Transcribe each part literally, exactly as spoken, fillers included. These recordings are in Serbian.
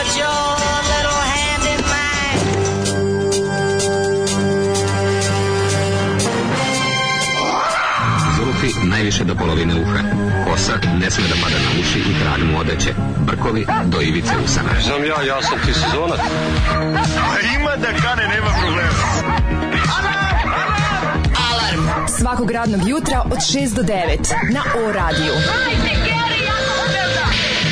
put your little hand in mine. Zulufi najviše do polovine uha. Kosa ne sme da pada na uši i krag mu odeće. Brkovi do ivice usana. Znam ja, ja sam ti sezonac. Ima da kane, nema problema. Alarm svakog radnog jutra od šest do devet na O radiju. Hajde, Geri, jako se velda.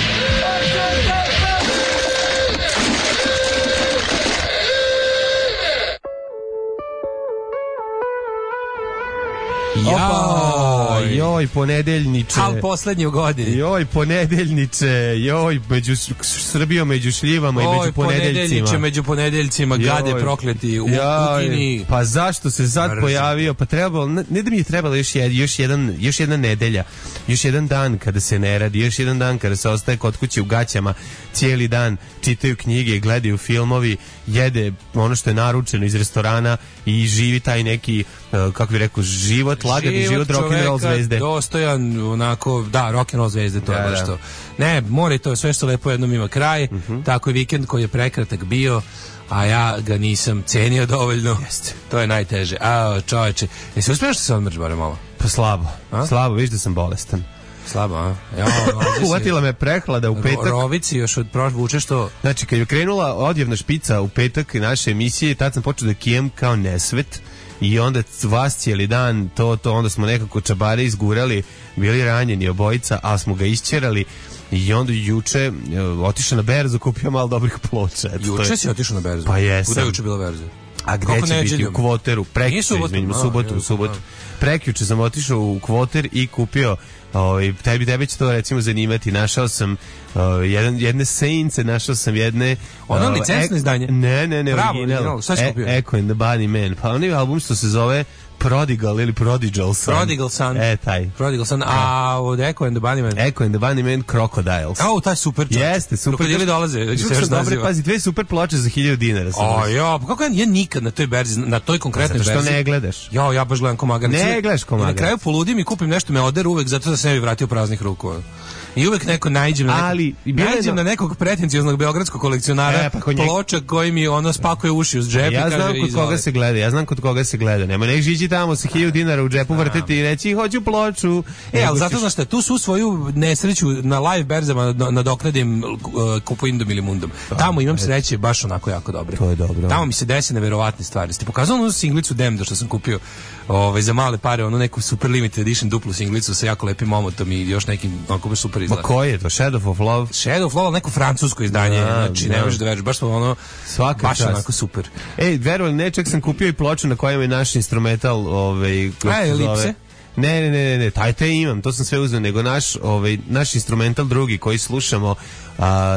Opa, joj, ponedeljniče. Al poslednji u godini. Joj, ponedeljniče, joj, među Srbijom, među šljivama i među ponedeljcima. Ponedeljniče među ponedeljcima, gade prokleti u Kukini. Pa zašto se sad Mrzim. pojavio? Pa trebalo, ne da mi je trebalo još, jed, još, jedan, još jedna nedelja, još jedan dan kada se ne radi, još jedan dan kada se ostaje kod kuće u gaćama, cijeli dan čitaju knjige, gledaju filmovi, jede ono što je naručeno iz restorana i živi taj neki, kako bih rekao, život, lagani život rock'n'roll zvezde. Dostojan, onako, da, rock'n'roll zvezde, to je baš to. Ne, more to, sve što lepo jednom ima kraj, uh-huh. Tako je vikend koji je prekratak bio, a ja ga nisam cenio dovoljno. Jeste. To je najteže. A, čoveče, jesi uspješno što se odmrš bare malo? Pa slabo, a? slabo, viš da sam bolestan. Slabo, a? Ja, uvatila me prehlada u petak. Rovici još od prošle vuče što... Znači, kad je krenula odjevna špica u petak naše emisije, tad sam počeo da kijem kao nesvet. I onda vas cijeli dan, to, to, onda smo nekako čabare izgurali, bili ranjeni obojica, ali smo ga isćerali. I onda juče otišao na berzu, kupio malo dobrih ploča. Juče si otišao na berzu? Pa jesam. Kuda je juče bila berza? A gde će biti? U Kvoteru. Prekjuče, izmenim, u subotu, u subotu. Prekjuče sam otišao u Kvoter i kupio, ovaj, tebi, tebe će to recimo zanimati, našao sam uh, jedan, jedne sejnice, našao sam jedne... Ono uh, licencno izdanje? Ne, ne, ne, Pravo, original. Šta si kupio? E, Echo and the Bunny Man. Pa onaj album što se zove Prodigal ili Prodigal Son. Prodigal Son. E, taj. Prodigal Son. A od Echo and the Bunny Man? Echo and the Bunny Man, Crocodiles. A, taj super čovjek. Jeste, super. Krokodili dolaze. Sve dobre, pazi, dve super ploče za hiljadu dinara. O, ja, pa kako ja, ja nikad na toj berzi, na toj konkretnoj berzi. Zato što ne gledaš. Ja, ja baš gledam ko magarac. Ne gledaš ko magarac. Na kraju poludim i kupim nešto, me oder uvek zato da se ne bi vratio praznih ruku. I uvek neko naiđem na nekog, ali, naiđem na nekog pretencijoznog beogradskog kolekcionara, e, pa ploča koji mi ono spakuje uši uz džep. Ja i znam kaže, kod koga se gleda, ja znam kod koga se gleda. Nema nek žići tamo sa hiljadu dinara u džepu vrteti i reći hoću ploču. E, ali zato znaš šta, tu su svoju nesreću na live berzama nadoknadim uh, Kupindom ili Mundom. Tamo imam sreće baš onako jako dobre. To je dobro. Tamo mi se desi neverovatne stvari. Ste pokazao onu singlicu Demdo što sam kupio ovaj, za male pare, onu neku super limited edition duplu singlicu sa jako lepim omotom i još nekim onako baš super izgleda. Ma koji je to? Shadow of Love? Shadow of Love, neko francusko izdanje, A, znači ne možeš da veriš, baš smo ono, svaka baš čast. onako super. Ej, verovali, ne, čak sam kupio i ploču na kojem je naš instrumental, ovaj, A, Elipse? Ne, ne, ne, ne, taj te imam, to sam sve uzeo, nego naš, ovaj, naš instrumental drugi koji slušamo, a,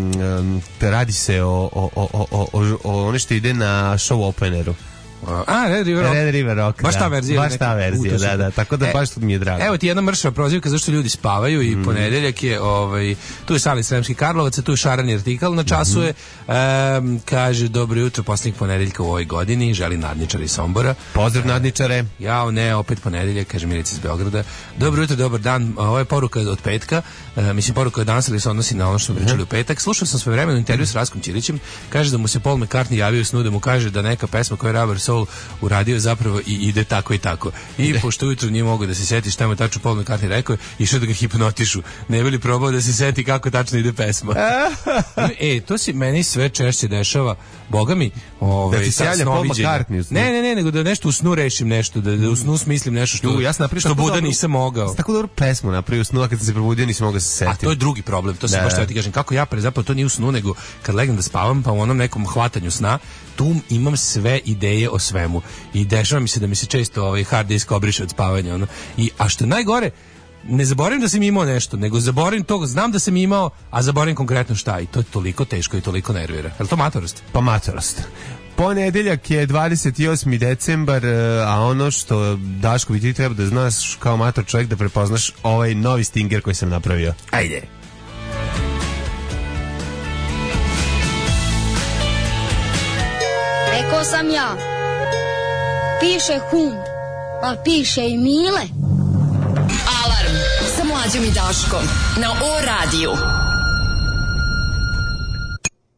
m, radi se o, o, o, o, o, o ono što ide na show openeru. A, Red River Rock. Red River Rock, baš ta verzija. Baš ta verzija, da, da, tako da e, baš mi je drago. Evo ti jedna mršava prozivka zašto ljudi spavaju i mm. ponedeljak je, ovaj, tu je Sali Sremski Karlovac, tu je Šarani artikal na času je, um, kaže, dobro jutro, posljednjeg ponedeljka u ovoj godini, želi nadničari iz Sombora. Pozdrav nadničare. Jao, ne, opet ponedeljak, kaže Milica iz Beograda. Dobro jutro, dobar dan, ovo je poruka od petka, uh, mislim poruka od danas, ali se odnosi na ono što smo pričali u petak. Slušao sam svoje vremenu intervju s Raskom Ćirićem, kaže da mu se Paul McCartney javio u snu, da mu kaže da neka pesma koja je Rubber Soul uradio zapravo i ide tako i tako. I pošto ujutro nije mogao da se seti šta mu tačno Paul McCartney rekao, išao da ga hipnotišu. Ne bi li probao da se seti kako tačno ide pesma. E, to se meni sve češće dešava, boga mi, ovaj, da ti se javlja Paul McCartney. Ne, ne, ne, nego da nešto u snu rešim nešto, da, da u snu smislim nešto što, U, ja što buda dobro, nisam mogao. Tako dobro pesmu napravio u snu, a kad sam se probudio nisam mogao da se setim. A to je drugi problem, to se baš što ja ti kažem. Kako ja pre, zapravo to nije u snu, nego kad legnem da spavam, pa u onom nekom hvatanju sna, tu imam sve ideje o svemu. I dešava mi se da mi se često ovaj hard disk obriše od spavanja. Ono. I, a što je najgore, ne zaboravim da sam imao nešto, nego zaboravim to, znam da sam imao, a zaboravim konkretno šta. I to je toliko teško i toliko nervira. Je li to matorost? Pa matorost. Ponedeljak je dvadeset osmi decembar, a ono što Daško bi ti treba da znaš kao mator čovjek da prepoznaš ovaj novi stinger koji sam napravio. Ajde. Rekao sam ja, piše hum, pa piše i Mile. Alarm sa Mlađom i Daškom na O radiju.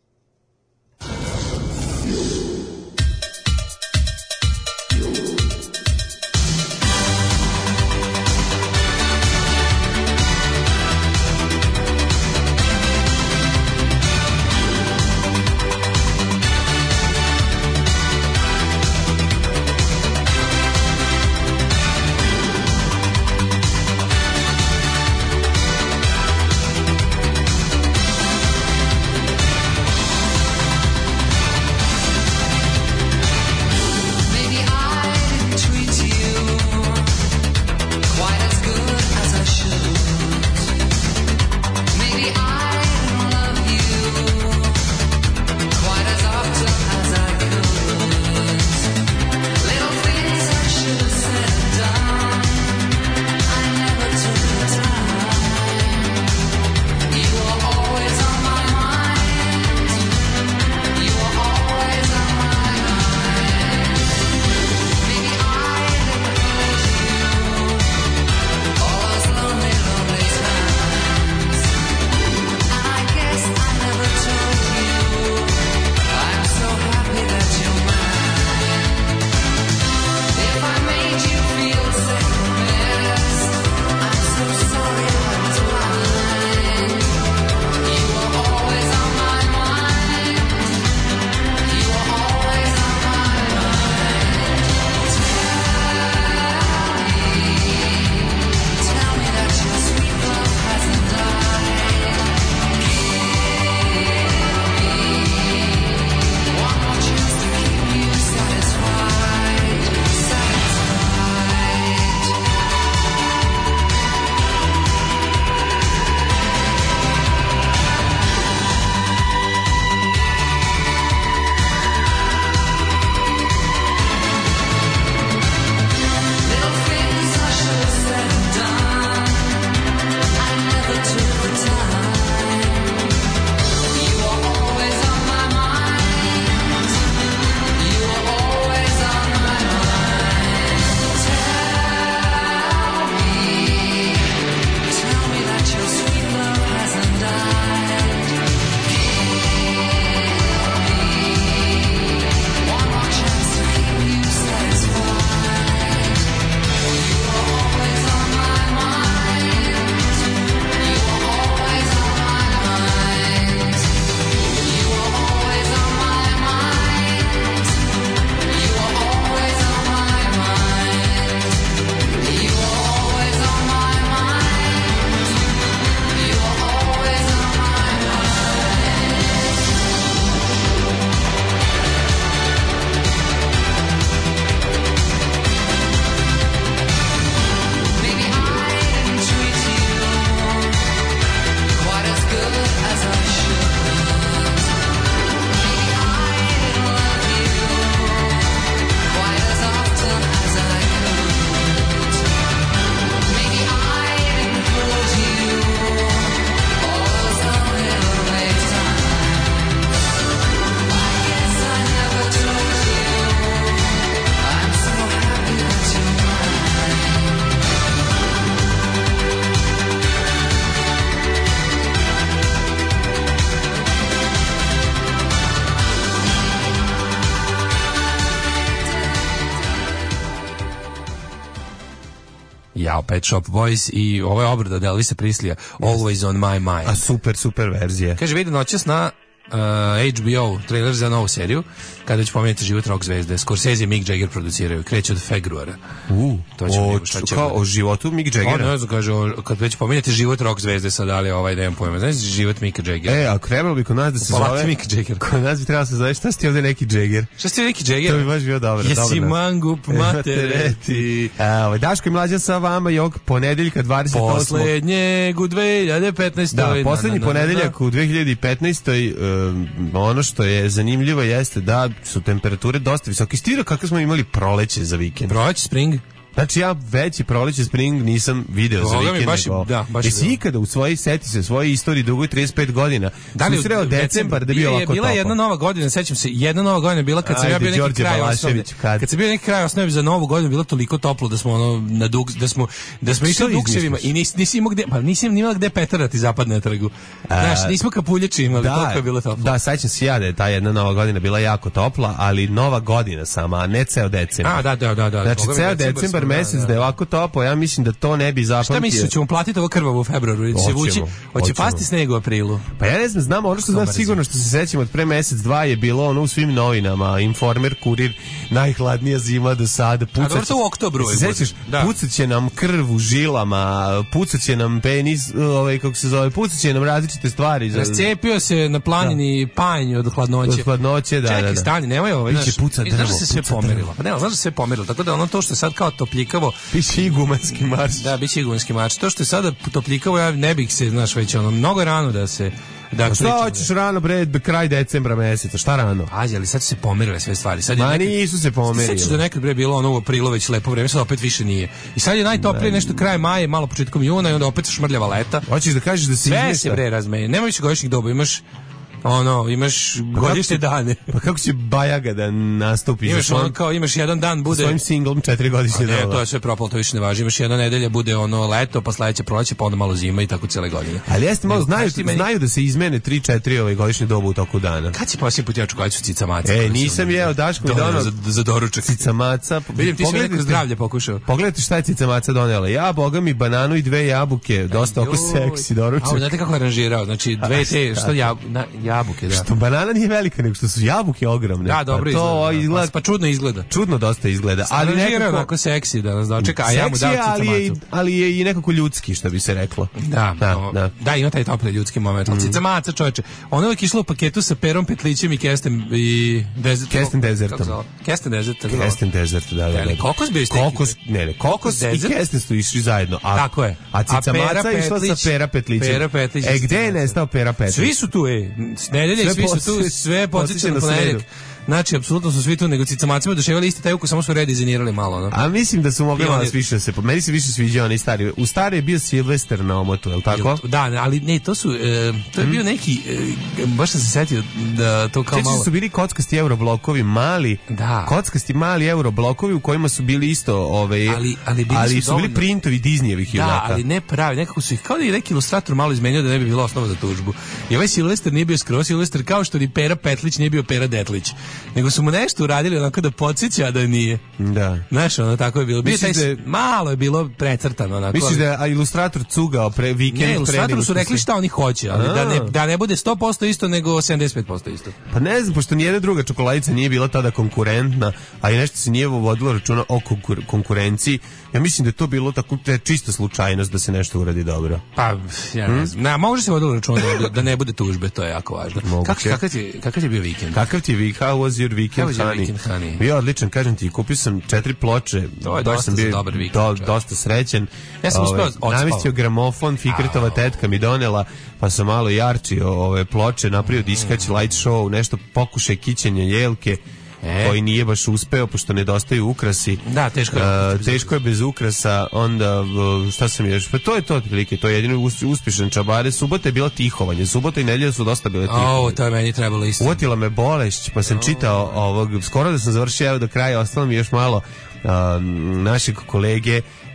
kao Pet Shop Boys i ovo je obrada od Elvisa Preslija Always on my mind. A super, super verzija. Kaže, vidim noćas na uh, H B O trailer za novu seriju, kada već pomenete život rock zvezde. Scorsese i Mick Jagger produciraju, kreće od februara. Uh, to ćemo o, vidjeti šta će kao biti. o životu Mick Jaggera. On ne znam, kaže, o, kad već pomenete život rock zvezde, sad ali ovaj, nemam pojma. Znaš život Micka Jaggera? E, a trebalo bi kod nas da se Polati zove... Mick Jagger. Kod nas bi trebalo da se zove, šta si ti ovde neki Jagger? Šta ste neki Jagger? To bi baš bio dobro. Jesi dobro. mangup matereti. A, ovaj, Daško i Mlađa sa vama i ovog ponedeljka dvadeset osmog Poslednjeg u dve hiljade petnaestoj. Da, poslednji na, na, na, ponedeljak u dve hiljade petnaestoj. Um, ono što je zanimljivo jeste da su temperature dosta visoke. Stira kako smo imali proleće za vikend. Proleće, spring. Znači ja veći proleće spring nisam video za vikend. Baš, nego, da, baš jesi ikada u svojoj seti se, svojoj istoriji dugoj trideset pet godina da li susreo decembar da bi ovako topo? Bila je jedna nova godina, sećam se, jedna nova godina bila kad sam Ajde, ja bio neki Đorđe kraj Balašević, osnovne. kad? Kad sam bio neki kraj osnovne za novu godinu, bilo toliko toplo da smo ono na dug, da smo da smo išli duksevima i nis, nisi imao gde, pa nisam imao gde petarati zapadne trgu. Znaš, nismo kapuljači imali, da, toliko je bilo toplo. Da, sećam se ja da je ta jedna nova godina bila jako topla, ali nova godina sama, a ne ceo decembar. A, da, da, da, da. Znači, ceo decembar mesec da je ovako toplo, ja mislim da to ne bi zapamtio. Šta misliš, ćemo platiti ovo krvavo u februaru ili se vući? Hoće pasti sneg u aprilu? Pa ja ne znam, znam, ono što znam sigurno što se sećam od pre mesec, dva je bilo ono u svim novinama, Informer, Kurir, najhladnija zima do sada. A dobro, to u oktobru. Se sećaš, pucat će nam krv u žilama, pucat će nam penis, ovaj, kako se zove, pucat će nam različite stvari. Rascijepio se na planini da. Panj od hladnoće. Od hladnoće, da, Čekaj, da, da. stani, nemoj ovo, znaš. Puca drvo, znaš da se sve puca pomerilo. drvo. Pa ne, znaš da se sve pomerilo, tako da ono to što je sad kao topljikavo. Piše igumanski marš. Da, biće igumanski marš. To što je sada topljikavo, ja ne bih se, znaš, već ono, mnogo je rano da se... Da, šta hoćeš rano, bre, kraj decembra meseca, šta rano? Pazi, ali sad su se pomerile sve stvari. Sad Ma nekad, nisu se pomerile. Sećaš da nekad bre bilo ono u aprilu već lepo vreme, sad opet više nije. I sad je najtoplije nešto kraj maja, malo početkom juna i onda opet šmrljava leta. Hoćeš da kažeš da se sve izmješta? se bre razmeje. Nema više godišnjih doba, imaš ono, imaš pa godišnje dane. Pa kako će Bajaga da nastupi? Imaš ono kao, imaš jedan dan bude... Svojim singlom četiri godišnje doba. Ne, to je sve propalo, to više ne važi. Imaš jedna nedelja bude ono leto, pa sledeće proleće, pa onda malo zima i tako cele godine. Ali jeste malo, znaju, meni... znaju da se izmene tri četiri ovaj godišnje doba u toku dana. Kad si posljednji put jeo čokoladicu cicamaca? E, nisam jeo, Daško mi donao za, za doručak. Cicamaca. Vidim, ti si neko zdravlje pokušao. Pogledajte šta je cicamaca donela. Ja, boga mi, bananu i dve jabuke. Dosta oko seksi doručak. A, znate kako je aranžirao? Znači, dve te, što jab, na, jabuke, da. Što banana nije velika, nego što su jabuke ogromne. Da, dobro pa to izgleda. izgleda. Pa čudno izgleda. Čudno dosta izgleda. Ali nekako onako seksi da nas dočeka, a ja mu dam cicamacu. Ali je, ali je i nekako ljudski, što bi se reklo. Da, da, no, da. da ima taj topli ljudski moment. Mm. Cicamaca, čoveče. Ono je išlo u paketu sa Perom Petlićem i Kestem i Desert. Kestem Desertom. Kestem Desert. Kestem Desert, da, da. da. Kokos bio isti. Kokos, ne, ne, kokos i Kestem su išli zajedno. A, tako je. A cicamaca je išla sa Pera Petlićem. Pera Petlić. E, gde je nestao Pera Petlić? Svi su tu, ej. Nedelje, svi su tu, sve podsjeća na ponedeljak. Znači, apsolutno su svi tu, nego cicamacima doševali isti taj ukus, samo su redizajnirali malo, no? A mislim da su mogli malo više se... Meni se više sviđao onaj stari. U stari je bio Silvester na omotu, je li tako? Da, ali ne, to su... E, to je bio neki... E, baš sam se setio da to kao malo... Sjeći su bili kockasti euroblokovi, mali... Da. Kockasti mali euroblokovi u kojima su bili isto... Ove, ali, ali, bili ali su, su dovoljno... bili printovi Disneyevih junaka. Da, ali ne pravi. Nekako su ih... Kao da je neki ilustrator malo izmenio da ne bi bilo osnova za tužbu. I ovaj Silvester nije bio skroz Silvester kao što ni Pera Petlić nije bio Pera Detlić. Nego su mu nešto uradili onako da podsjeća da nije. Da. Znaš, ono tako je bilo. Bio taj, da je, malo je bilo precrtano. Onako, misliš da je ilustrator cugao pre vikend? Ne, ilustratoru su rekli šta oni hoće, ali da ne, da ne bude sto posto isto, nego sedamdeset pet posto isto. Pa ne znam, pošto nijedna druga čokoladica nije bila tada konkurentna, a i nešto se nije vodilo računa o konkur konkurenciji. Ja mislim da je to bilo tako te čista slučajnost da se nešto uradi dobro. Pa, ja ne znam. Na, može se vodilo računa da, da ne bude tužbe, to je jako važno. Kak, kakav, ti, kakav ti je bio vikend? Kakav ti je vikend? How was your weekend, honey? Weekend, honey? Bio odličan, kažem ti, kupio sam četiri ploče. To je dosta sam bio za dobar vikend. Do, dosta srećen. Ja sam uspeo odspao. Namestio gramofon, Fikretova tetka mi donela, pa sam malo jarčio ove ploče, napravio diskać, light show, nešto pokušaj kićenja jelke. E. Koji nije baš uspeo, pošto nedostaju ukrasi. Da, teško je. Uh, teško je bez ukrasa, onda uh, šta sam još? Pa to je to otprilike, to je jedino uspješan čabare. Subota je bila tihovanje, subota i nedelja su dosta bile tihovanje. O, to je meni trebalo isto. Uvatila me bolest, pa sam oh. čitao ovog, skoro da sam završio, evo do kraja, ostalo mi još malo uh, našeg kolege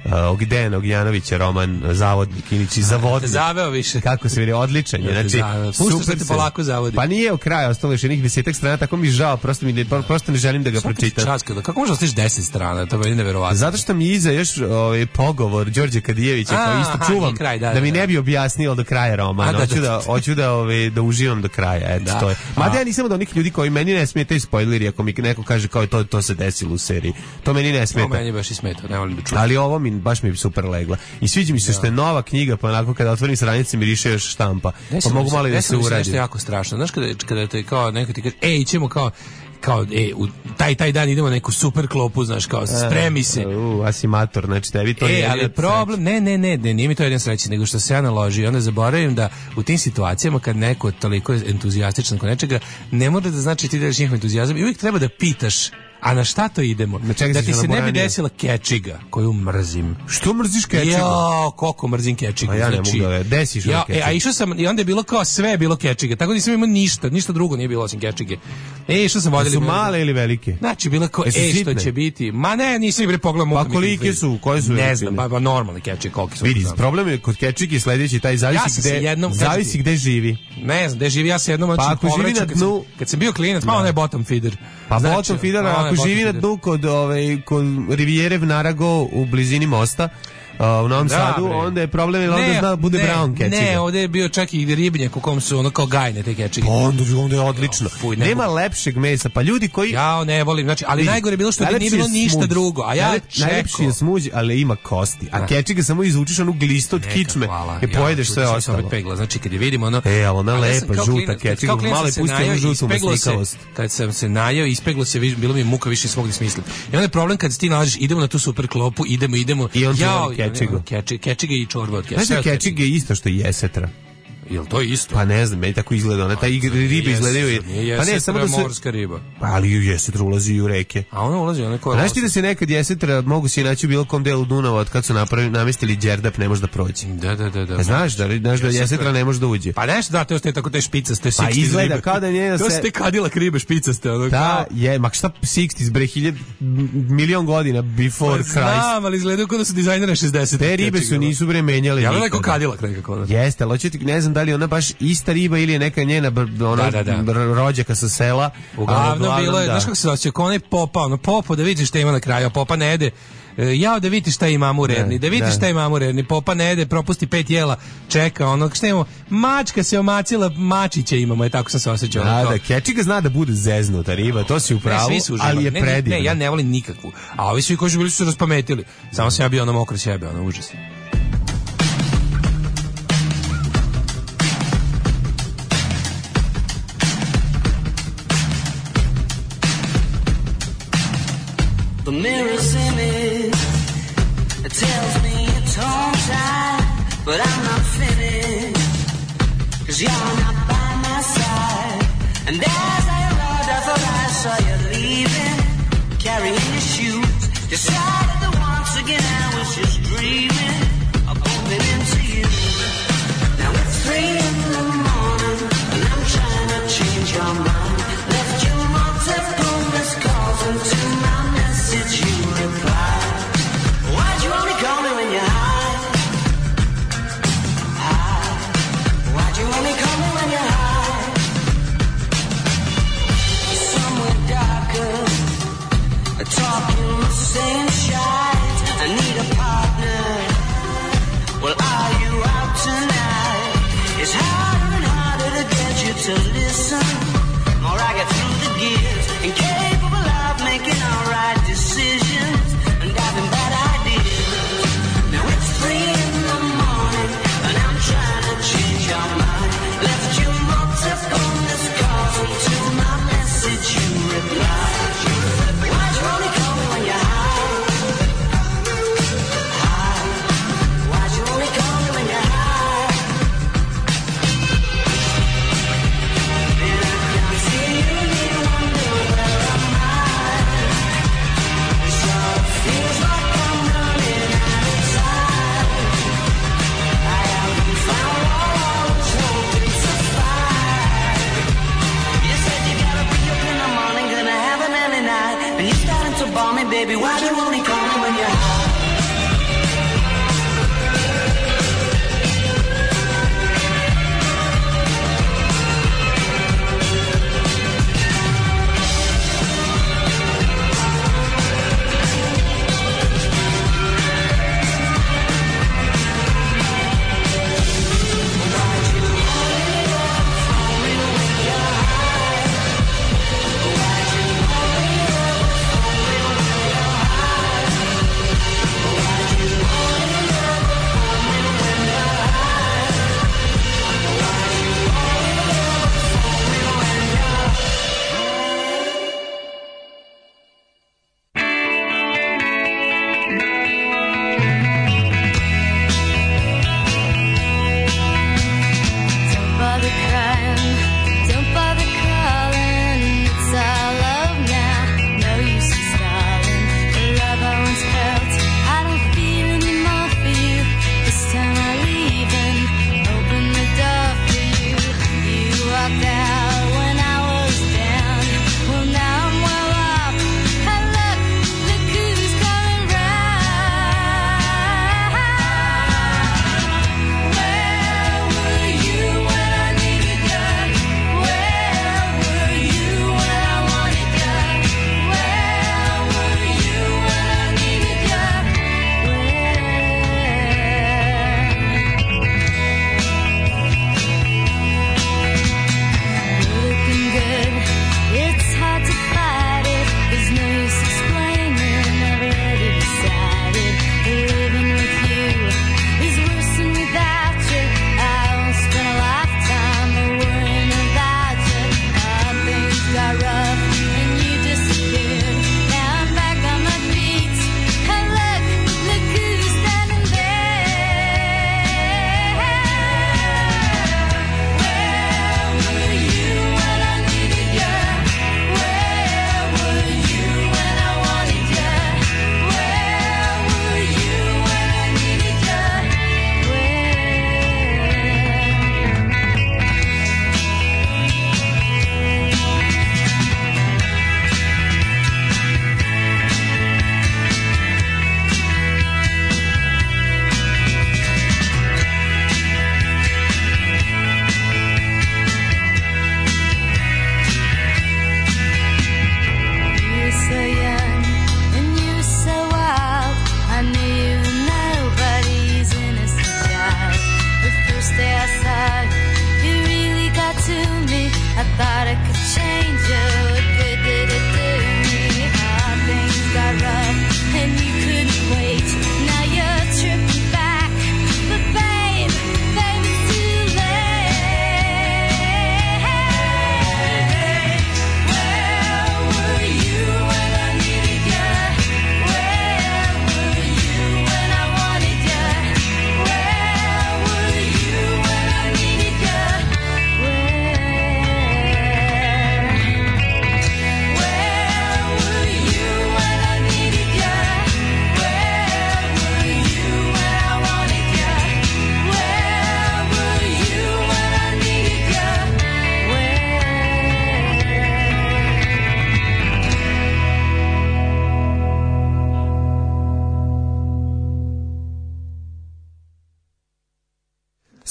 uh, Dejan Ognjanovića roman Zavodnik, inači Zavodnik. Zaveo više. Kako se vidi, odličan je. Znači, super se polako zavodi. Pa nije u kraju, ostalo još jednih desetak strana, tako mi žao, prosto, mi ne, prosto ne želim da ga pročitam. Časka, kako može ostići deset strana, to je neverovatno. Zato što mi iza još ovaj, pogovor Đorđe Kadijevića, koji isto aha, čuvam, kraj, da, da mi da, ne bi objasnio do kraja romana. Da, hoću da, da, da. hoću da, ovaj, da uživam do kraja, eto, Da. to je. Mada ja nisam od onih ljudi koji meni ne smije taj spoileri, ako mi neko kaže kao to, to se desilo u seriji. To meni ne smeta. To meni baš i smeta, ne volim da čujem. Ali ovo mi baš mi je super legla. I sviđa mi se što je nova knjiga, pa onako kada otvorim stranice miriše još štampa. Pa mogu malo i da se uradi. Nešto jako strašno. Znaš kada kada te kao neko ti kaže, ej, ćemo kao kao e, u taj taj dan idemo na neku super klopu, znaš, kao spremi se. U, asimator, znači tebi to e, ali problem, ne, ne, ne, ne, nije mi to jedan sreći, nego što se ja naloži, onda zaboravim da u tim situacijama kad neko toliko je entuzijastičan kod nečega, ne mora da znači ti deliš njihov entuzijazam i uvijek treba da pitaš, a na šta to idemo? Da ti se ne bi desila kečiga, koju mrzim. Što mrziš kečigu? Jo, koliko mrzim kečigu. A ja ne znači, mogu da desiš ja, kečigu. e, a išao sam, i onda je bilo kao sve je bilo kečiga, tako da nisam imao ništa, ništa drugo nije bilo osim kečige. E, išao sam vodili. Su male ili velike? Znači, bilo kao, e, što će biti? Ma ne, nisam ih bre pogledao. Pa kolike su, koje su? Ne znam, pa, pa normalni kečige, koliki su. Vidi, problem je kod kečige sledeći, taj zavisi ja gde, jednom, zavisi gde živi. Ne znam, gde živi, ja se jednom pa ako živi na dnu, kad, kad sam bio klinac, pa onaj bottom feeder. Pa znači, bottom feeder, ako živi na dnu kod, ovaj, kod Rivijere Narago u blizini mosta, Uh, u Novom da, Sadu, bre. onda je problem jer onda zna bude ne, brown kečiga. Ne, ovdje je bio čak i ribnjak u kom su ono kao gajne te kečige. Onda, onda je odlično. Fuj, ne nema mogu. lepšeg mesa, pa ljudi koji... Ja ne volim, znači, ali vidi, najgore je bilo što da nije bilo ništa smuđ. drugo, a ja čekao. Najlepši je smuđ, ali ima kosti, a kečiga samo izvučiš onu glistu od kičme i pojedeš sve ostalo. Pegla. Znači, kad je vidimo ono... E, ali ona lepa, žuta kečiga, malo je pustio onu žutu masnikavost. Kad sam se najao, ispeglo se, bilo mi muka, više smog da smislim. I onda je problem kad ti nalaziš, idemo na tu super klopu, idemo, idemo. I on čuva kečigu. Kečiga i čorba od kečiga. Znaš da kečiga je isto što i jesetra? Jel to isto? Pa ne znam, meni tako izgleda. Ona ta ribe izgledaju. Pa ne, samo da se morska riba. Pa ali i jesetra ulazi i u reke. A ona ulazi, ona koja. Znaš ti da se nekad jesetra mogu se naći u bilo kom delu Dunava od kad su napravili namestili đerdap ne može da prođe. Da, da, da, da. A znaš da znaš da jesetra ne može da uđe. Pa nešto da, to je tako te špicaste, pa izgleda ribe. Kao da njena se. To ste kadila kribe špicaste, ono. Da, je, mak šta šezdeset bre hiljad milion godina before Christ. Znam, ali izgledaju kao da su dizajnere šezdeset. Te ribe su nisu bre menjali. Ja neko kadila nekako. Jeste, ali hoćete, ne znam da li ona baš ista riba ili je neka njena ona da, da, da. rođaka sa sela. Uglavnom bilo je, znaš kako se osjeća, kao onaj popa, ono popo da vidiš šta ima na kraju, popa ne jede. Ja da vidiš šta imamo u Rerni, da vidiš šta imamo u Rerni, popa ne jede, propusti pet jela, čeka, ono, šta imamo, mačka se omacila, mačića imamo, je tako sam se osjećao. Da, da, kečiga zna da bude zeznuta riba, to si u pravu, ali je predivno. Ne, ne, ja ne volim nikakvu, a ovi svi koji su bili su se raspametili, samo sam ja bio ono mokro sebe, ono, užas. The mirror's image, it tells me it's home time, but I'm not finished, cause you're not by my side. And as I rode, I thought I saw you leaving, carrying your shoes. Decided that once again I was just dreaming of bumping into you. Now it's three in the morning, and I'm trying to change your mind. Left you multiple missed calls into my did you reply? Why'd you only call me when you're high? High. Why'd you only call me when you're high? Somewhere darker, talking the same shite. I need a partner. Well, are you out tonight? It's harder and harder to get you to listen. More I get through the gears, incapable of making alright decisions and having bad ideas. Now it's three in the morning and I'm trying to change your mind. Left you multiple missed calls until my message you replied. Why'd you only call me when you're high? High. Why'd you only call me when you're high? And I can't see you need wonder where am I? It sure feels like I'm running out of time. I haven't found all those hoping to find. You said you gotta be up in the morning, gonna have an early night, and you're starting to bore me, baby. Why'd you only call me when you're high?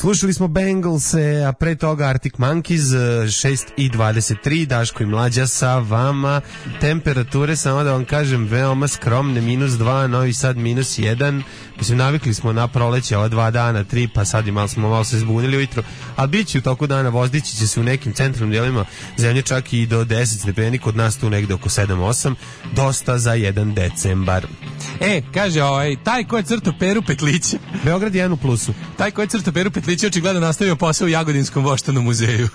Slušali smo Bengalse, a pre toga Arctic Monkeys, šest i dvadeset tri, Daško i Mlađa sa vama. Temperature, samo da vam kažem, veoma skromne, minus dva, Novi Sad minus jedan. Mislim, navikli smo na proleće ova dva dana, tri, pa sad i malo smo malo se zbunili ujutro, a bit će u toku dana, vozdići će se u nekim centralnim dijelima zemlje čak i do deset stepeni, kod nas tu negde oko sedam osam, dosta za jedan decembar. E, kaže, ovaj, taj ko je crto Peru Petlića. Beograd je jedan u plusu. Taj ko je crto Peru Petlića očigledno nastavio posao u Jagodinskom voštanom muzeju.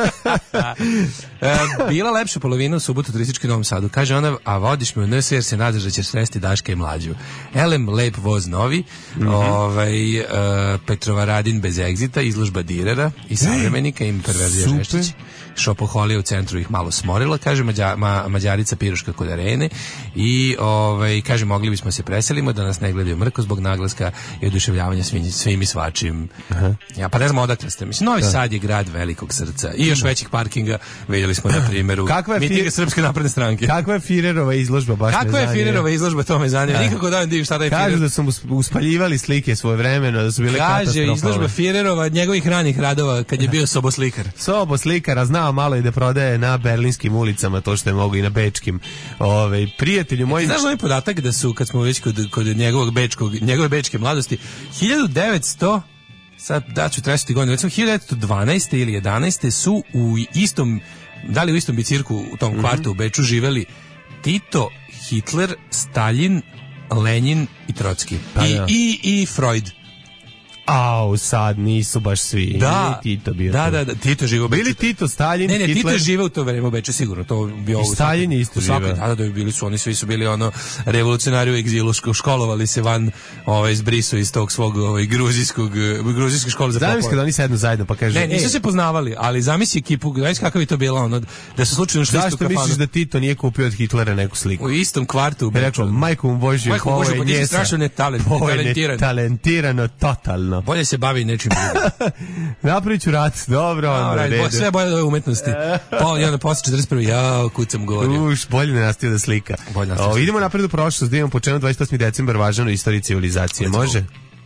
e, bila lepša polovina u subotu turistički u Novom Sadu. Kaže ona, a vodiš me u N S jer se nadaš da ćeš sresti Daška i Mlađu. Elem, lep voz novi, mm-hmm. ovaj, uh, Petrovaradin bez egzita, izložba direra i savremenika, im perverzija Žeščić. Šopoholija u centru ih malo smorila, kaže Mađa, ma, Mađarica Piroška kod arene i ovaj, kaže mogli bismo se preselimo da nas ne gledaju mrko zbog naglaska i oduševljavanja svim, svim i svačim. Aha. Ja pa ne znam odakle ste. Mislim, Novi da. Sad je grad velikog srca i još većih parkinga vidjeli smo na primjeru mitinga fir... Srpske napredne stranke. Kakva je Firerova izložba? Baš Kakva je Firerova izložba? To me zanima. Da. Nikako da vam divim šta da je Firer. Kažu da su uspaljivali slike svoje vremeno, da su bile katastrofalne. Kaže, izložba Firerova njegovih ranih radova kad je bio soboslikar. Soboslikar, a znao malo i da prodaje na berlinskim ulicama to što je mogu i na bečkim. Ove, prijatelju moji... Znaš ovaj podatak da su, kad smo već kod, kod njegovog bečkog, njegove bečke mladosti, hiljadu devetsto, sad daću trideset godina, recimo hiljadu devetsto dvanaeste ili jedanaeste su u istom, da li u istom bicirku u tom kvartu mm-hmm. u Beču živeli Tito, Hitler, Stalin, Lenin i Trotski. Pa, I, ja. i, i Freud. Au, sad nisu baš svi. Da, Tito bio da, da, da, Tito živo u Beču. Bili Tito, Stalin, ne, ne, Hitler. Tito je žive u to vreme u Beču, sigurno. To bio I Stalin isto žive. Da, da, da, bili su, oni svi su bili ono revolucionari u egzilu, školovali se van, ovaj, zbrisu iz tog svog ovaj, gruzijskog, gruzijske škole za popove. Zamisli kada oni sednu zajedno pa kaže... Ne, nisu e, se poznavali, ali zamisli ekipu, znaš kakav je to bilo, ono, da su slučajno šli istu kafanu. Zašto misliš da Tito nije kupio od Hitlera neku sliku? U istom kvartu u Beču. Rekao, majkom Božju, ovo je njesa. Strašno netalentirano. Talentirano, totalno. Bolje se bavi nečim drugim. Napravit ću rat, dobro, onda redu. Sve bolje ove umetnosti. Pa, i onda posle četrdeset prve jao, kucam govorio. Uš, bolje ne nastavio da slika. O, idemo napred u prošlost, da imamo počenu dvadeset osmi decembar, važan u istoriji civilizacije. Let's može? Go.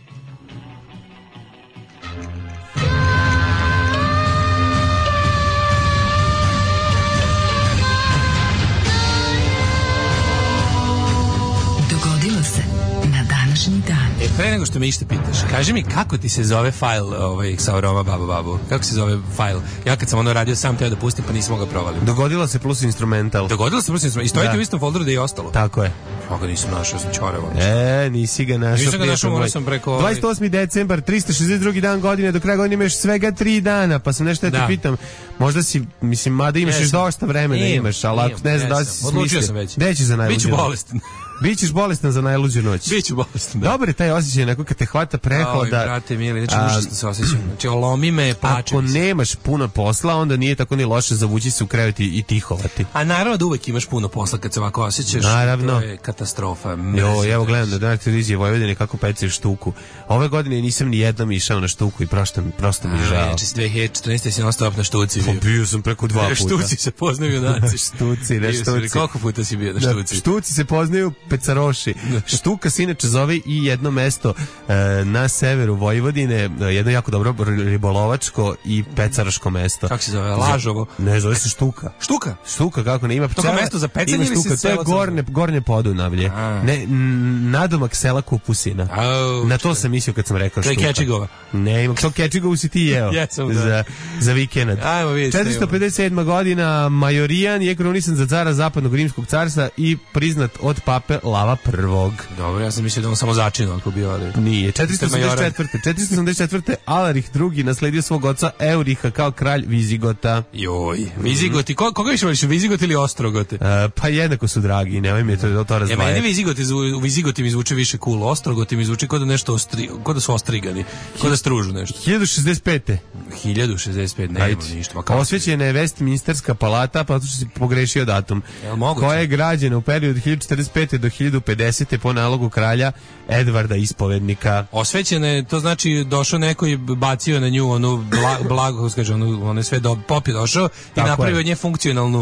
E, pre nego što me ište pitaš, kaži mi kako ti se zove fajl ovaj, sa Roma Babo Babo? Kako se zove fajl? Ja kad sam ono radio sam teo da pustim, pa nisam ga provalio. Dogodila se plus instrumental. Dogodila se plus instrumental. I stojite u istom folderu da je ostalo. Tako je. Ja ga nisam našao, sam čorevo. E, nisi ga našao. Nisam ga našao, morao sam preko... dvadeset osmi decembar, tristo šezdeset drugi dan godine, do kraja godine imaš svega tri dana, pa sam nešto da te pitam. Možda si, mislim, mada imaš još dosta vremena nijem, imaš, ali ako ne znam da si smislio. Odlučio sam već. Gde ćeš za najluđu noć? Biću bolestan. Bićeš bolestan za najluđu noć. Biću bolestan, da. Dobar je taj osjećaj, neko kad te hvata prehoda. Oj, brate mili, znači užasno se osjećam. Znači, lomi me, plačem. Ako nemaš puno posla, onda nije tako ni loše zavući se u krevet i tihovati. A naravno da uvek imaš puno posla kad se ovako osjećaš. Naravno. To je katastrofa. Jo, evo gledam da danas televizije Vojvodine kako pecaju štuku. Ove godine nisam ni jednom išao na štuku i prosto, prosto mi je žao. Znači, dve hiljade četrnaeste si non stop na štuci. Pa bio sam preko dva puta. Štuci se poznaju junaci. Štuci, ne štuci. Koliko puta si bio na štuci? Da, štuci se poznaju pecaroši. Štuka se inače zove i jedno mesto e, na severu Vojvodine, jedno jako dobro ribolovačko i pecaraško mesto. Kako se zove? Lažovo? Ne, zove se Štuka. Štuka? Štuka, kako ne ima. To je mesto za pecanje ili se to je gornje, gornje Podunavlje. Ne, nadomak sela Kupusina. Oh, na to sam mislio kad sam rekao Štuka. To je Kečigova. Ne, ima to Kečigovu si ti jeo. Jesam, da. Za, za vikend. Ajmo vidjeti. četiristo pedeset sedma godina Majorijan je krunisan za cara Zapadnog rimskog carstva i priznat od pape Lava prvog. Dobro, ja sam mislio da on samo začinu ako bio, ali... Nije. četiristo osamdeset četvrte. četiristo osamdeset četvrte. Alarih drugi nasledio svog oca Euriha kao kralj Vizigota. Joj, Vizigoti. Ko, koga više voliš, Vizigoti ili Ostrogote? Uh, pa jednako su dragi, nemoj mi to, to razdvajati. Ja, meni Vizigoti, u Vizigoti mi zvuče više cool, Ostrogoti mi zvuče kod da nešto ostri, kod da su ostrigani, kod da stružu nešto. hiljadu šezdeset pete. hiljadu šezdeset pete, nema ništa. Osvećena je Westminsterska palata, pa što si pogrešio datum. Koja je građena u periodu hiljadu četrdeset pete do hiljadu pedesete po nalogu kralja Edvarda Ispovednika. Osvećena je, to znači došao neko i bacio na nju onu bla, blago, kaže, onu, ono sve do, pop je došao i napravio od nje funkcionalnu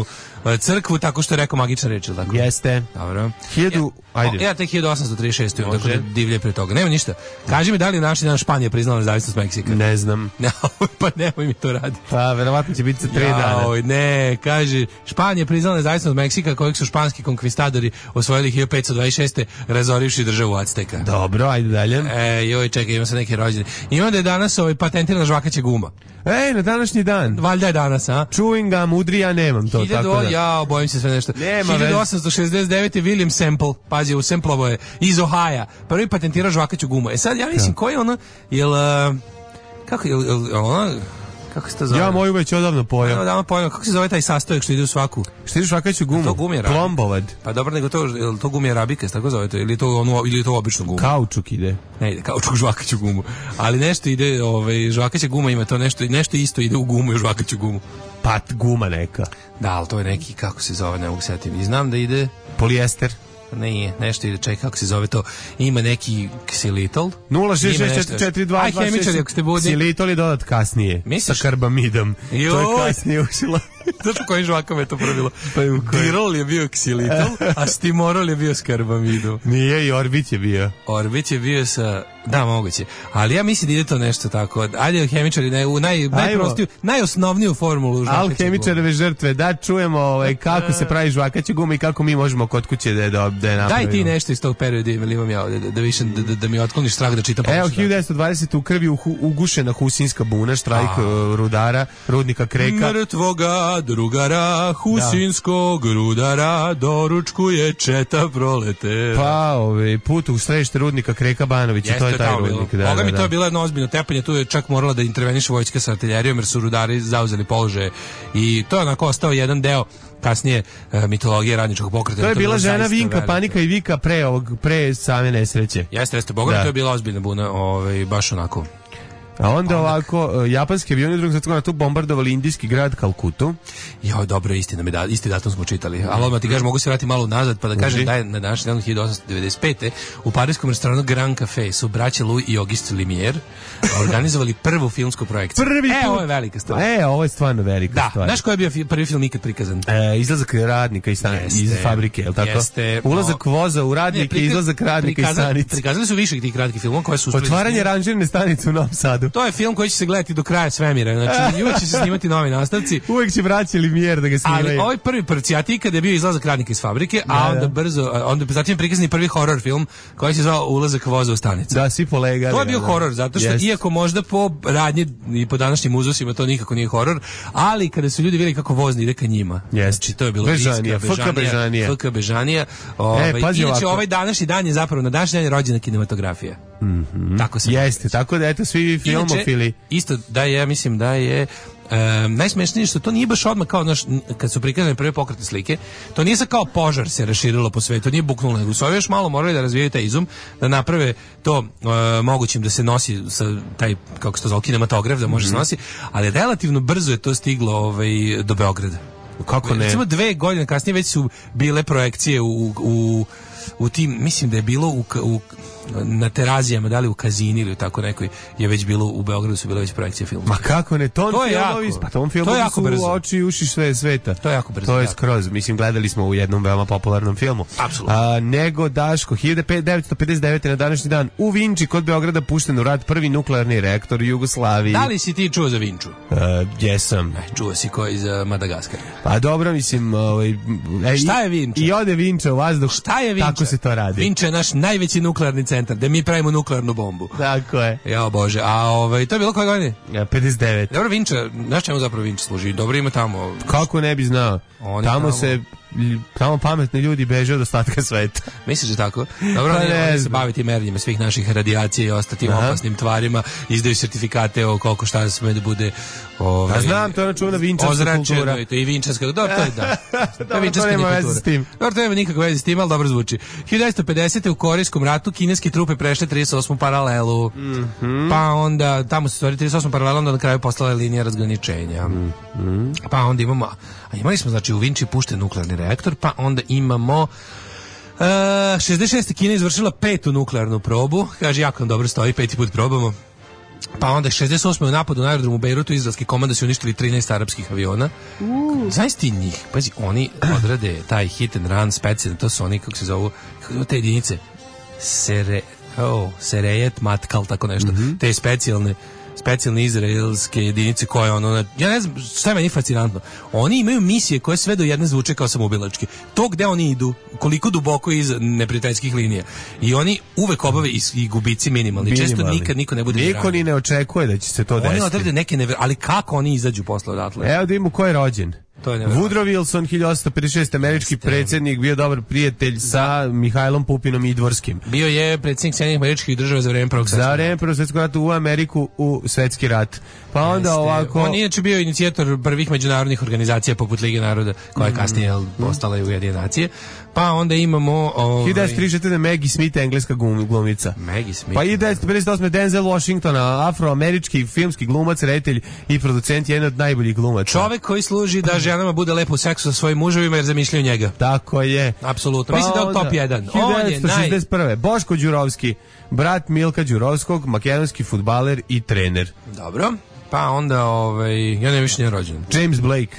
crkvu tako što je rekao magična reč, ili tako? Jeste. Dobro. Hiljadu, ajde. Ja tek hiljadu osamsto trideset šeste. Tako da divlje pre toga. Nema ništa. Kaži mi da li je naš dan Španija priznala nezavisnost Meksika? Ne znam. Pa nemoj mi to raditi. Pa verovatno će biti za tri dana. Jao, ne, kaže, Španija je priznala nezavisnost Meksika kojeg su španski konkvistadori osvojili hiljadu petsto dvadeset šeste razorivši državu Azteka. Dobro, ajde dalje. E, joj, čekaj, ima se neki rođeni. Ima da je danas ovaj patentirana žvakaća guma. Ej, na današnji dan. Valjda je danas, a? Chewing gum, udri, ja nemam to, Hiljadu, tako da. Ja, bojim se sve nešto. Nema hiljadu osamsto šezdeset devete. William Semple, pazi, u Semplovo je, iz Ohaja, prvi patentirao žvakaću gumu. E sad, ja mislim, koji je ono, jel, uh, kako, jel, jel, ona, kako se to zove? Ja moju već odavno pojao. Odavno pojao, kako se zove taj sastojak što ide u svaku? Što ideš žvakaću gumu? To gumije arabika. Plombovad. Pa dobro, nego to, jel to gumije arabika, tako zove to, ili to, ono, ili to obično gumu? Kaučuk ide. Ne ide, kaučuk žvakaću gumu. Ali nešto ide, ovaj, žvakaća guma ima to nešto, nešto isto ide u gumu i u žvakaću gumu. Pat guma neka. Da, ali to je neki, kako se zove, ne mogu setim. I znam da ide... Polijester. Ne, nešto ide, čekaj, kako se zove to. Ima neki ksilitol. nula šest šest četiri četiri dva dva šest. Aj, hemičari, ako ste budni. Ksilitol je dodat kasnije. Misliš? Sa karbamidom. Joj. To je kasnije ušilo. Zato kojim žvakama je to probilo? Pa u kojim? Dirol je bio ksilitol, a stimorol je bio s karbamidom. Nije, i Orbit je bio. Orbit je bio sa... Da, moguće. Ali ja mislim da ide to nešto tako. Ajde, hemičari, ne, u naj, najprostiju, najosnovniju formulu žvakaće gume. Alhemičareve žrtve, da čujemo ovaj, kako se pravi žvakaća guma i kako mi možemo kod kuće da je, da, da je napravimo. Daj ti nešto iz tog perioda, ili imam ja ovdje, da, da, više, da, da, da mi otkloniš strah da čitam. Evo, hiljadu devetsto dvadesete. u krvi uhu, ugušena Husinska buna, štrajk uh, rudara, rudnika Kreka. Mrtvoga drugara, Husinskog rudara, doručkuje četa prolete. Pa, ovaj, put u središte rudnika Kreka Banovića, to je taj rudnik. Da, Boga da, mi da. to je bilo jedno ozbiljno tepanje, tu je čak morala da interveniše vojska sa artiljerijom jer su rudari zauzeli položaje i to je onako ostao jedan deo kasnije e, mitologije radničkog pokreta. To je to bila žena zaista Vinka, veliko. Panika i Vika pre, ovog, pre same nesreće. Jeste, jeste, Boga mi to je bila ozbiljna buna, ovaj, baš onako. A onda ovako, japanski avioni u drugom svjetskom ratu bombardovali indijski grad Kalkutu. Jo, dobro, istina mi da, isti datum smo čitali. Ali odmah ti kažem, mogu se vratiti malo nazad pa da kažem da je na današnji dan hiljadu osamsto devedeset pete. u parijskom restoranu Grand Café su braća Louis i Auguste Lumière organizovali prvu filmsku projekciju. Prvi e, put. ovo je velika stvar. E, ovo je stvarno velika da, stvar. znaš koji je bio fi, prvi film nikad prikazan? E, izlazak radnika iz, stan, iz fabrike, je li tako? Jeste, Ulazak voza u radnike i izlazak radnika iz stanice. Prikazali su više tih kratkih filmova koje su... Otvaranje ranžirne stanice u Novom Sadu. To je film koji će se gledati do kraja svemira. Znači, uvijek će se snimati novi nastavci. Uvijek će braći Lumière da ga snimaju. Ali ovaj prvi prcijati kada je bio izlazak radnika iz fabrike, a da, onda da. brzo, onda zatim prikazani prvi horor film koji se zvao Ulazak voza u stanicu. Da, svi polegali. To je bio da, horor, zato što jest. iako možda po radnji i po današnjim uzusima to nikako nije horor, ali kada su ljudi vidjeli kako voz ide ka njima. Jest. Znači, to je bilo Bežanija, Iska, F K Bežanija. F K Bežanija. Ovaj, E, pazi inače, ovako. ovaj današnji dan je zapravo, na današnji dan je rođena kinematografija. Mm-hmm. Tako se Jeste, tako da eto svi filmofili. Inače, isto da je, ja mislim da je e, najsmešnije što to nije baš odmah kao naš, kad su prikazane prve pokretne slike, to nije sa kao požar se raširilo po svetu, nije buknulo, nego su ovi još malo morali da razvijaju taj izum, da naprave to e, mogućim da se nosi sa taj, kako se to zove, kinematograf, da može mm-hmm. se nosi, ali relativno brzo je to stiglo ovaj, do Beograda. Kako ne? Recimo dve godine kasnije već su bile projekcije u, u, u tim, mislim da je bilo u, u na Terazijama, da li u Kazini ili tako nekoj, je već bilo u Beogradu su bile već projekcije filma. Ma kako ne, ton to je filmovi, jako, pa ton filmovi su brzo. oči i uši sve sveta. To je jako brzo. To je jako. skroz, mislim, gledali smo u jednom veoma popularnom filmu. Apsolutno. A, nego, Daško, hiljadu devetsto pedeset devete. na današnji dan u Vinči kod Beograda pušten u rad prvi nuklearni reaktor u Jugoslaviji. Da li si ti čuo za Vinču? Uh, jesam. Ne, čuo si ko iz uh, Madagaskara. Pa dobro, mislim, ovaj, e, šta je Vinča? I ode Vinča u vazduh. Šta je Vinča? Tako se to radi. Vinča je naš najveći nuklearni centar, da mi pravimo nuklearnu bombu. Tako je. Ja, Bože. A ovaj, to je bilo koje godine? Ja, pedeset devet. Dobro, Vinča, znaš čemu zapravo Vinča služi? Dobro ima tamo... Kako ne bi znao? Tamo, tamo se... Tamo pametni ljudi beže od ostatka sveta. Misliš da tako? Dobro, pa ne, oni se bave tim merenjima svih naših radijacija i ostatim Aha. opasnim tvarima, izdaju sertifikate o koliko šta sme da bude ovaj, a znam, to je načuna vinčarska kultura. I to i vinčarska, dobro, to je da. To je vinčarska nema veze s tim. Dobro, to nema nikakve veze s tim, ali dobro zvuči. hiljadu devetsto pedesete. u Korejskom ratu kineske trupe prešle trideset osmu paralelu. Mm-hmm. Pa onda, tamo se stvari trideset osmu paralelu, onda na kraju postala je linija razgraničenja. Mm-hmm. Pa onda imamo, a imali smo, znači, u Vinči pušten nuklearni reaktor, pa onda imamo uh, šezdeset šeste. Kina izvršila petu nuklearnu probu, kaže, jako nam dobro stoji, peti put probamo. Pa onda šezdeset osme u napadu na aerodromu u Bejrutu izraelski komanda su uništili trinaest arapskih aviona. Uh. Znaš ti njih? Pazi, oni odrade taj hit and run specijalno, to su oni, kako se zovu, kako se zovu te jedinice? Sere, oh, Serejet Matkal, tako nešto. Mm-hmm. Te specijalne specijalne izraelske jedinice koje ono, ja ne znam šta je meni fascinantno, oni imaju misije koje sve do jedne zvuče kao samoubilačke. To gde oni idu, koliko duboko iz neprijateljskih linija, i oni uvek obave i, i gubici minimalni. Minimalni. Često nikad niko ne bude niko ni ne očekuje da će se to oni desiti. Oni odrede neke never... ali kako oni izađu posle odatle? Evo da imamo ko je rođen. Woodrow Wilson, hiljadu osamsto pedeset šeste američki predsjednik, bio dobar prijatelj sa Mihajlom Pupinom Idvorskim. Bio je predsjednik Sjedinjenih Američkih Država za vreme Prvog svjetskog Za vreme Prvog svjetskog rata u Ameriku u svetski rat. Pa onda Jeste. ovako... On je inače bio inicijator prvih međunarodnih organizacija poput Lige naroda, koja je kasnije mm. postala i Ujedinjene nacije. Pa onda imamo... Ovaj... hiljadu devetsto trideset četvrte. Maggie Smith, engleska glumica. Maggie Smith. Pa hiljadu devetsto pedeset osme. Denzel Washington, afroamerički filmski glumac, reditelj i producent, jedan od najboljih glumaca. Čovek koji služi da ženama bude lepo u seksu sa svojim muževima jer zamišljaju njega. Tako je. Apsolutno. Pa Mislim da je top jedan. hiljadu devetsto šezdeset prve. Naj... Boško Đurovski, brat Milka Đurovskog, makedonski fudbaler i trener. Dobro. Pa onda, ovaj, ja ne više nije rođen. James Blake.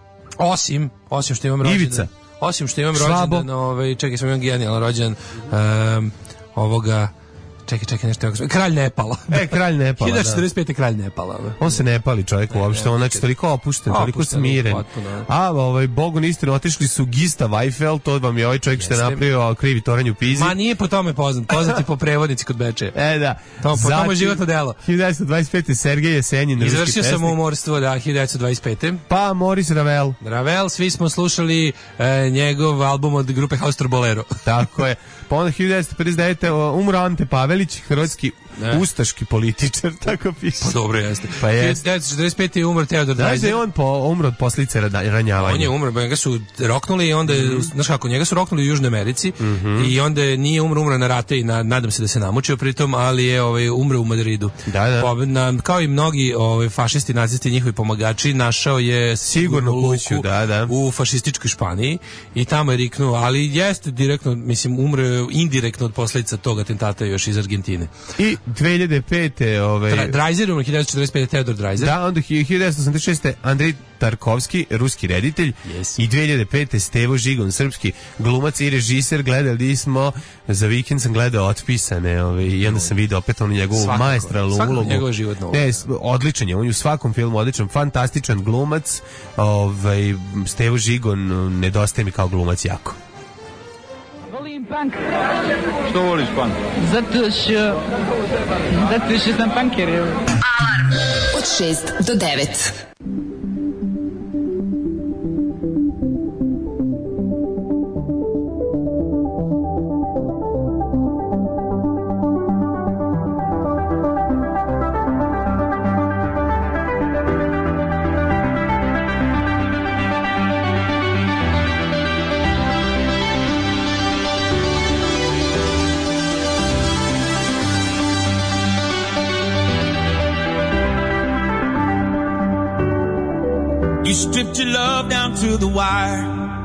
Osim, osim što imam rođendan. Ivica. Osim što imam rođendan, ovaj, čekaj, sam imam genijalan rođendan um, ovoga... Čekaj, čekaj, nešto tako. Kralj Nepala. E, kralj Nepala, hiljadu četrdeset pete. Kralj Nepala. Da. On se ne pali čovjek uopšte, on znači toliko opušten, toliko smiren. Potpuno. A ovaj, Bogu istinu, otišli su Gista Weifel, to vam je ovaj čovjek što je napravio krivi toranj u Pizi. Ma nije po tome poznat, poznat je po prevodnici kod Bečeja. E, da. To, po Zatim, tome životno delo. hiljadu devetsto dvadeset pete. Sergej Jesenjin, ruski pesnik. Izvršio sam umorstvo, da, hiljadu devetsto dvadeset pete. Pa Maurice Ravel. Ravel, svi smo slušali e, njegov album od grupe Haustor Bolero. Tako je. Pa onda hiljadu devetsto pedeset devete. umro Ante Pavelić, hrvatski Ne. ustaški političar, tako piše. Pa dobro jeste. Pa je. hiljadu devetsto četrdeset pete. je umro Theodor Dreiser. Da je on po, umro od posljedice ranjavanja. On je umro, ba njega su roknuli i onda, mm-hmm. znaš kako, njega su roknuli u Južnoj Americi mm-hmm. i onda nije umro, umro na rate i na, nadam se da se namučio pritom, ali je ovaj, umro u Madridu. Da, da. Po, na, kao i mnogi ovaj, fašisti, nacisti, njihovi pomagači, našao je sigurno kuću, da, da. u fašističkoj Španiji i tamo je riknuo, ali jeste direktno, mislim, umro indirektno od posljedica tog atentata još iz Argentine. I dve hiljade pete. Ovaj... Dreiser, hiljadu devetsto četrdeset pete. Theodor Dreiser. Da, onda hiljadu devetsto osamdeset šeste. Andrej Tarkovski, ruski reditelj. Yes. I dve hiljade pete. Stevo Žigon, srpski glumac i režiser. Gledali smo, za vikend sam gledao Otpisane, ovaj, i onda sam vidio opet onu njegovu maestralnu ulogu. Njegova životna uloga. Ne, odličan je, on je u svakom filmu odličan, fantastičan glumac. Ovaj, Stevo Žigon nedostaje mi kao glumac jako. Punk. Što voliš punk? Zato što zato što sam punker. Alarm od šest do devet. You stripped your love down to the wire.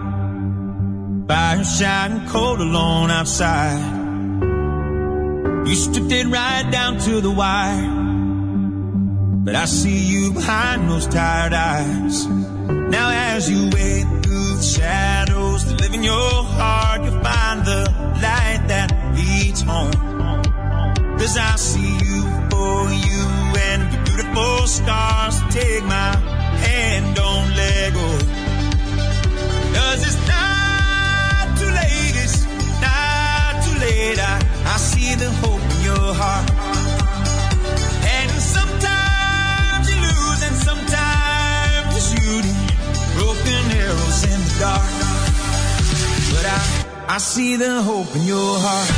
Fire shining cold alone outside. You stripped it right down to the wire. But I see you behind those tired eyes. Now as you wade through the shadows that live in your heart, you'll find the light that leads home. 'Cause I see you for you and your beautiful scars. Take my hand, don't let go. 'Cause it's not too late, it's not too late. I, I see the hope in your heart. And sometimes you lose and sometimes you're shooting broken arrows in the dark. But I, I see the hope in your heart.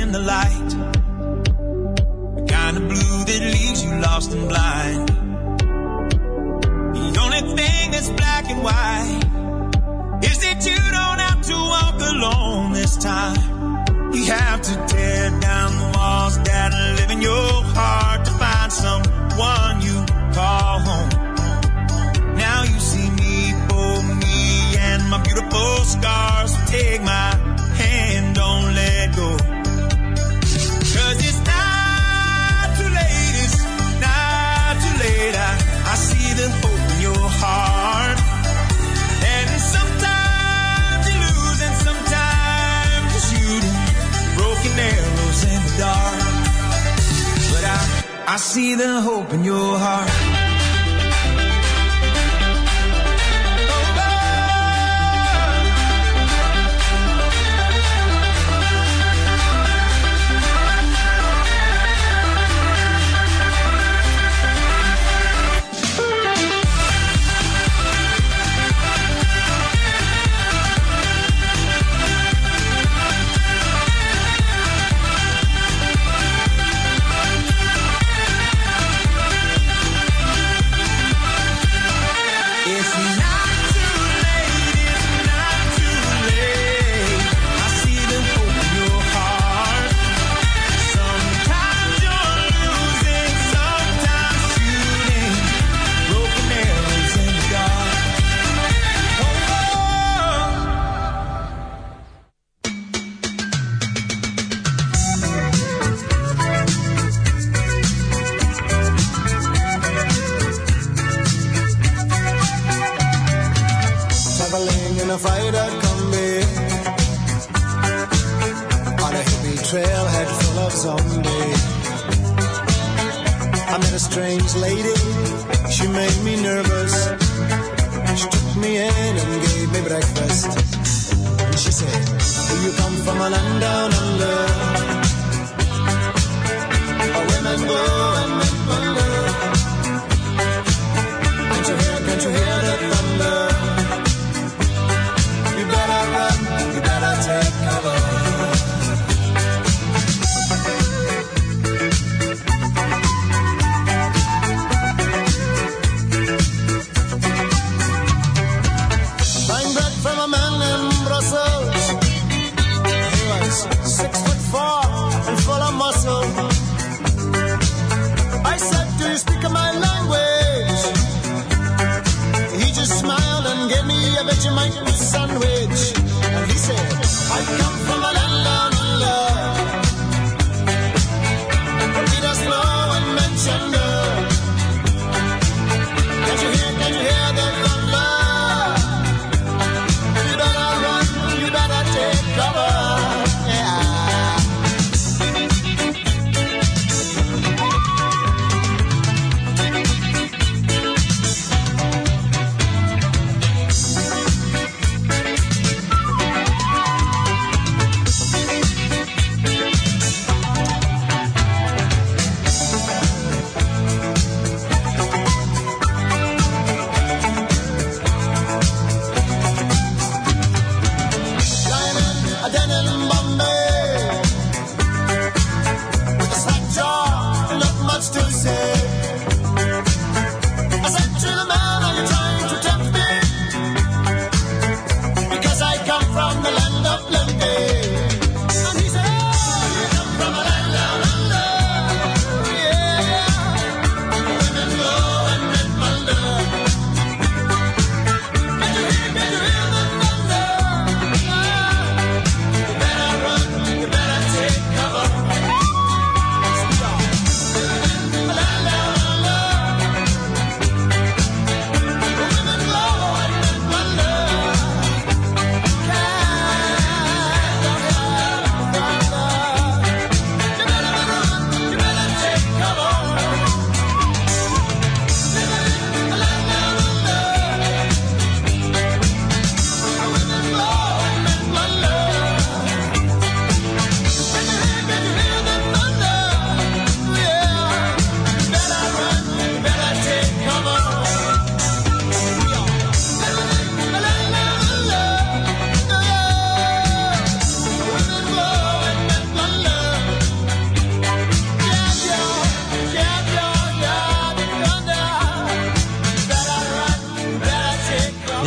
in the light, the kind of blue that leaves you lost and blind. The only thing that's black and white is that you don't have to walk alone this time. You have to tear down the walls that live in your heart to find someone you call home. Now you see me for me and my beautiful scars. Take my hand, don't let go. 'Cause it's not too late, it's not too late. I, I see the hope in your heart. And sometimes you lose and sometimes you're shooting broken arrows in the dark. But I, I see the hope in your heart.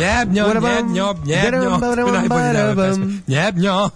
Njebnjo, njebnjo, njebnjo. Najbolji deo pesme. Njebnjo.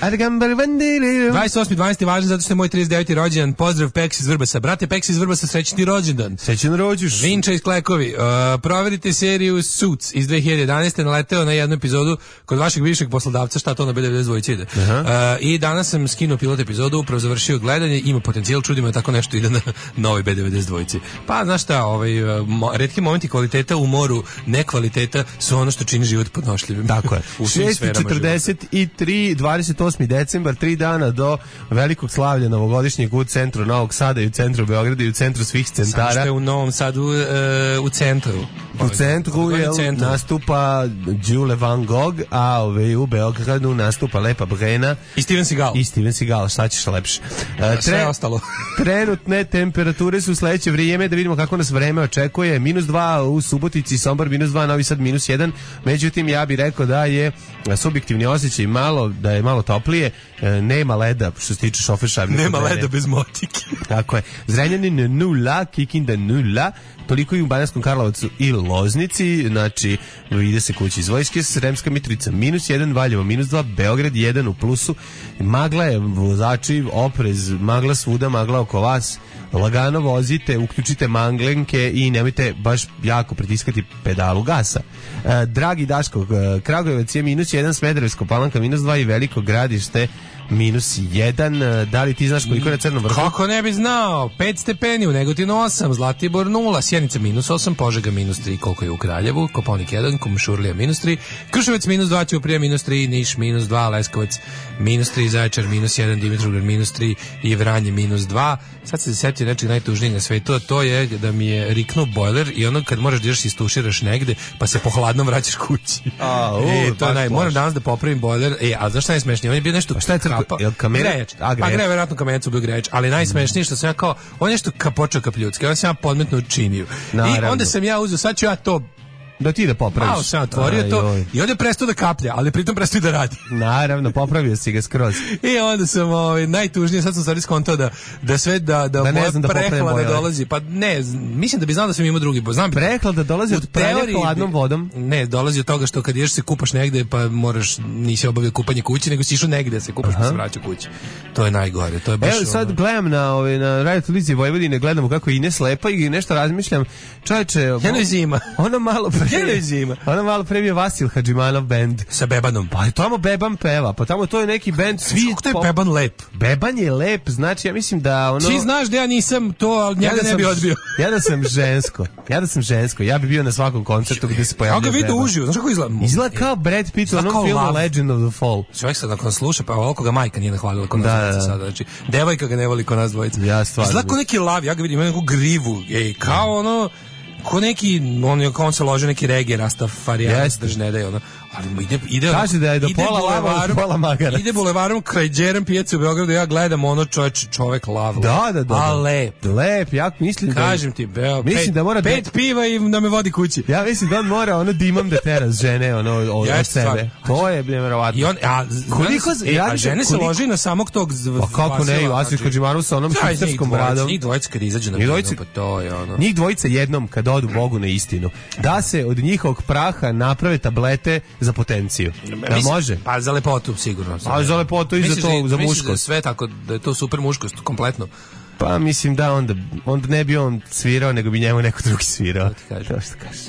dvadeset osmi dvanaesti važan zato što je moj trideset deveti rođendan. Pozdrav Peks iz Vrbasa. Brate Peks iz Vrbasa, srećni rođendan. Srećan rođuš. Vinča iz Klekovi. Uh, proverite seriju Suits iz dve hiljade jedanaeste. Naleteo na jednu epizodu kod vašeg bivšeg poslodavca, šta to na B devedeset dva ide. Uh, I danas sam skinuo pilot epizodu, upravo završio gledanje, ima potencijal, čudimo je tako nešto ide na novi B devedeset dva. Pa znaš šta, ovaj, mo, retki momenti kvaliteta u moru, nekvaliteta su ono što čini život podnošljivim. Tako je. šest četrdeset tri, dvadeset osmi decembar, tri dana do velikog slavlja novogodišnjeg u centru Novog Sada i u centru Beograda i u centru svih centara. Samo što je u Novom Sadu e, u centru. U centru je nastupa Đule Van Gogh, a ove, u Beogradu nastupa Lepa Brena. I Steven Seagal. I Steven Seagal, šta ćeš lepše. Tre, Sve ostalo. Trenutne temperature su sledeće vrijeme, da vidimo kako nas vreme očekuje. Minus dva u Subotici, Sombor minus dva, Novi Sad minus jedan. Međutim, ja bih rekao da je subjektivni osjećaj malo, da je malo toplije, nema leda što se tiče šoferšavnika. Nema leda bez motike. Tako je. Zrenjanin nula, Kikinda nula, toliko i u Banjarskom Karlovacu i Loznici, znači ide se kući iz vojske, Sremska Mitrovica minus jedan, Valjevo minus dva, Beograd jedan u plusu, magla je, vozači, oprez, magla svuda, magla oko vas, lagano vozite, uključite manglenke i nemojte baš jako pritiskati pedalu gasa. E, dragi Daško, Kragujevac je minus jedan, Smederevsko Palanka minus dva i Veliko Gradište minus jedan. Da li ti znaš koliko je na Crnom vrhu? Kako ne bi znao? pet stepeni, u Negotinu osam, Zlatibor nula, Sjenica minus osam, Požega minus tri, koliko je u Kraljevu, Koponik jedan, Kumšurlija minus tri, Kruševac minus dva, Ćuprija minus tri, Niš minus dva, Leskovac minus tri, Zaječar minus jedan, Dimitrovgrad minus tri i Vranje minus dva. Sad se setio nečeg najtužnijeg na svetu, a to je da mi je riknuo bojler i ono kad moraš da ideš istuširaš negde, pa se po hladnom vraćaš kući. A, u, e, to je naj, moram danas da popravim bojler. E, a znaš šta je najsmešnije? On je bio nešto šta je kapa, jel kamer? Grejač. A, grejač. Pa grejač, verovatno kamenec bio grejač, ali najsmešnije što sam ja kao, on je nešto ka, počeo kapljutski, on sam ja podmetno učinio. I onda sam ja uzeo, sad ću ja to da ti da popraviš. Malo sam otvorio aj, to oj. I onda je prestao da kaplja, ali pritom prestao da radi. Naravno, popravio si ga skroz. I onda sam ovaj, najtužnije, sad sam stvari skontao da, da sve, da, da, da ne znam da prehlada dolazi. Pa ne, mislim da bi znao da sam imao drugi. Znam, prehlada dolazi od pranja hladnom vodom? Ne, dolazi od toga što kad ideš se kupaš negde, pa moraš, nisi obavio kupanje kući, nego si išao negde se kupaš, pa se vraća kući. To je najgore. To je baš. Evo sad ono... gledam na, ovaj, na radio televiziji Vojvodine, gledamo kako je Ines lepa i nešto razmišljam. Čoveče, Jeno je zima. Ona malo pre. Jeno je zima. Ona malo pre bio Vasil Hadžimanov bend sa Bebanom. Pa tamo Beban peva, pa tamo to je neki bend svi. Kako je Beban lep? Beban je lep, znači ja mislim da ono. Ti znaš da ja nisam to, al njega ja ne bi odbio. Ja da sam žensko. Ja da sam žensko. Ja bih bio na svakom koncertu gdje se pojavljuje. Ja ga vidim uživo. Znaš kako izgleda? Izgleda kao Brad Pitt u onom filmu Legend of the Fall. Čovjek sad nakon sluša, pa ovako ga majka nije nahvalila kod nas da, da. Sada. Znači, devojka ga ne voli kod nas dvojica. Ja stvarno. Izgleda kao neki lav, ja ga vidim, ima neku grivu, ej, kao ono, ko neki, on je kao on se lože neki reggae rastafarijanac, drž ne da je ono, ali ide, ide, kaže da je do pola lava, pola magarac. Ide bulevarom kraj Đerem pijace u Beogradu, ja gledam ono čovječ, čovek lav. Da, da, da. A lep. Lep, ja mislim da... Kažem ti, beo, mislim pet, da mora pet da... piva i da me vodi kući. Ja mislim da on mora ono dimom da teras žene, ono, od ja, sebe. Stvar. To je nevjerovatno. I on, a, koliko, e, a žene se loži na samog tog... Pa kako ne, Vasil Hadžimanov sa onom hipsterskom bradom. Njih dvojica kad izađu na binu, pa to je ono. Njih dvojica jednom kad odu Bogu na istinu. Da se od njihovog praha naprave tablete za potenciju. Da može? Pa za lepotu sigurno. A za lepotu i za to, za muškost. Da sve tako, da je to super muškost, kompletno. Pa mislim da onda, onda ne bi on svirao, nego bi njemu neko drugi svirao. To ti kažem. To što kažeš.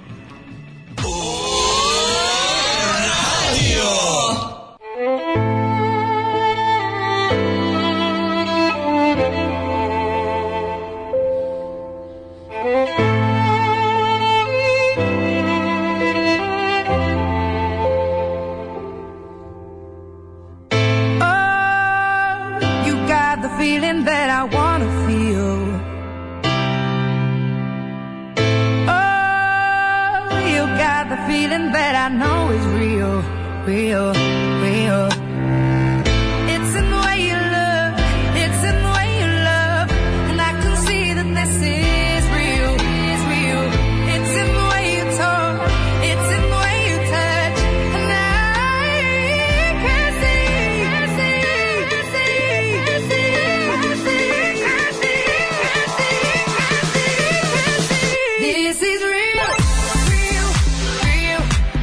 Feeling that I want to feel. Oh, you got the feeling that I know is real, real, real. It's in the way you look, it's in the way you love, and I can see that this is real, is real. It's in the way you talk, it's in the way you touch, and I can see, can see, can see, can see. This is real, real, real,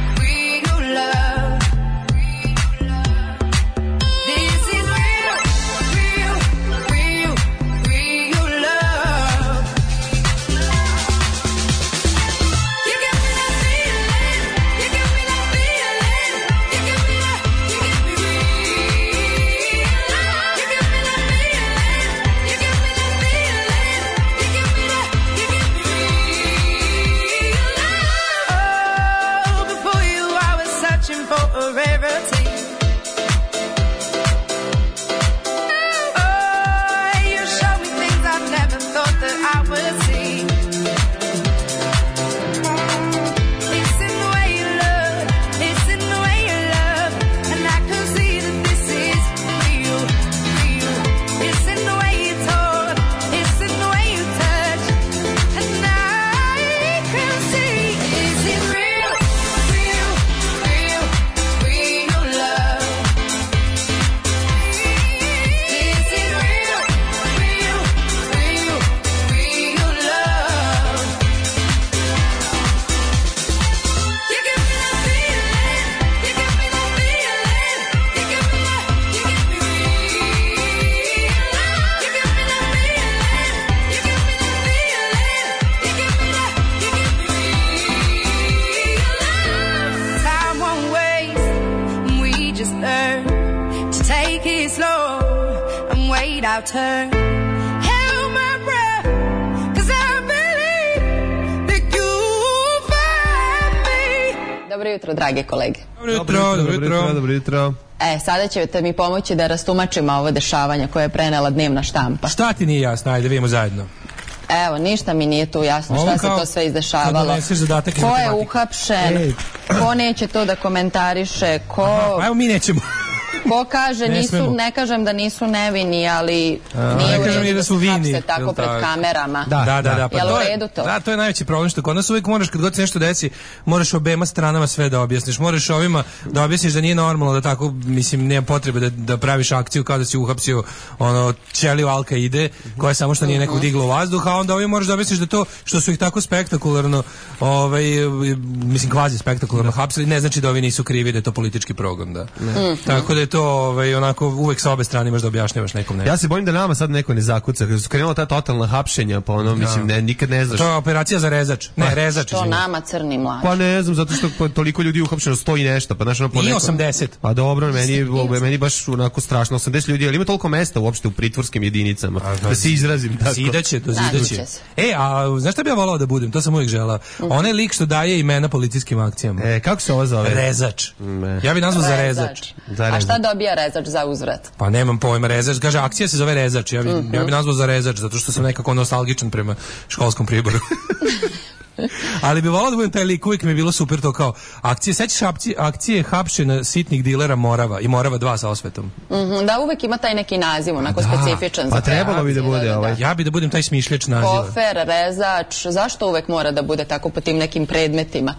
without her. Hold my breath, 'cause I believe that you'll find me. Dobro jutro, drage kolege. Dobro jutro, dobro jutro. Dobro jutro. E, sada ćete mi pomoći da rastumačimo ovo dešavanje koje je prenela dnevna štampa. Šta ti nije jasno? Ajde, vidimo zajedno. Evo, ništa mi nije tu jasno Ovo šta se kao to sve izdešavalo. kad doneseš zadatak iz Ko je matematike. uhapšen, Ej. ko neće to da komentariše, ko... Aha, evo mi nećemo. Ko kaže, Ne nisu, smemo. ne kažem da nisu nevini, ali A, nije ne u kažem redu ni da da su se vini, hapse tako jel pred tako? kamerama. Da, da, da. Pa Jel to u je- redu to? Da, to je najveći problem što kod nas uvijek moraš kad god se nešto desi, moraš obema stranama sve da objasniš. Moraš ovima da objasniš da nije normalno da tako, mislim, nema potrebe da, da praviš akciju kao da si uhapsio ono ćeliju Al-Kaide, koja samo što nije nekog digla u vazduh, a onda ovim moraš da objasniš da to što su ih tako spektakularno, ovaj, mislim, kvazi spektakularno hapsili, ne znači da ovi nisu krivi, da je to politički progon, da. Tako da je to ovaj, onako uvek sa obe strane imaš da objašnjavaš nekom nešto. Ja se bojim da nama sad neko ne zakuca. Kad su krenula ta totalna hapšenja, pa ono, mislim, ne, nikad ne znaš. To je operacija za rezač. Ne, rezač. To izvini. nama crni mlađi. Pa ne znam, zato što pa, toliko ljudi uhapšeno sto i nešto, pa znaš ono po Nije neko- osamdeset. Pa dobro, meni je meni baš onako strašno osamdeset ljudi, ali ima toliko mesta uopšte u pritvorskim jedinicama. Da se izrazim tako. Zidaće, to Naći zidaće. će se. E, a znaš šta bi ja volao da budem? To sam uvijek želao. Onaj lik što daje imena policijskim akcijama. E, kako se ovo zove? Rezač. Ne. Ja bi nazvao za rezač. Za A rezač. šta dobija rezač za uzvrat? Pa nemam pojma, rezač. Kaže, akcija se zove rezač. Ja bi, ja bi nazvao za rezač, zato što sam nekako nostalgičan prema školskom priboru. Ali bi volao da budem taj lik, uvijek mi je bilo super to kao akcije, sećaš akcije, akcije hapšena sitnih dilera Morava i Morava dva sa osvetom. Mhm, da, uvek ima taj neki naziv, onako Da. specifičan. Pa za te trebalo bi da akcije, bude ovaj. Ja bi da budem taj smišljač naziva. Kofer, rezač, zašto uvek mora da bude tako po tim nekim predmetima?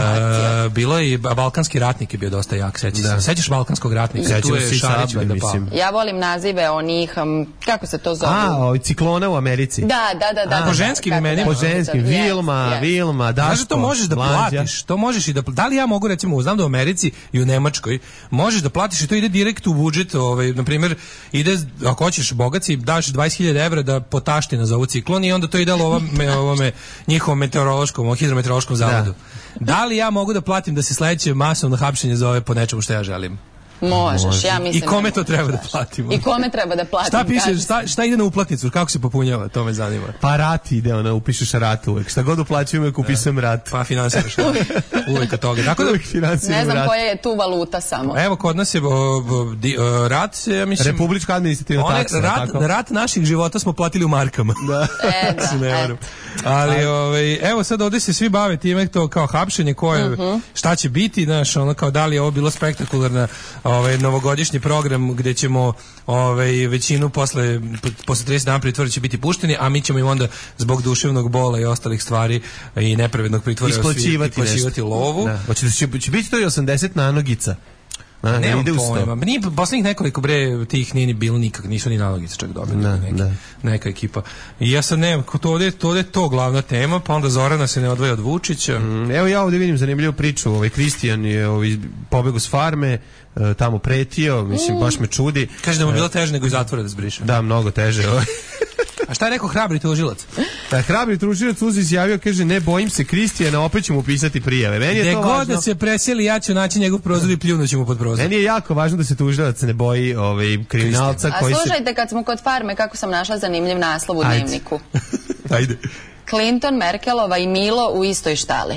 E, bilo je i balkanski ratnik je bio dosta jak, sećaš se. Sećaš balkanskog ratnika? Sećam Tu je se i Šarić Sablje, da pao. mislim. Ja volim nazive onih, um, kako se to zove? A, ovaj ciklona u Americi. Da, da, da. da, po da, ženskim kako imenima? da- Po ženskim, Yes, Vilma, yes. Vilma, Daško. Znaš da to možeš da Mlađa. platiš, to možeš i da pl- da li ja mogu recimo, znam da u Americi i u Nemačkoj možeš da platiš i to ide direkt u budžet, ovaj na primjer ide ako hoćeš bogaci daš dvadeset hiljada evra da potašti na zovu ciklon i onda to ide ovome ovome njihovom meteorološkom, hidrometeorološkom zavodu. Da li ja mogu da platim da se sledeće masovno hapšenje zove po nečemu što ja želim? Možeš, ja mislim. I kome da to treba da možeš. platimo? I kome treba da platim? Šta piše, kaži. šta, šta ide na uplatnicu, kako se popunjava, to me zanima. Pa rat ide, ona, upišeš rat uvek. Šta god uplaćujem, uvek upisam rat. Pa finansiraš. Uvijek od toga. Tako da, Uvek finansiram Ne znam rat. koja je tu valuta samo. evo kod nas je o, o, di, o, rat, se, ja mislim... Republička administrativna Onaj taksa, rat, tako? rat naših života smo platili u markama. Da. E, da, Se ne varam. eto. Ali ovaj, evo sad ovdje se svi bave time to kao hapšenje koje, šta će biti, znaš, ono kao da li je ovo bilo spektakularna ovaj, novogodišnji program gdje ćemo ovaj, većinu posle, posle trideset dana pritvora će biti pušteni, a mi ćemo im onda zbog duševnog bola i ostalih stvari i nepravednog pritvora Isplaćivati isplaćivati nešto. lovu. Da. Hoće, će, će biti to i osamdeset nanogica. Na, Nemam ide u sto. pojma. Nije, poslednjih nekoliko bre tih nije ni bilo nikak, nisu ni nalogice čak dobili. Da, neki, da. Neka ekipa. I ja sad nemam, ko to ovdje, to ovdje je to glavna tema, pa onda Zorana se ne odvaja od Vučića. Mm, Evo ja ovdje vidim zanimljivu priču. Ovaj Kristijan je ovaj, pobegao s farme, e, tamo pretio, mislim, baš me čudi. Kaže da mu je bilo teže nego iz zatvora da zbriše. Da, mnogo teže. ovaj. A šta je rekao hrabri tužilac? Da, hrabri tužilac Uzi izjavio, kaže, ne bojim se Kristijana, opet ću mu pisati prijave. Meni je Gde to god važno. da se preseli, ja ću naći njegov prozor i pljunuću mu pod prozor. Meni je jako važno da se tužilac ne boji ovaj, kriminalca A koji se... slušajte, kad smo kod farme, kako sam našla zanimljiv naslov u Ajde. dnevniku. Ajde. Clinton, Merkelova i Milo u istoj štali.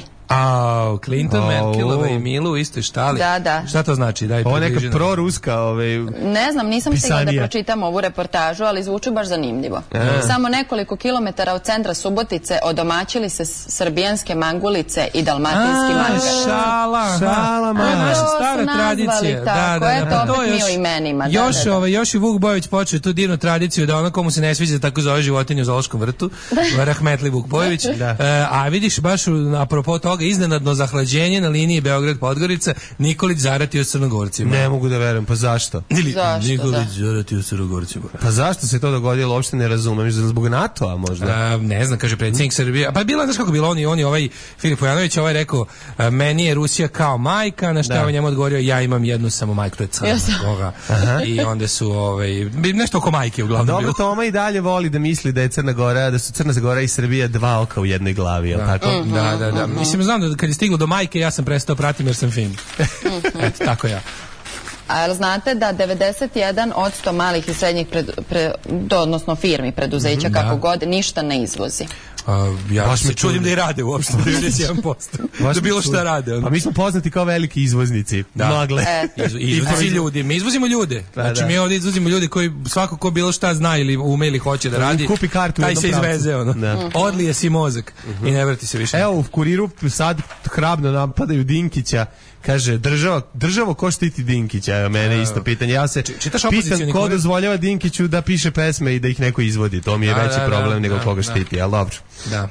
A, Clinton, Au. Merkelova i Milo u istoj štali. Da, da. Šta to znači? Daj, Ovo je približi neka nam. proruska, ovaj... Ne znam, nisam stigla da Pisanija. pročitam ovu reportažu, ali zvuči baš zanimljivo. Samo nekoliko kilometara od centra Subotice odomaćili se s- srbijanske mangulice i dalmatinski A, mangar. šala, Šala, aha. ma. To je naša To su stara nazvali tradicija. tako, eto, pa opet to mi o imenima, da, Još, da, da. ovaj, još i Vuk Bojević počeo tu divnu tradiciju da ono komu se ne sviđa tako zove životinju u zoološkom vrtu, rahmetli Vuk Bojević. Da. E, a vidiš, baš u- apropo toga, iznenadno zahlađenje na liniji Beograd-Podgorica, Nikolić zaratio s Crnogorcima. Ne mogu da verujem, pa zašto? Ili Zašto, Nikolić da. zaratio s Crnogorcima. Pa zašto se to dogodilo, uopšte ne razumem. Zbog NATO-a možda? A, ne znam, kaže predsjednik Srbije. Pa bilo, znaš kako bilo, oni, oni ovaj Filip Vojanović, ovaj rekao, a, meni je Rusija kao majka, na šta Da. je njemu odgovorio, ja imam jednu samo majku, to je Crna Jasno. Gora. I onda su, ovaj, bi- nešto oko majke uglavnom Dobro, bilo. Toma i dalje voli da misli da je Crna Gora, da su Crna Gora i Srbija dva oka u jednoj glavi, jel tako? Da, da, da. Mislim, znam da kad je stiglo do majke, ja sam prestao pratim jer sam fin. Eto, tako ja. A jel znate da devedeset jedan posto malih i srednjih pred, pre, do, odnosno firmi, preduzeća, Mhm, kako da. god, ništa ne izvozi? A, ja Baš se me čudim čudi. da i rade uopšte, devedeset jedan posto. Da bilo šta rade. Ono. Pa mi smo poznati kao veliki izvoznici. Da. Magle. E. Izvo- Izvozi ljudi, mi izvozimo ljude. Pa, Znači da. mi ovdje izvozimo ljude koji svako ko bilo šta zna ili ume ili hoće da radi. Kupi kartu u taj jednom se pravcu. izveze ono. Da. Odlije si mozak i ne vrati se više. Evo u Kuriru sad hrabno napadaju Dinkića. Kaže, država, državo ko štiti Dinkića? Evo, mene isto pitanje. Ja se čitaš pitam opozicioni ko Kurir? dozvoljava Dinkiću da piše pesme i da ih neko izvodi. To mi je Da, veći da, problem da, nego da, koga da. štiti, ali dobro. Da.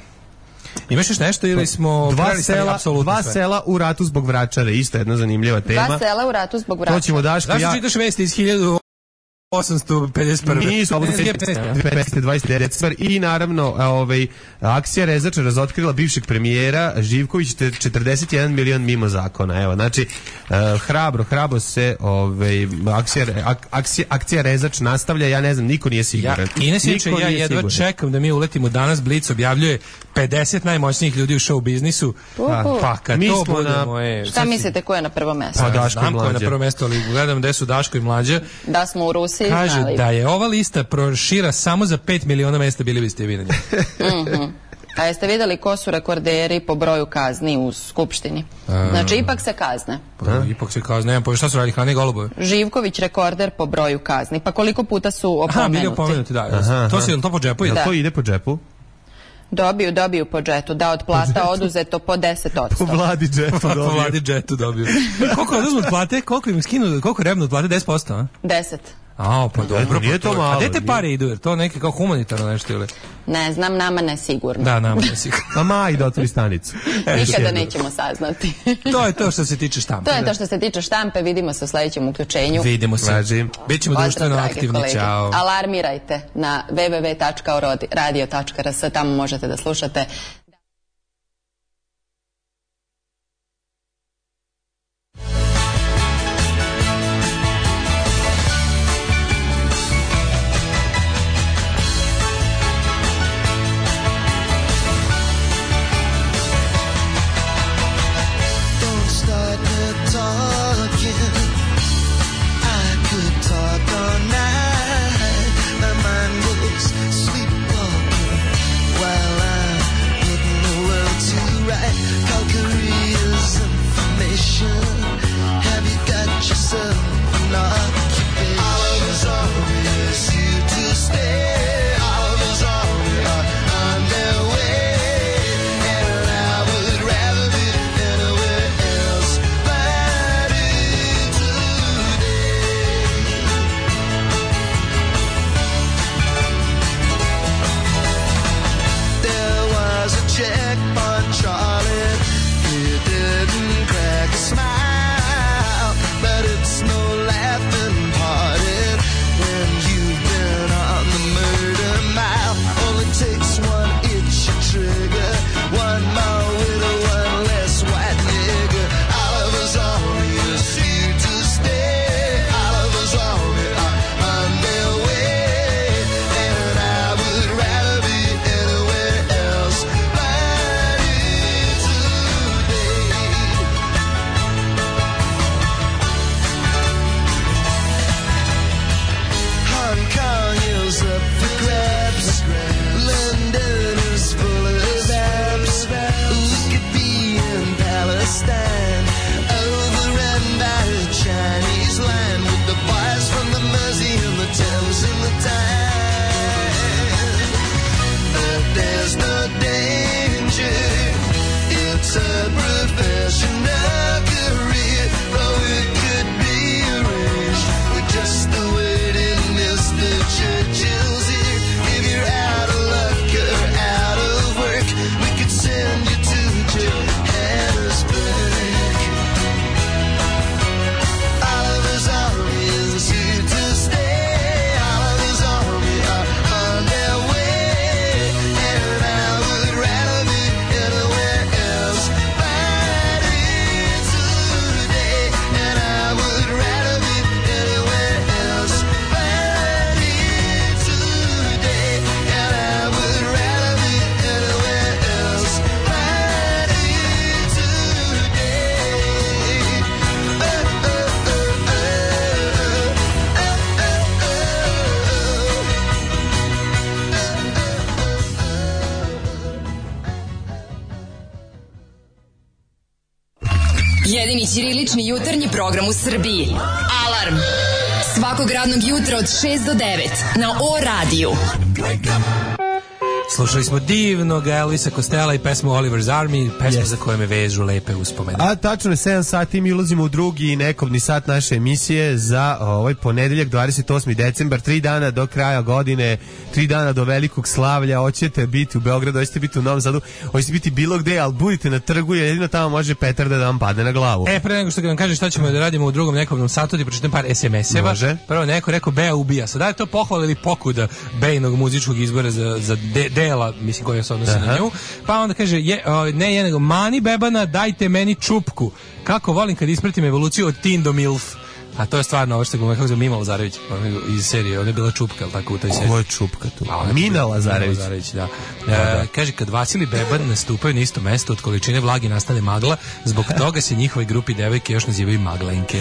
Imaš još nešto ili smo Dva krali stvari sela, apsolutno dva sve? sela u ratu zbog vračare, isto jedna zanimljiva tema. Dva sela u ratu zbog To vraća. ćemo Daško Zašto ja... čitaš vesti iz hiljadu osamsto pedeset prve? Nisu, ovo petsto dvadeset decembar i naravno a, ovaj, akcija Rezača razotkrila bivšeg premijera Živković te četrdeset jedan milion mimo zakona. Evo, znači, uh, hrabro, hrabro se ovaj, akcija, ak, akcija, akcija Rezač nastavlja, ja ne znam, niko nije Ja, siguran. Ines Ječe, Niko ja nije jedva siguran. čekam da mi uletimo danas. Blic objavljuje pedeset najmoćnijih ljudi u show biznisu. Uhu. Pa kad Mi to smo bude na- moje... Šta mislite ko je na prvom mjestu? Pa Daško i Znam ko je na Mlađa. prvo mesto, ali gledam gde su Daško i Mlađa. Da smo u Rusiji Kaže znali. da je ova lista prošira samo za pet miliona mesta, bili biste vi na njoj. Mhm. A jeste vidjeli ko su rekorderi po broju kazni u Skupštini? Znači, ipak se kazne. Pa, ipak se kao, nemam pojma šta su radili, hrane i golubove. Živković rekorder po broju kazni. Pa koliko puta su Aha, bili opomenuti? opomenuti, da. Aha, To aha. se, jel to po džepu? Jel ide? to ide po džepu? Dobiju, dobiju po džetu. Da, od plata oduzeto po deset Po odsto. vladi džepu Po dobio. vladi džetu dobio. Koliko oduzmu od plate? Koliko im skinu? Koliko revno od plate? deset posto, a? deset. A, pa dobro. nije pa to malo, A gde te nije. pare idu? Jer to neke kao humanitarno nešto ili? Ne znam, nama ne sigurno. Da, nama ne sigurno. Pa maj da otvori stanicu. Nikada nećemo saznati. To je to što se tiče štampe. To je to što se tiče štampe. Vidimo se u sledećem uključenju. Vidimo se. Važi. Bićemo Pozdrav, društveno drage aktivni. kolege. Ćao. Alarmirajte na w w w tačka radio tačka r s, tamo možete da slušate. Don't start the talking. I could talk all night. My mind was sleepwalking while I would Jedini ćirilični jutarnji program u Srbiji. Alarm! Svakog radnog jutra od šest do devet na O radiju. Slušali smo divnog Elvisa Costello i pesmu Oliver's Army, pesmu yes. za koje me vežu lepe uspomene. A tačno je sedam sati, mi ulazimo u drugi nekobni sat naše emisije za ovaj ponedeljak, dvadeset osmi decembar, tri dana do kraja godine, tri dana do velikog slavlja. Hoćete biti u Beogradu, hoćete biti u Novom Sadu, hoćete biti bilo gde, ali budite na trgu, jer jedino tamo može petarda da vam padne na glavu. E, pre nego što vam kažem šta ćemo da radimo u drugom nekobnom satu, ti pročitam par es em eseva. Može. Prvo neko rekao Bea ubija. Sada je to pohvala ili pokuda Bejnog muzičkog izbora za, za de, dela, mislim, koja se odnosi na nju. Pa onda kaže, je, o, ne je nego, mani bebana, dajte meni čupku. Kako volim kad ispratim evoluciju od teen do milf. A to je stvarno ovo što je kako zove Mima Lazarević iz serije, ona je bila čupka, ali tako u toj seriji. Ko je čupka tu? A, Mina Lazarević. Lazarević, da. E, da. Kaže, kad Vasil i Beban nastupaju na isto mesto, od količine vlage nastane magla, zbog toga se njihovoj grupi devojke još nazivaju maglenke.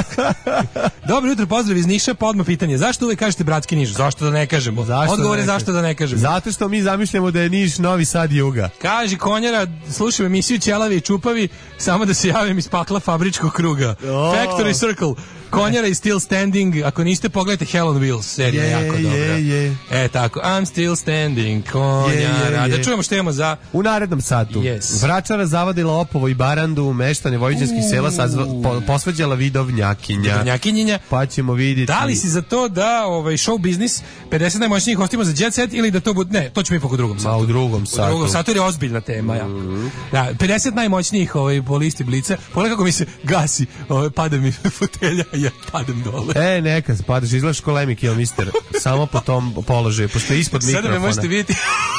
Dobro jutro, pozdrav iz Niša, pa odmah pitanje, zašto uvek kažete bratski Niš? Zašto da ne kažemo? Odgovor je zašto da ne kažemo. Zato što mi zamišljamo da je Niš Novi Sad juga. Kaže Konjara, slušam emisiju Ćelavi i Čupavi, samo da se javim iz pakla fabričkog kruga. Oh. Factory Circle. Konjara is still standing. Ako niste, pogledajte Hell on Wheels, serija je yeah, jako dobra. Yeah, yeah. E tako, I'm still standing, Konjara. Yeah, yeah, yeah. Da čujemo što imamo za... U narednom satu. Yes. Vračara zavadila Opovo i Barandu, meštane vojvođanskih sela sazva, po, posvađala vidovnjakinja. Vidovnjakinjenja. Pa ćemo vidjeti. Da li si za to da ovaj show biznis pedeset najmoćnijih hostimo za Jet Set ili da to bude... Ne, to ćemo ipak u drugom satu. Ma, u drugom satu. U drugom satu jer je ozbiljna tema. Ja. Mm-hmm. Da, pedeset najmoćnijih ovaj, po listi Blica. Pogledaj kako mi se gasi, ovaj, pada mi fotelja i ja padem dole. E, neka, padaš, izgledaš ko Lemmy Kilmister, samo po tom položaju, pošto je ispod mikrofona. Sada me možete vidjeti.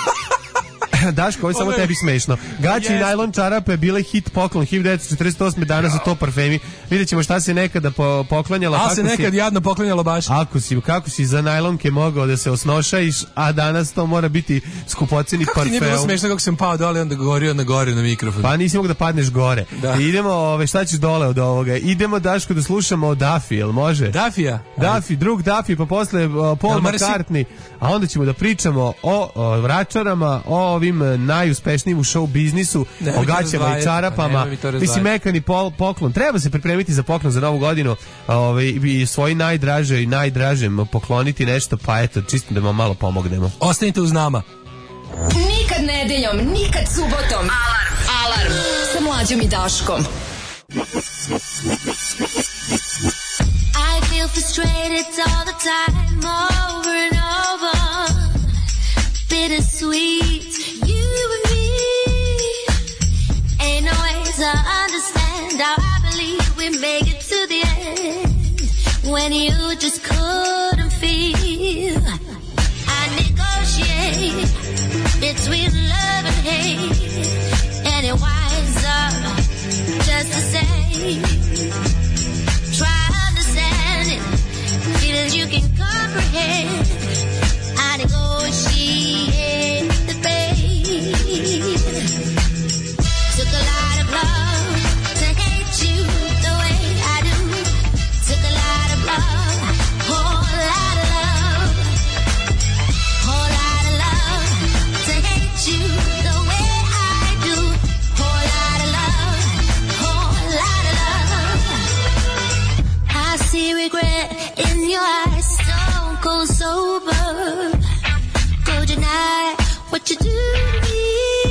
Daško, ovo je samo tebi smešno. Gaći yes. i najlon čarape bile hit poklon hiljadu devetsto četrdeset osme danas za to parfemi. Vidjet ćemo šta se nekada po, poklanjala. A se nekad si, jadno poklanjalo baš. Ako si, kako si za najlonke mogao da se osnošajiš, a danas to mora biti skupoceni parfem. Kako ti nije bilo smešno kako sam pao dole, onda govorio na gore na mikrofon. Pa nisi mogu da padneš gore. Da. Idemo, ove, šta ćeš dole od ovoga? Idemo, Daško, da slušamo o Duffy, jel može? Duffy-a? Duffy, drug Duffy, pa posle uh, Paul McCartney. A onda ćemo da pričamo o, o vračarama, o ovim najuspešnijim u show biznisu, o gaćama i čarapama. Mislim, mekani pol, poklon. Treba se pripremiti za poklon za novu godinu, ovaj, i svoji najdraže i najdražem pokloniti nešto, pa eto, čisto da vam malo pomognemo. Ostanite uz nama. Nikad nedeljom, nikad subotom. Alarm, alarm. Sa Mlađom i Daškom. I feel frustrated all the time, over and over. Bittersweet, you and me. Ain't no way to understand how I believe we make it to the end when you just couldn't feel. I negotiate between love and hate, and it winds up just the same. Try understanding, feelings you can comprehend. I negotiate the pain. Took a lot of love to hate you the way I do. Took a lot of love, whole lot of love, whole lot of love to hate you the way I do. Whole lot of love, whole lot of love. I see regret in your eyes, stone cold sober. Go deny what you do to me.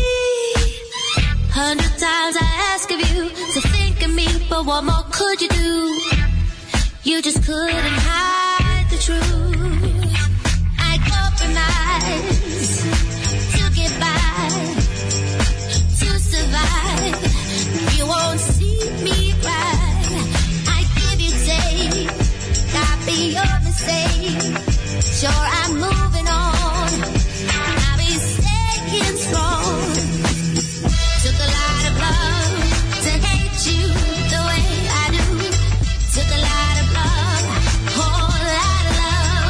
Hundred times I ask of you to think of me, but what more could you do? You just couldn't hide the truth. I compromise to get by, to survive. You won't see me cry. I give you take, not be your mistake. Sure, I'm moving on, I'll be staying strong. Took a lot of love to hate you the way I do. Took a lot of love, whole lot of love.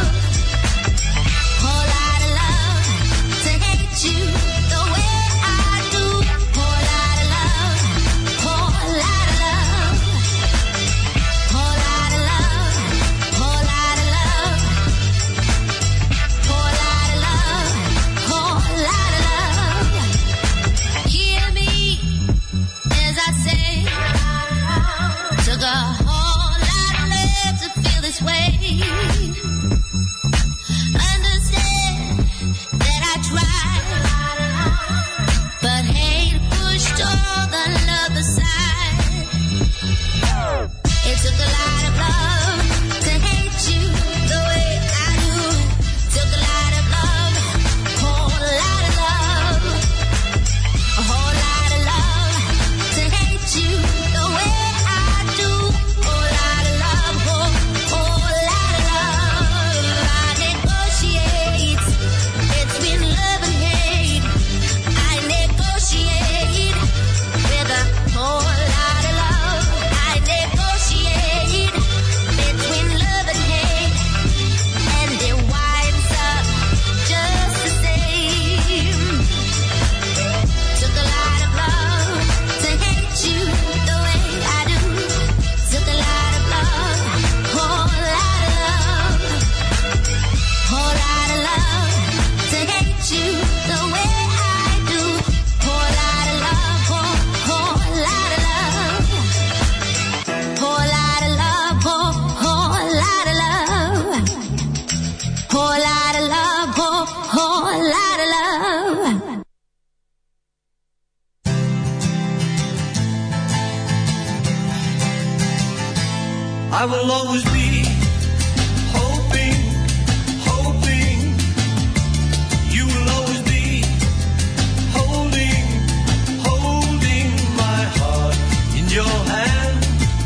I will always be hoping, hoping. You will always be holding, holding my heart in your hand.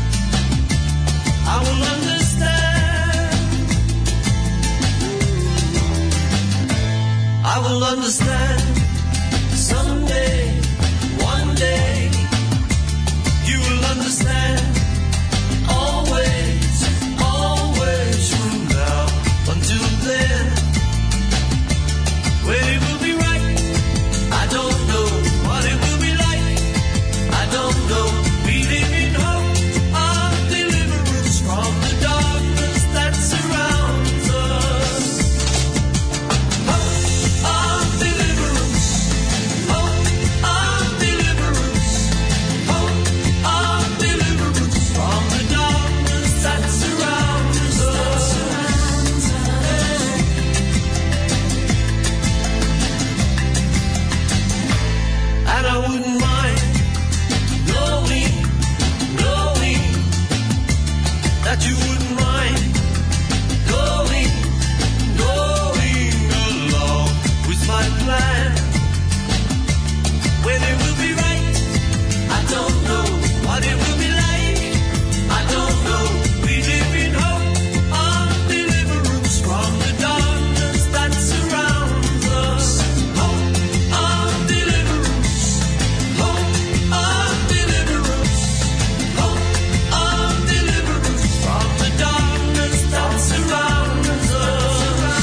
I will understand. I will understand someday, one day. You will understand. Always, always from now until then. When it will be right, I don't know what it will be like. I don't know. We live in hope of deliverance from the darkness that surrounds us. Hope of deliverance. Hope of deliverance. Hope of deliverance from the darkness that surrounds us. And I wouldn't mind knowing, knowing that you wouldn't mind going, going along with my plan. When it will be right, I don't know what it will be like. I don't know. We live in hope of deliverance from the darkness that surrounds us. Hope of deliverance. Hope of deliverance. Hope of deliverance from the darkness that surrounds us.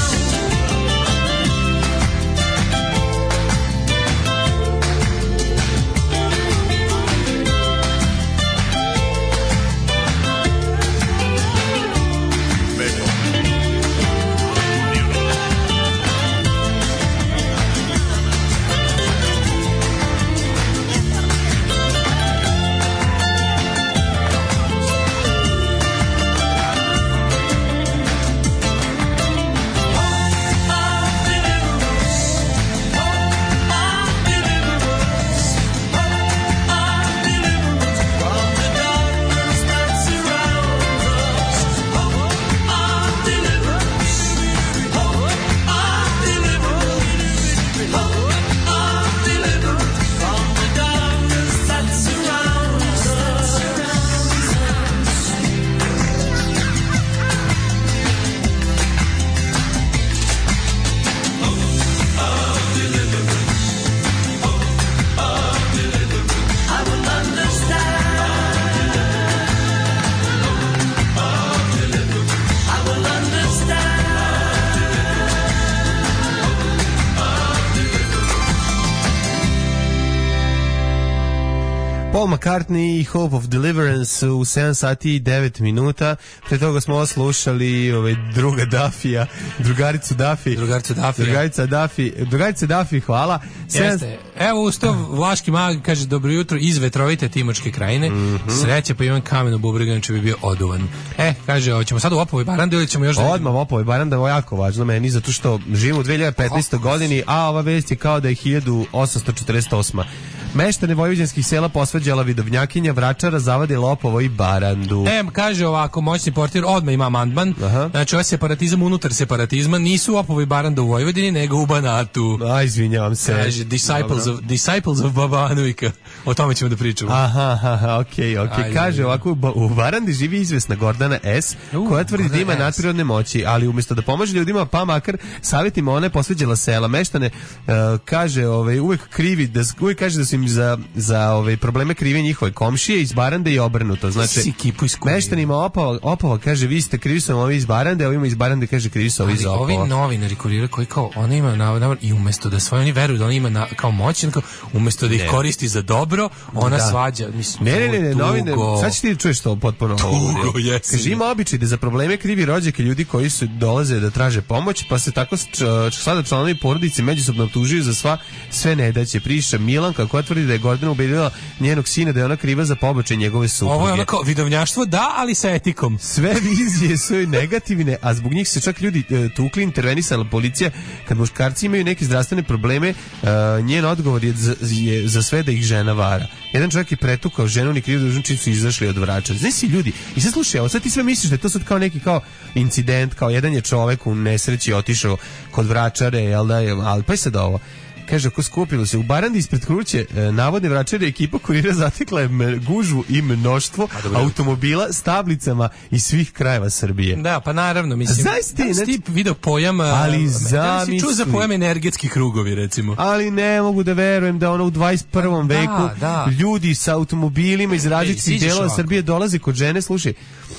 Paul McCartney i Hope of Deliverance u sedam sati i devet minuta. Pre toga smo slušali ovaj, druga Dafija, drugaricu Dafi. Drugaricu Dafi. Drugarica Dafi. Drugarica Dafi, hvala. Jeste. Evo ustav Vlaški mag, kaže dobro jutro iz vetrovite Timočke krajine. Mm -hmm. Sreće pa imam kamen u bubregu, inače bi bio oduvan. E, kaže, hoćemo sad u Opovoj Barandi ili ćemo još... Odmah u Opovoj Barandi, ovo je jako važno meni, zato što živimo u dve hiljade petnaestoj godini, a ova vest je kao da je hiljadu osamsto četrdeset osma. Meštane vojvođanskih sela posvađala vidovnjakinja Vračara, zavade Lopovo i Barandu. E, kaže ovako, moćni portir odmah ima amandman. Znači, ovo separatizam unutar separatizma nisu Lopovo i Baranda u Vojvodini, nego u Banatu. A, izvinjavam se. Kaže, disciples of, disciples of Baba Anujka. O tome ćemo da pričamo. Aha, aha, okej, okay, okej. Okay. Kaže ovako, u Barandi živi izvesna Gordana S, uh, koja tvrdi da ima nadprirodne moći, ali umjesto da pomaže ljudima, pa makar savjetima ona je posveđala sela. Meštane, uh, kaže, ovaj, uvek krivi, da, uvek kaže da su im za, za ovaj, probleme krive njihove komšije iz Barande i obrnuto. Znači, meštanima Opava, Opava kaže, vi ste krivi su ovi iz Barande, a ovima iz Barande kaže, krivi su ovi iz Opava. Ovi novinari kuriraju koji kao, oni imaju na, na, i umjesto da svoje, oni veruju da oni ima na, kao moć, umjesto da ih ne. koristi za dobro, ona da. svađa. Mislim, ne, ne, ne, ne, novine, sad ćeš ti čuješ to potpuno. Tugo, jesim. Kaže, ima običaj da za probleme krivi rođake ljudi koji su dolaze da traže pomoć, pa se tako sada članovi porodice međusobno optužuju za sva sve nedaće. Priša Milanka koja utvrdi da je Gordana ubedila njenog sina da je ona kriva za pobačaj njegove supruge. Ovo je onako vidovnjaštvo, da, ali sa etikom. Sve vizije su joj negativne, a zbog njih se čak ljudi e, tukli, intervenisala policija. Kad muškarci imaju neke zdravstvene probleme, e, njen odgovor je za, je za sve da ih žena vara. Jedan čovjek je pretukao ženu, ni krivo dužan, čim su izašli od Vračara. Znaš si ljudi, i sad slušaj, sad ti sve misliš da je to sad kao neki kao incident, kao jedan je čovjek u nesreći otišao kod Vračare, jel da je, ali pa je sad ovo. Kaže, ako skupilo se u Barandi ispred kuće e, navodne Vračare, ekipa kurira zatekla je gužvu i mnoštvo automobila s tablicama iz svih krajeva Srbije. Da, pa naravno, mislim. Zaista je tip video pojam, ali da li si čuo za pojam energetski krugovi, recimo. Ali ne mogu da verujem da ono u dvadeset prvom da, veku da. ljudi sa automobilima iz različitih delova Srbije dolaze kod žene, slušaj.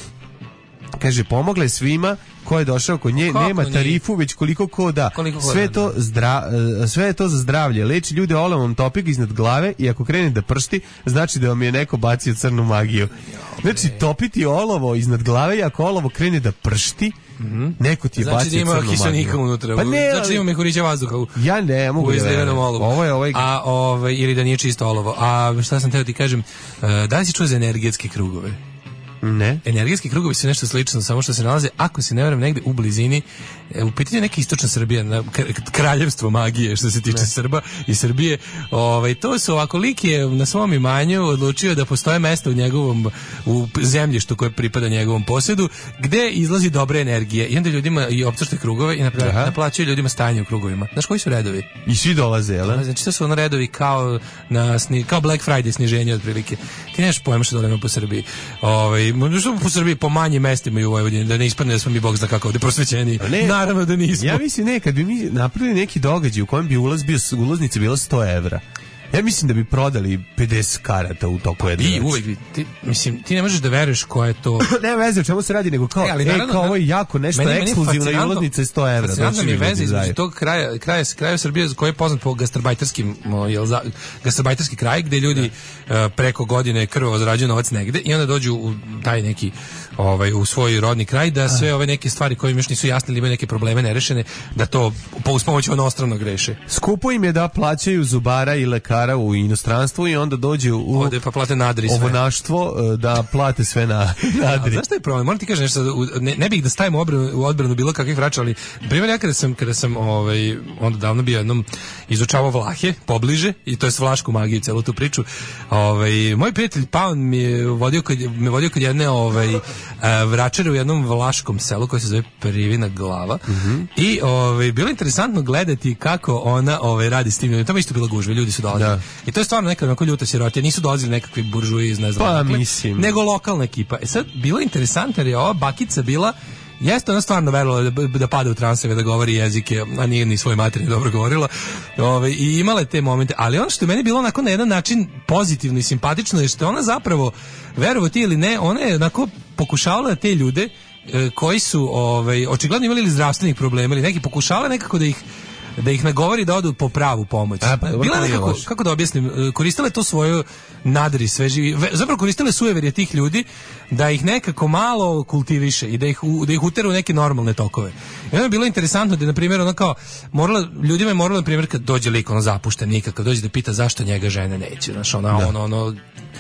Kaže, pomogla je svima, ko je došao kod nje, Kako nema tarifu, već koliko ko da. Koliko sve, da, to zdra, sve je to za zdravlje. Leči ljude olovom topik iznad glave i ako krene da pršti, znači da vam je neko bacio crnu magiju. Znači, topiti olovo iznad glave i ako olovo krene da pršti, mm-hmm. neko ti je znači bacio crnu magiju. Znači da ima kiselnika unutra. Pa ne, znači da ima mehurića vazduha u, ja ne mogu u izlivenom olovu. Ovo je ovaj... A, ovaj, ili da nije čisto olovo. A šta sam teo ti kažem, da li si čuo za energetske krugove? Ne. Energetski krugovi su nešto slično, samo što se nalaze, ako se ne varam, negde u blizini, u pitanju neka istočna Srbija, na kraljevstvo magije što se tiče ne. Srba i Srbije. Ovaj to su ovako, lik je na svom imanju odlučio da postoje mesta u njegovom u zemljištu koje pripada njegovom posjedu, gde izlazi dobre energije. I onda ljudima i optušte krugove i naplaćuju ljudima stajanje u krugovima. Znaš koji su redovi? I svi dolaze, jel? Znači to su ono redovi kao na sni, kao Black Friday sniženje otprilike. Ti nemaš pojma što dolema po Srbiji. Ovaj što po Srbiji po manjim mestima i u Vojvodini, da ne ispadne da smo mi bog zna kako ovde prosvećeni. Naravno da nismo. Ja mislim ne, kad bi mi napravili neki događaj u kojem bi ulaz bio, ulaznica bila sto evra. Ja mislim da bi prodali pedeset karata u toku jedne noći. I uvek, ti, mislim, ti ne možeš da veruješ ko je to... ne veze o čemu se radi, nego kao, e, ali, naravno, e, kao ovo je jako nešto meni, ekskluzivno i ulaznica je sto evra. Fascinantno mi je veze između tog kraja, kraja, kraja Srbije koji je poznat po gastarbajterskim, jel, gastarbajterski kraj, gde ljudi uh, preko godine krvavo zarađuju novac negde i onda dođu u taj neki, ovaj, u svoj rodni kraj, da sve ove neke stvari koje im još nisu jasne ili imaju neke probleme nerešene, da to po uz pomoć onostranog reše. Skupo im je da plaćaju zubara i lekara u inostranstvu i onda dođe u Ode pa plate nadri sve. Ovonaštvo da plate sve na nadri. Zašto je problem? Moram ti kažem nešto, ne, ne bih da stavim u odbranu, u odbranu bilo kakvih vrača, ali primjer ja kada sam, kada sam ovaj, onda davno bio jednom izučavao Vlahe pobliže, i to je s vlašku magiju celu tu priču, ovaj, moj prijatelj Paun mi je vodio kod, me vodio kod jedne ovaj, vračare u jednom vlaškom selu koje se zove Privina Glava, mm-hmm. i ovaj, bilo interesantno gledati kako ona ovaj, radi s tim ljudima. Tamo isto bilo gužve, ljudi su dolazili. Da. I to je stvarno neka onako ljuta sirotija, nisu dolazili nekakvi buržuji iz ne znam, pa, dakle, mislim. nego lokalna ekipa. E sad, bilo je interesantno jer je ova bakica bila, jeste ona stvarno verovala da, da pada u transeve, da govori jezike, a nije ni svoj materijal dobro govorila, ove, i imala je te momente, ali ono što je meni bilo onako na jedan način pozitivno i simpatično je što ona zapravo, verovo ti ili ne, ona je onako pokušavala da te ljude e, koji su ovaj, očigledno imali ili zdravstvenih problema ili neki, pokušavala nekako da ih da ih nagovori da odu po pravu pomoć. A, pa, bila nekako, kako da objasnim, koristile to svoju nadri sveži, zapravo koristile sujeverje tih ljudi da ih nekako malo kultiviše i da ih, da ih uteru u neke normalne tokove. I ono je bilo interesantno da, na primjer, ono kao, morala, ljudima je moralo, na primjer, kad dođe lik, ono zapušten nikak, kad dođe da pita zašto njega žene neće, znaš, ono, da. ono, ono,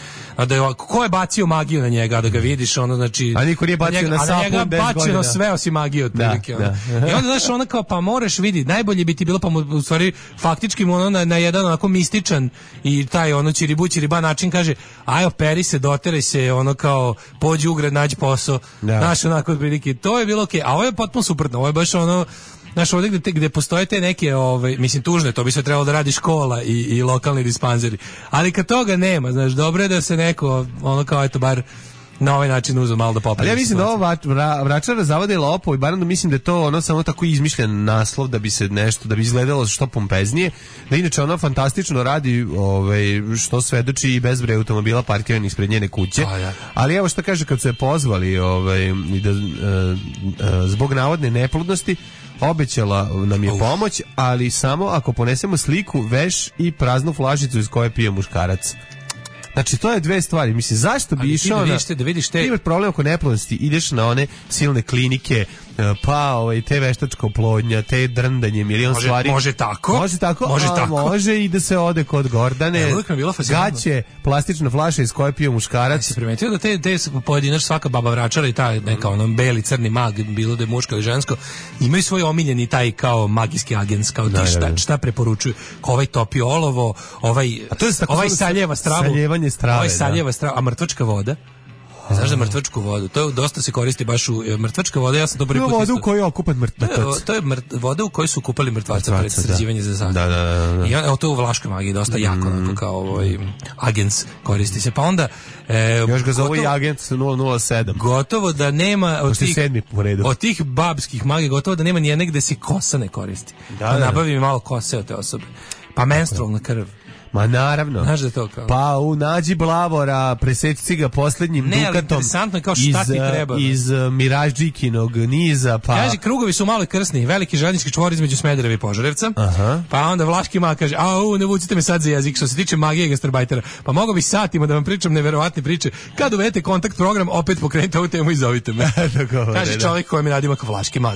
a da je, ko je bacio magiju na njega, da ga vidiš, ono, znači, a niko nije bacio na, njega, na sapu, a na njega bačeno sve osim magije od prilike, da, da. I onda, znaš, ono kao, pa moraš vidi, najbolje bi ti bilo, pa mu, u stvari, faktički mu ono na, na jedan onako mističan i taj, ono, čiribu, čiriba način kaže, aj, operi se, doteraj se, ono kao, pođi u grad, nađi posao, da. Znaš, onako, od prilike, to je bilo okej, okay. A ovo je potpuno suprotno, ovo je baš ono, znaš, ovdje gde, gde postoje te neke, ovaj, mislim, tužne, to bi sve trebalo da radi škola i, i lokalni dispanzeri. Ali kad toga nema, znaš, dobro je da se neko, ono kao, eto, bar na ovaj način uzeo malo da popravi. Ali ja mislim da ovo Vračara zavode lopov i barem da mislim da je to ono samo tako izmišljen naslov da bi se nešto, da bi izgledalo što pompeznije, da inače ono fantastično radi, ovaj, što svedoči i bezbroj automobila parkiranih ispred njene kuće. A, ja. Ali evo što kaže kad su je pozvali, ovaj, da, e, e, zbog navodne neplodnosti obećala nam je pomoć, ali samo ako ponesemo sliku, veš i praznu flašicu iz koje pije muškarac. Znači, to je dve stvari. Mislim, zašto bi ali išao da na... Da vidiš te... Ti imaš problem oko neplodnosti, ideš na one silne klinike pa ovaj, te veštačka oplodnja, te drndanje, milion može, stvari. Može tako. Može tako, može, a, tako. može i da se ode kod Gordane. E, uvijek mi je bilo fascinantno. Gaće, plastična flaša iz koje pije muškarac. Se primetio da te, te pojedinač, svaka baba vračara i ta neka ono beli, crni mag, bilo da je muško ili žensko, imaju svoj omiljeni taj kao magijski agens, kao da, ti šta, da, da. šta preporučuju. Ovaj topi olovo, ovaj, a to je ovaj saljeva stravu. Saljevanje strave. Ovaj saljeva da. stravu, a mrtvačka voda. Znaš da mrtvačku vodu, to je, dosta se koristi baš u mrtvačka voda, ja sam to prvi put. To je voda u kojoj je okupan mrtvac. To je, to je mrt, voda u kojoj su kupali mrtvaca pred sređivanje za zakon. Da, da, da, da. I on, evo, to je u vlaškoj magiji dosta mm. jako, onako kao ovaj, agens koristi se. Pa onda... E, još ga zove i agent nula nula sedam. Gotovo da nema od tih, po redu. od tih babskih magija, gotovo da nema nijedne gde se kosa ne koristi. Da, pa da. nabavi mi malo kose od te osobe. Pa menstrualna krv. Ma naravno. Znaš da to kao? Pa u nađi Blavora, preseci ga poslednjim ne, dukatom. Ne, interesantno je kao šta iz, ti treba. Iz uh, Miražđikinog niza, pa... Kaže, krugovi su malo krsni, veliki željeznički čvor između Smedereva i Požarevca. Aha. Pa onda vlaški mag kaže, au, ne vucite me sad za jezik, što se tiče magije i gastarbajtera. Pa mogu bi satima da vam pričam neverovatne priče. Kad uvedete kontakt program, opet pokrenite ovu temu i zovite me. Kaže čovjek koji mi radima kao vlaški mag.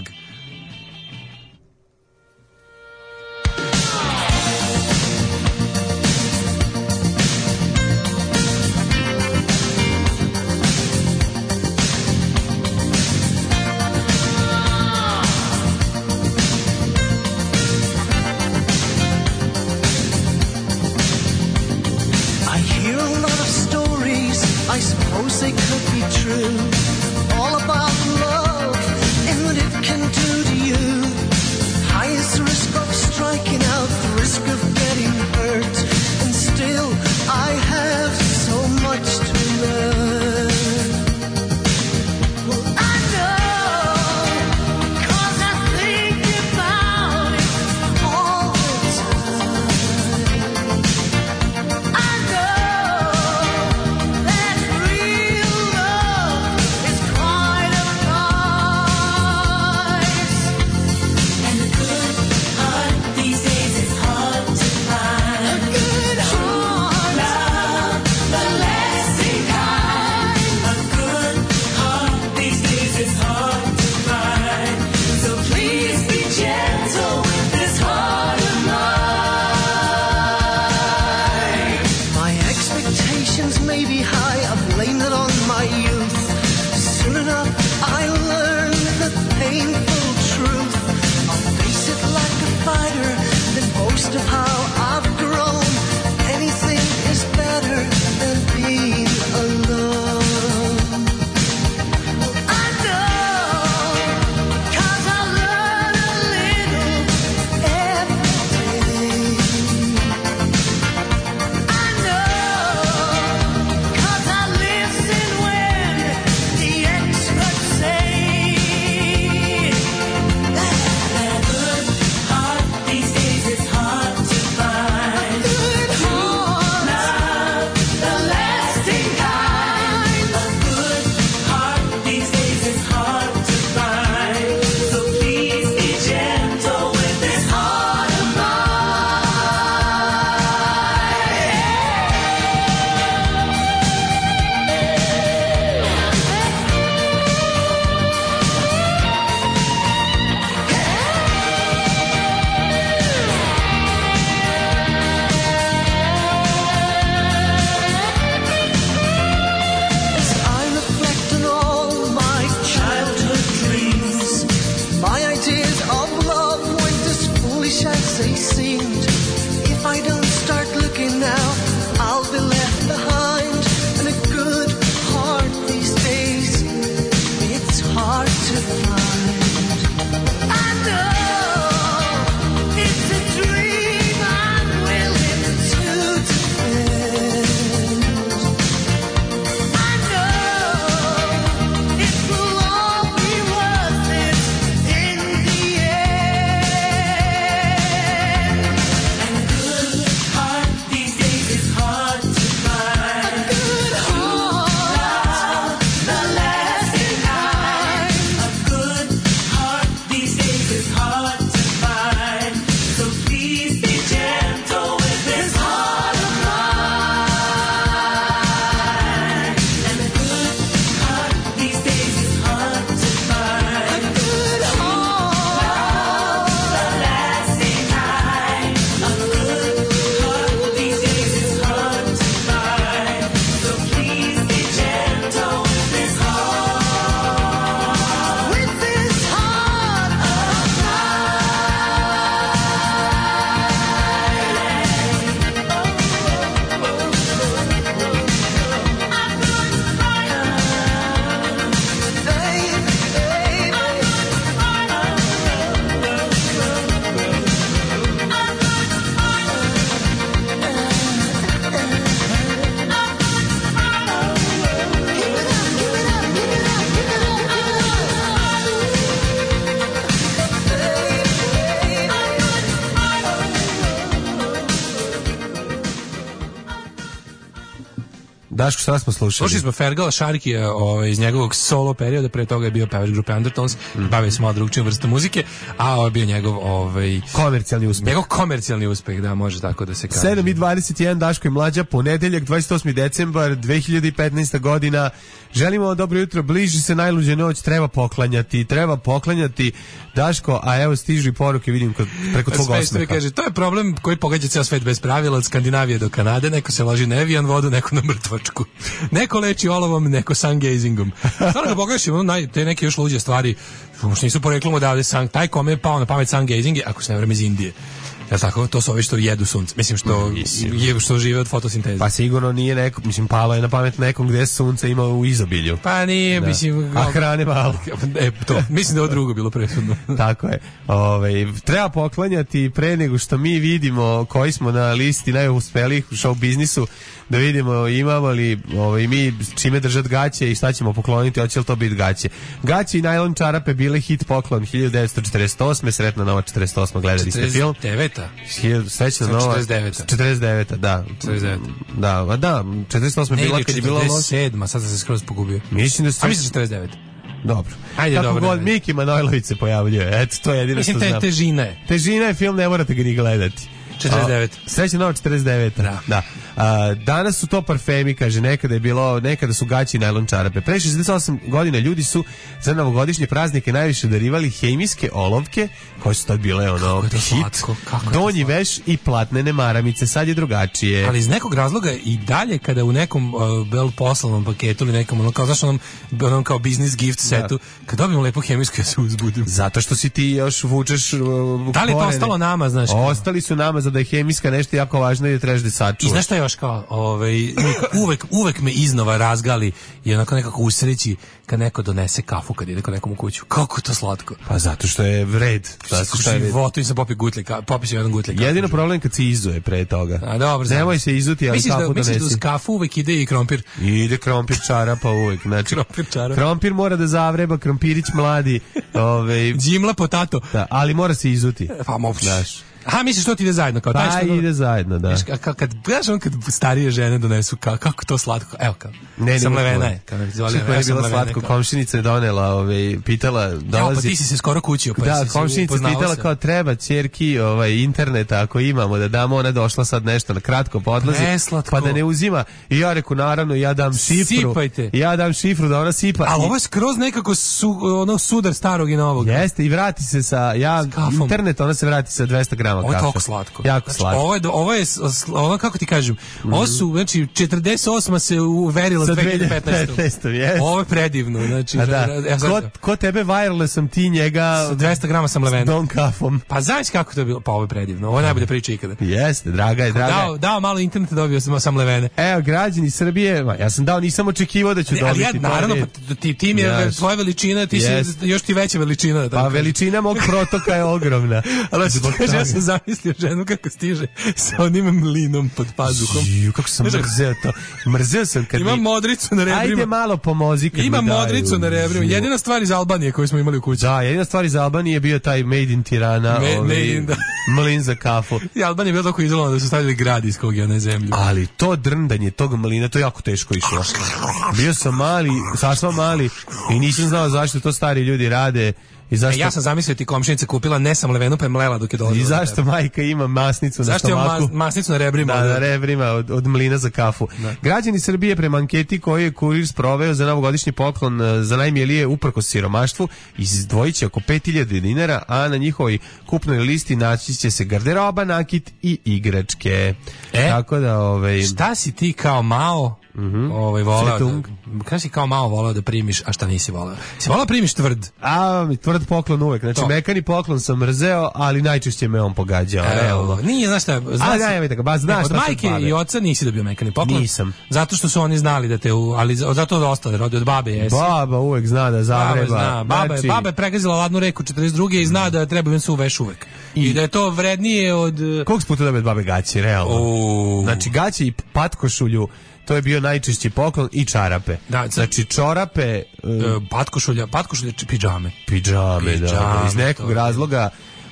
Daško, šta smo slušali? Slušali smo Fergala Sharkija ovaj, iz njegovog solo perioda, pre toga je bio pevač grupe Undertones, mm. bavio se malo drugčijom vrstom muzike, a ovo je bio njegov ovaj, komercijalni uspeh. Njegov komercijalni uspeh, da, može tako da se kaže. sedam i dvadeset jedan, Daško i Mlađa, ponedeljak, dvadeset osmi decembar dve hiljade petnaesta godina. Želimo vam dobro jutro, bliži se najluđa noć, treba poklanjati, treba poklanjati, Daško, a evo stižu i poruke, vidim kod, preko tvog osmeha. Kaže, to je problem koji pogađa ceo svet bez pravila, od Skandinavije do Kanade, neko se loži na Evian vodu, neko na mrtvačku. Neko leči olovom, neko sungazingom. Stvarno ga pogledaš, ono, naj, te neke još luđe stvari, što nisu poreklom odavde, sang, taj kome je pao na pamet sungazing je, ako se ne vreme iz Indije. Ja tako, to su ovi što jedu sunce. Mislim što je što žive od fotosinteze. Pa sigurno nije neko, mislim palo je na pamet nekom gde sunce ima u izobilju. Pa nije, da. Mislim, a hrane malo. E, to, mislim da je ovo drugo bilo presudno. Tako je. Ove, treba poklanjati pre nego što mi vidimo koji smo na listi najuspelijih u show biznisu, da vidimo imamo li ovaj, mi čime držati gaće i šta ćemo pokloniti, hoće li to biti gaće. Gaće i najlon čarape bile hit poklon hiljadu devetsto četrdeset osme, sretna nova četrdeset osma, gledali ste film. četrdeset deveta Srećna nova četrdeset deveta četrdeset deveta, da. četrdeset deveta Da, a da, četrdeset osma bila kad je bilo četrdeset sedma, sad sam se skroz pogubio. Mislim da ste... A mislim četrdeset deveta. Dobro. Ajde, kako dobro, god Miki Manojlović se pojavljuje. Eto, to je jedino mislim, što te, znam. Mislim, težina je. Težina je film, ne morate ga ni gledati. četrdeset devet. Srećna nova četrdeset devet. Da. Da. A, danas su to parfemi, kaže, nekada je bilo, nekada su gaći i najlon čarape. Pre šezdeset osam godina ljudi su za novogodišnje praznike najviše darivali hemijske olovke, koje su tad bile ono hit, donji veš i platnene maramice. Sad je drugačije. Ali iz nekog razloga i dalje kada u nekom uh, bel poslovnom paketu ili nekom, ono, kao, znaš, onom, onom kao business gift setu, da. Kad dobijem lepo hemijsku, ja se uzbudim. Zato što si ti još vučeš uh, da li je to ostalo nama, znaš? Ostali su nama, za da je hemijska nešto jako važno i da trebaš da sačuvaš. I znaš šta je još kao, ovaj, uvek, uvek me iznova razgali i onako nekako usreći kad neko donese kafu kad ide kod nekom u kuću. Kako je to slatko? Pa zato što je vred. Zato što je vred. Životu nisam popio gutlje, popio sam jedan gutlje kafu. Jedino problem kad se izuje pre toga. A dobro, znam. Nemoj se izuti, ali misliš kafu da, donesi. misliš da uz kafu uvek ide i krompir? Ide krompir čarapa uvek. Znači, krompir čarapa. Krompir mora da zavreba, krompirić mladi. Ove, Đimla potato. Da, ali mora se izuti. Pa moguće. Znaš. Aha, misliš što ti ide zajedno? Kao, pa što ide zajedno, da. Kad, kad, kad, kad, kad starije žene donesu, ka, kako to slatko? Evo kao, ne, sam levena je. Kad me zvali, ja je bila slatko, kao. Komšinica je donela, ovaj, pitala, dolazi... Ja, pa ti si se skoro kućio, pa da, si komšinica pitala se. Kao treba ćerki ovaj, interneta, ako imamo, da damo, ona došla sad nešto na kratko podlazi, pa da ne uzima. I ja reku, naravno, ja dam šifru. Sipajte. Ja dam šifru da ona sipa. Ali ovo je skroz nekako su, ono, sudar starog i novog. Jeste, i vrati se sa, ja, internet, ona se vrati sa dvesta grama kafe. Ovo je toliko slatko. Jako znači, slatko. Ovo je, ovo je, ovo, kako ti kažem, mm-hmm. ovo su, znači, četrdeset osma se uverila dve hiljade petnaeste. Yes. Ovo je predivno, znači. A da, ja, ko, ko tebe wirelessom, ti njega... dvesta grama sam levena. S don kafom. Pa znaš kako to je bilo? Pa ovo je predivno, ovo je najbolja priča ikada. Jeste, draga je, draga je. Dao, dao malo interneta, dobio sam sam levene. Evo, građani Srbije, ja sam dao, nisam očekivao da ću ali, dobiti. Ali ja, naravno, pa ti, ti mi je yes. tvoja veličina, ti yes. si još ti veća veličina. Pa kažem. Veličina mog protoka je ogromna. Ali kaže, ja sam zamislio ženu kako stiže sa onim mlinom pod pazuhom. Ju, kako sam mrzeo to. Mrzeo sam kad ima mi... modricu na rebrima. Ajde malo pomozi kad ima mi daju. Modricu na rebrima. Jedina stvar iz Albanije koju smo imali u kući. Da, jedina stvar iz Albanije je bio taj Made in Tirana, Me, ovaj, made in, da. mlin za kafu. I Albanija je bilo tako izolovano da su stavili grad iz kog je ona zemlju. Ali to drndanje tog mlina, to je jako teško išlo. Bio sam mali, sasvim mali i nisam znao zašto to stari ljudi rade. I zašto... E, ja sam zamislio ti komšinica kupila ne sam levenu pa je mlela dok je dolazila. I zašto majka ima masnicu na zašto stomaku? Zašto ima masnicu na rebrima? Da, na rebrima od, od mlina za kafu. Da. Građani Srbije prema anketi koju je Kurir sproveo za novogodišnji poklon za najmilije uprkos siromaštvu izdvojit će oko pet hiljada dinara, a na njihovoj kupnoj listi naći će se garderoba, nakit i igračke. E, tako da, ovaj... šta si ti kao Mao Mm-hmm. ovaj voleo da, kada si kao malo voleo da primiš, a šta nisi voleo? Si voleo primiš tvrd? A, tvrd poklon uvek. Znači, to. Mekani poklon sam mrzeo, ali najčešće me on pogađao. Evo, nije, znaš šta, znaš, a, daj, tako, ba, znaš ne, od majke i oca nisi dobio mekani poklon. Nisam. Zato što su oni znali da te, u, ali zato da ostale, rodi od babe jesi. Baba uvek zna da zavreba. Baba, zna, baba, znači... baba je pregazila ladnu reku četrdeset druge i zna da treba im se uveš uvek. I, I da je to vrednije od... Koliko puta dobije od babe gaći, realno? O... Znači, gaći i patkošulju, to je bio najčešći poklon i čarape. Da, znači čorape, uh, patkošulja, patkošulja, pidžame. Pidžame, da. Iz nekog to razloga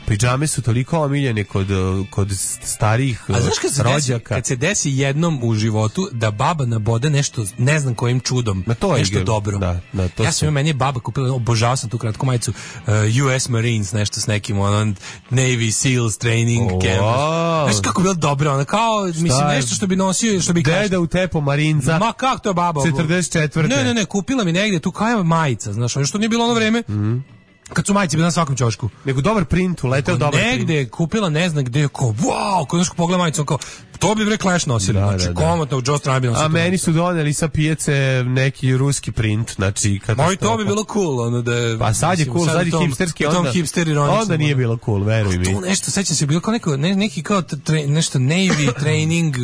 Pidžame su toliko omiljene kod, kod starijih A znaš kad se, desi, rođaka. kad se desi jednom u životu da baba nabode nešto, ne znam kojim čudom, Ma to je nešto igra. dobro. Da, da, to ja su- sam imao, meni je baba kupila, obožavao sam tu kratku majicu uh, U S Marines, nešto s nekim onon Navy Seals training Wow. camp. Znaš kako je bilo dobro, ona kao, mislim, je? nešto što bi nosio, što bi Deda u tepo Marinca. Ma kako to je baba? četrdeset četvrte. Ne, ne, ne, kupila mi negdje tu kao majica, znaš, ono što nije bilo ono vreme. Kad su majice bile na svakom ćošku. Nego dobar print, uleteo dobar print. Negde je kupila, ne znam gde, kao, wow, kao nešto pogleda majicu, kao, to bi bre Clash nosili, Da, znači, da, da. komotno, Joe Strump bi nosio. A meni su doneli sa pijace neki ruski print, znači katastrofa. Moj to bi bilo cool, ono da je... Pa sad je mislim, cool, sad je u tom- hipsterski, u tom onda, hipster ironičnom, onda nije ono. bilo cool, veruj mi. Tu nešto, sećam se, bilo kao neko, ne, neki kao tre, nešto Navy training,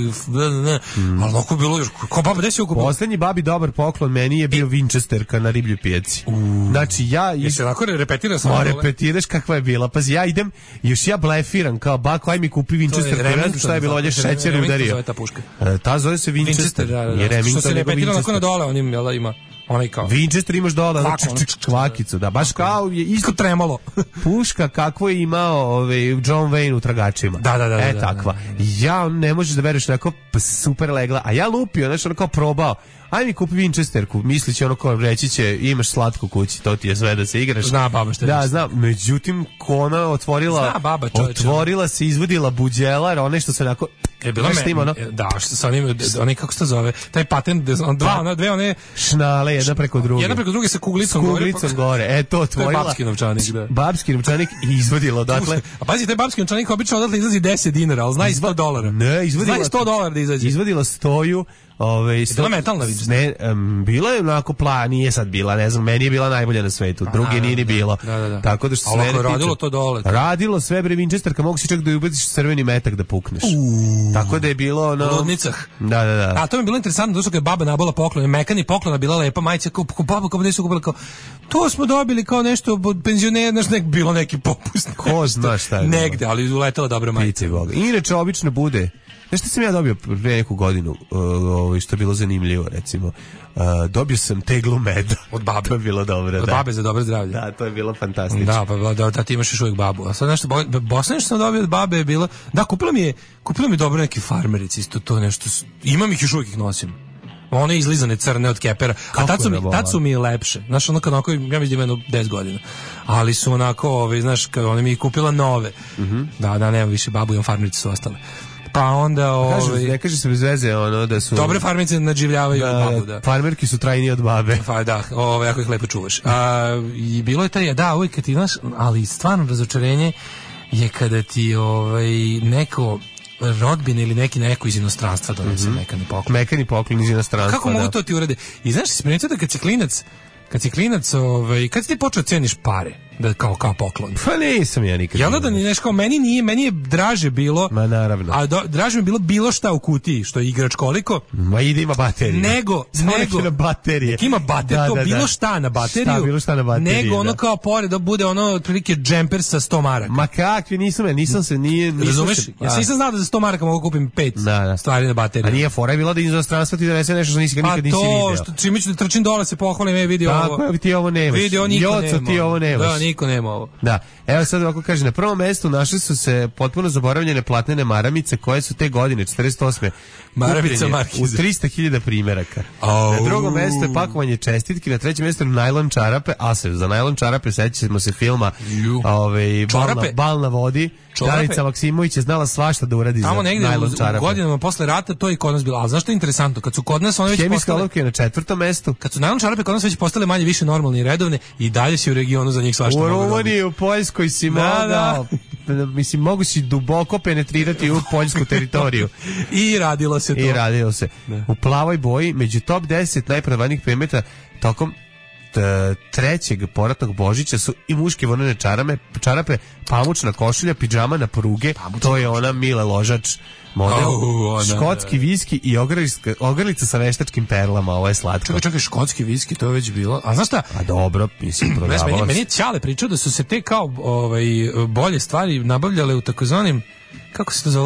Mm. ali onako je bilo, kao baba, gde si okupila? Poslednji babi dobar poklon meni je bio Winchesterka na ribljoj pijaci. Znači ja... Jesi onako repetira sam? Ma repetiraš kakva je bila. Pazi, ja idem, još ja blefiram, kao bako, aj mi kupi Winchester, ne znam šta je bilo, ovdje šećer je udario. zove ta puška. E, Ta zove se Winchester. Winchester, da, da, Nije da. Remington, Što se nego repetira onako na Winchester. dole, onim, jel da, ima, onaj kao... Winchester imaš dole, ono, Kvaku, čik, čik, čik, kvakicu, da, baš kao je isto tremalo. puška kakvo je imao ovaj, John Wayne u Tragačima. Da, da, da, E, da, takva. Ja ne možeš da veruješ onako p- super legla, a ja lupio, znaš, ono kao probao. Aj mi kupi Winchesterku, mislići ono kao reći će imaš slatko kući, to ti je sve da se igraš. Zna baba šta je Da, mislila. zna, međutim, ko ona otvorila, Zna baba, čoveče. otvorila se, izvodila buđelar, one što se onako, Je bilo znaš šta me, ima ono, da, što sa onim, onaj, kako se to zove, taj patent, gde on, dva, ona, dve, one, šnale, jedna preko druge. jedna preko druge sa kuglicom, S kuglicom gore, e, to To je otvorila. babski novčanik, da. Babski novčanik i izvodila odatle. A pazi, taj babski novčanik obično odatle izlazi deset dinara, ali zna i sto dolara. Ne, izvodila... Zna i sto dolara da izađe. Izvodila stoju, ovaj, sto... bila metalna Winchester? Ne, um, bila je onako pla, nije sad bila, ne znam, meni je bila najbolja na svetu, druge da, nije ni da, bilo. da, da, da. Tako da što se Ali mene ako je tiče- radilo to dole, to- Radilo sve bre Winchesterka, mogu si čak da ubaciš crveni metak da pukneš. Tako da je bilo ono... U ludnicah. Da, da, da. A to mi je bilo interesantno, zato što kad je baba nabala poklon, mekani poklona bila lepa majica, kao, kao baba, kao nisu kupila, kao, to smo dobili kao nešto od penzionera, znaš, nek, bilo neki popust. Ko zna šta je bilo. Negde, ali uletela dobra majica. Pici Boga. Inače, obično bude... Znaš šta sam ja dobio pre neku godinu, uh, ovaj, što je bilo zanimljivo, recimo. Uh, dobio sam teglu meda. Od babe. To je bilo dobro, Od da. babe za dobro zdravlje. Da, to je bilo fantastično. Da, pa da, da, da ti imaš još uvijek babu. A sad nešto, bo- Bosna što sam dobio od babe je bilo, da, kupila mi je, kupila mi je dobro neki farmerici, isto to nešto, s- imam ih još uvijek ih nosim. One izlizane crne od kepera, a Kako tad su, mi, ne vola? tad su mi lepše. Znaš, ono kad onako, ja mislim da ima jedno deset godina. Ali su onako, ove, znaš, kad ona mi je kupila nove. Da, da, nema više babu, imam farmerici su ostale. Pa onda, Kažu, ove, ne kaže se bez veze ono da su... dobre farmerice nadživljavaju da, babu, da. Farmerki su trajniji od babe. Pa da, ovo jako ih lepo čuvaš. A, i bilo je taj, da, uvijek kad ti znaš, ali stvarno razočarenje je kada ti ovaj, neko rodbine ili neki neko iz inostranstva donese mm-hmm. mekani poklon. Mekani poklon iz inostranstva, Kako mogu da. to ti urade? I znaš, si primetio da kad si klinac, kad si klinac, ovaj, kad si ti počeo ceniš pare, da kao, kao poklon? Pa nisam ja nikad. Jel da ni nešto kao meni nije, meni je draže bilo. Ma naravno. A do, draže mi je bilo bilo šta u kutiji, što je igrač koliko. Ma ide ima baterije. Nego, Samo nego neke na baterije. Nek ima bateriju, Da, to da, da. bilo šta na bateriju. Šta, bilo šta na bateriji, Nego ono da. kao pored da bude ono otprilike džemper sa sto maraka. Ma kakvi, nisam ja, nisam se, nije... nisam Razumeš? se- Ja sam nisam znao da za sto maraka mogu kupim pet Da, da. stvari na bateriju. A nije fora je bila da iz inostranstva ti donese nešto što nisi ga Pa nikad nisi to, video. što čime ću da trčim dole se pohvalim, e vidi ovo. Tako je, ti ovo nemaš. Vidi, ovo niko Joco, nema. ti ovo nemaš. Da, niko nema ovo. Da, evo sad ovako kaže, na prvom mestu našli su se potpuno zaboravljene platnene maramice koje su te godine, četrdeset osme Maramica kupljene Markiza. u tristo hiljada primjeraka. Au. Na drugom mestu je pakovanje čestitki, na trećem mestu najlon čarape, a se za najlon čarape sećamo se filma Ju. ovaj, bal, na, Čarape? bal na vodi. Čarape? Danica Maksimović je znala svašta da uradi Tamo za negde u, najlon u čarape. godinama posle rata to je i kod nas bilo. A znaš što je interesantno? Kad su kod nas one već Hemijska postale... olovka je na četvrtom mestu. Kad su najlon čarape kod nas već postale manje više normalne i redovne i dalje si u regionu za njih svašta U mogu dobiti. Rumuniji, u Poljskoj si Da, mogao, mislim, mogu si duboko penetrirati u poljsku teritoriju. I radilo se to. I radilo se. U plavoj boji, među top deset najprodavanijih predmeta tokom t- trećeg poratnog Božića su i muške vonene čarame, čarape, pamučna košulja, pidžama na pruge, to je ona Mile Ložač model, Au, ona, škotski viski i ogrlica, ogrlica sa veštačkim perlama, ovo je slatko. Čekaj, čekaj, škotski viski, to je već bilo. A znaš šta? A dobro, mislim, Znaš, prodavala meni, se. meni je Ćale pričao da su se te kao ovaj, bolje stvari nabavljale u takozvanim, kako se to zove,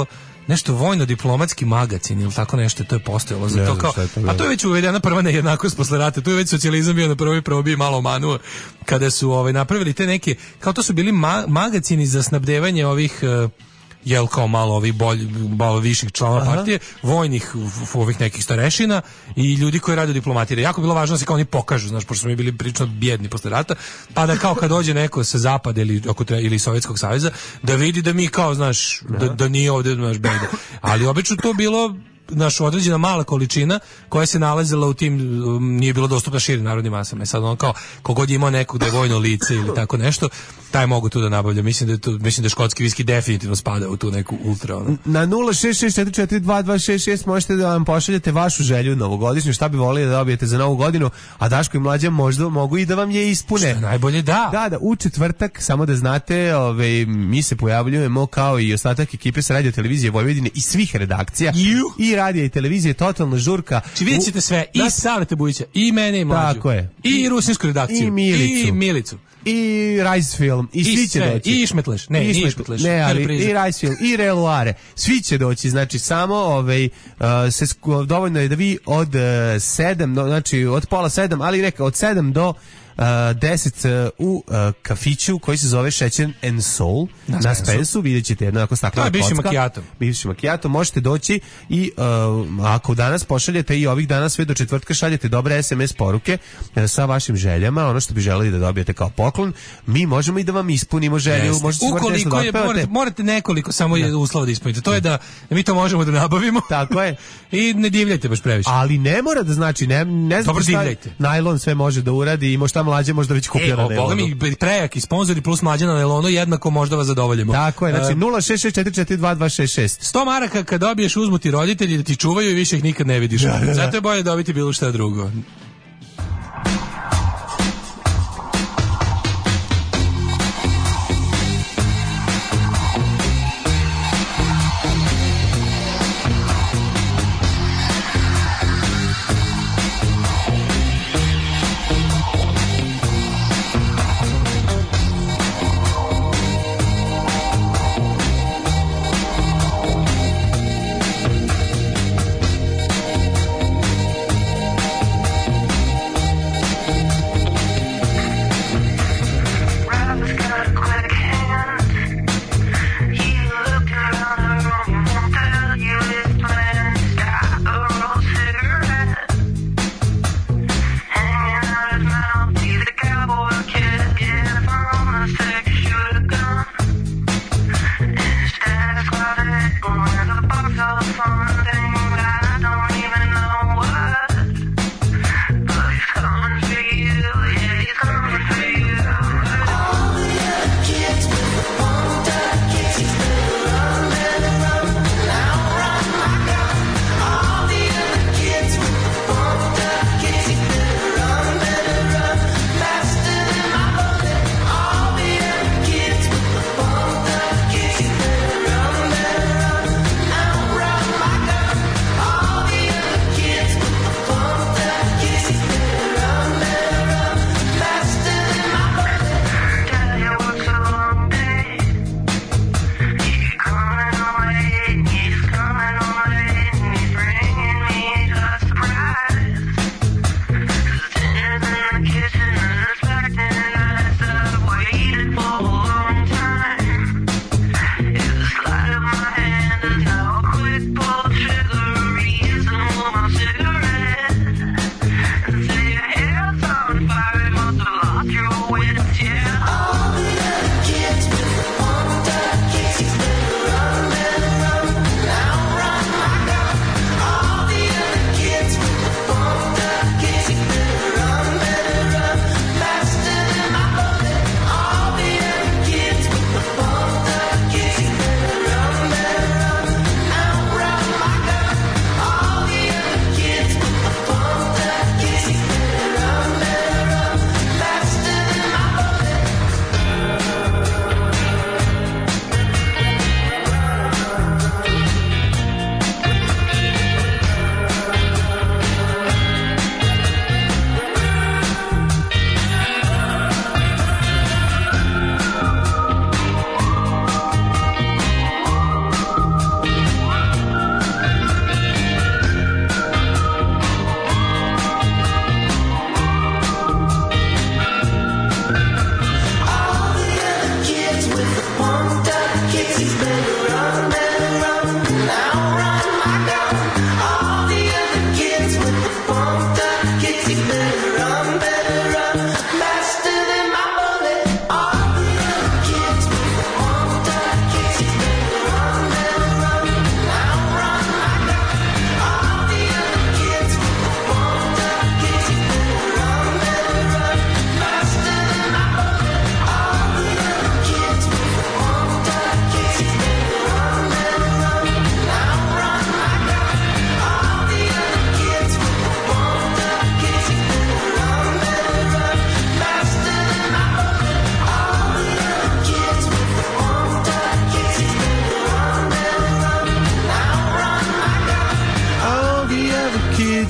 nešto vojno-diplomatski magazin ili tako nešto, to je postojalo za to kao, a to je već uvedena prva nejednakost posle rata, tu je već socijalizam bio na prvoj probi malo manuo kada su ovaj, napravili te neke, kao to su bili ma, magazini za snabdevanje ovih uh, jel kao malo ovih bolj, malo viših članova partije, vojnih ovih nekih starešina i ljudi koji rade u diplomatiji. Jako bilo važno da se kao oni pokažu, znaš, pošto smo mi bili prilično bjedni posle rata, pa da kao kad dođe neko sa zapada ili, ili Sovjetskog saveza, da vidi da mi kao, znaš, da, da nije ovdje, znaš, bede. Ali obično to bilo naš određena mala količina koja se nalazila u tim, um, nije bilo dostupna širim narodnim masama. I sad on kao, kogod je imao nekog da je vojno lice ili tako nešto, taj mogu tu da nabavlja. Mislim da je, tu, mislim da je škotski viski definitivno spada u tu neku ultra. Ono. Na nula šest šest četiri četiri dva dva šest šest možete da vam pošaljete vašu želju novogodišnju, šta bi volili da dobijete za novu godinu, a Daško i Mlađa možda mogu i da vam je ispune. Što najbolje da. Da, da, u četvrtak, samo da znate, ove, mi se pojavljujemo kao i ostatak ekipe sa Radio Televizije Vojvodine i svih redakcija. Juh. I radija i televizije, totalna žurka. Či vidjet ćete sve, i Salete Bujića, i mene i Mlađu. Tako je. I rusinsku redakciju. I Milicu. I Milicu. I Rise Film, i, I svi će sve, doći. I Išmetleš, ne, i Išmetleš. Ne, ali i Rise Film, i Reluare. Svi će doći, znači samo ovaj, uh, se, dovoljno je da vi od uh, sedam, no, znači od pola sedam, ali neka od sedam do Uh, deset uh, u uh, kafiću koji se zove Šećer and Soul na, na Spensu, vidjet ćete jedno ako staklena kocka. Bivši makijato. Bivši makijato, možete doći i uh, ako danas pošaljete i ovih dana sve do četvrtka šaljete dobre es em es poruke uh, sa vašim željama, ono što bi želeli da dobijete kao poklon, mi možemo i da vam ispunimo želju. Možete ukoliko je, morate, morate nekoliko samo da. uslova da ispunite. To je da mi to možemo da nabavimo. Tako je. I ne divljajte baš previše. Ali ne mora da znači, ne, ne znam šta najlon sve može da uradi i možda Mlađe možda već kupio e, na Nelonu. Boga mi prejaki sponzori plus Mlađa na Nelonu jednako možda vas zadovoljimo. Tako je, znači nula šest šest četiri četiri dva dva šest šest. sto maraka kad dobiješ uzmu ti roditelji da ti čuvaju i više ih nikad ne vidiš. Da, da, da. Zato je bolje dobiti bilo šta drugo.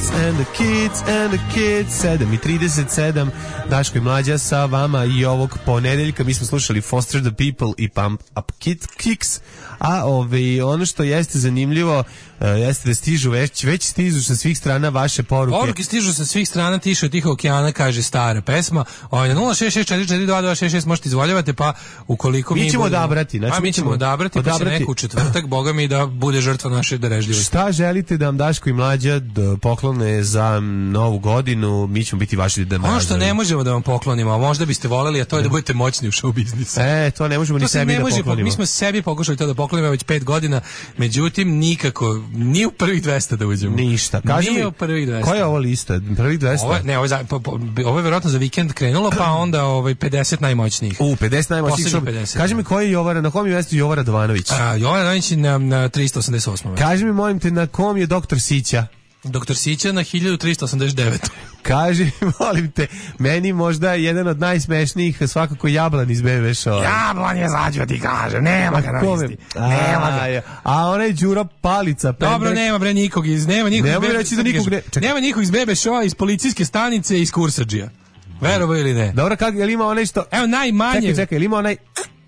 kids and the kids and the kids. sedam i trideset sedam. Daško i Mlađa sa vama i ovog ponedeljka. Mi smo slušali Foster the People i Pump Up Kid Kicks. A ovaj, ono što jeste zanimljivo uh, jeste da stižu već, već stižu sa svih strana vaše poruke. Poruke stižu sa svih strana, tiše od Tihog okeana, kaže stara pesma. Ovaj na nula šest šest četiri četiri dva dva šest šest možete izvoljavate, pa ukoliko mi, mi ćemo budemo, odabrati, znači a mi ćemo odabrati, odabrati. Pa će neku četvrtak, boga mi, da bude žrtva naše darežljivosti. Šta želite da vam Daško i Mlađa poklone za novu godinu, mi ćemo biti vaši demazovi. Ono što ne možemo da vam poklonimo, a možda biste voleli, a to je da budete moćni u show biznisu. E, to ne možemo to ni sebi ne da može, poklonimo. Mi smo sebi pokušali to da poklonimo već pet godina, međutim nikako, ni u prvih dvesta da uđemo. Ništa. Kaži mi, u prvih dvesta. Koja je ovo lista? Prvih dvesta? Ovo, ne, ovo je, za, po, po, ovo je vjerojatno za vikend krenulo, pa onda ovaj pedeset najmoćnijih. U, pedeset najmoćnijih. pedeset. Kaži mi koji je Jovara, na kom je mjestu Jovara Radovanović? A, Jovara Radovanović na, na tristo osamdeset osam. Kaži mi, molim te, na kom je doktor Sića? Doktor Sića na hiljadu tristo osamdeset devet. Kaži, molim te, meni možda jedan od najsmešnijih svakako Jablan iz be be Show. Jablan je zađo, ti kažem, nema ga na listi. Nema ga. A onaj Đuro Palica. Dobro, Pendrek. nema bre nikog iz, nema nikog nema iz reći da nikog ne... Nema nikog iz be be Showa, iz policijske stanice, iz Kursadžija. Verovo ili ne? Dobro, kako, je li ima onaj što... Evo, najmanje... Čekaj, čekaj, je li ima onaj...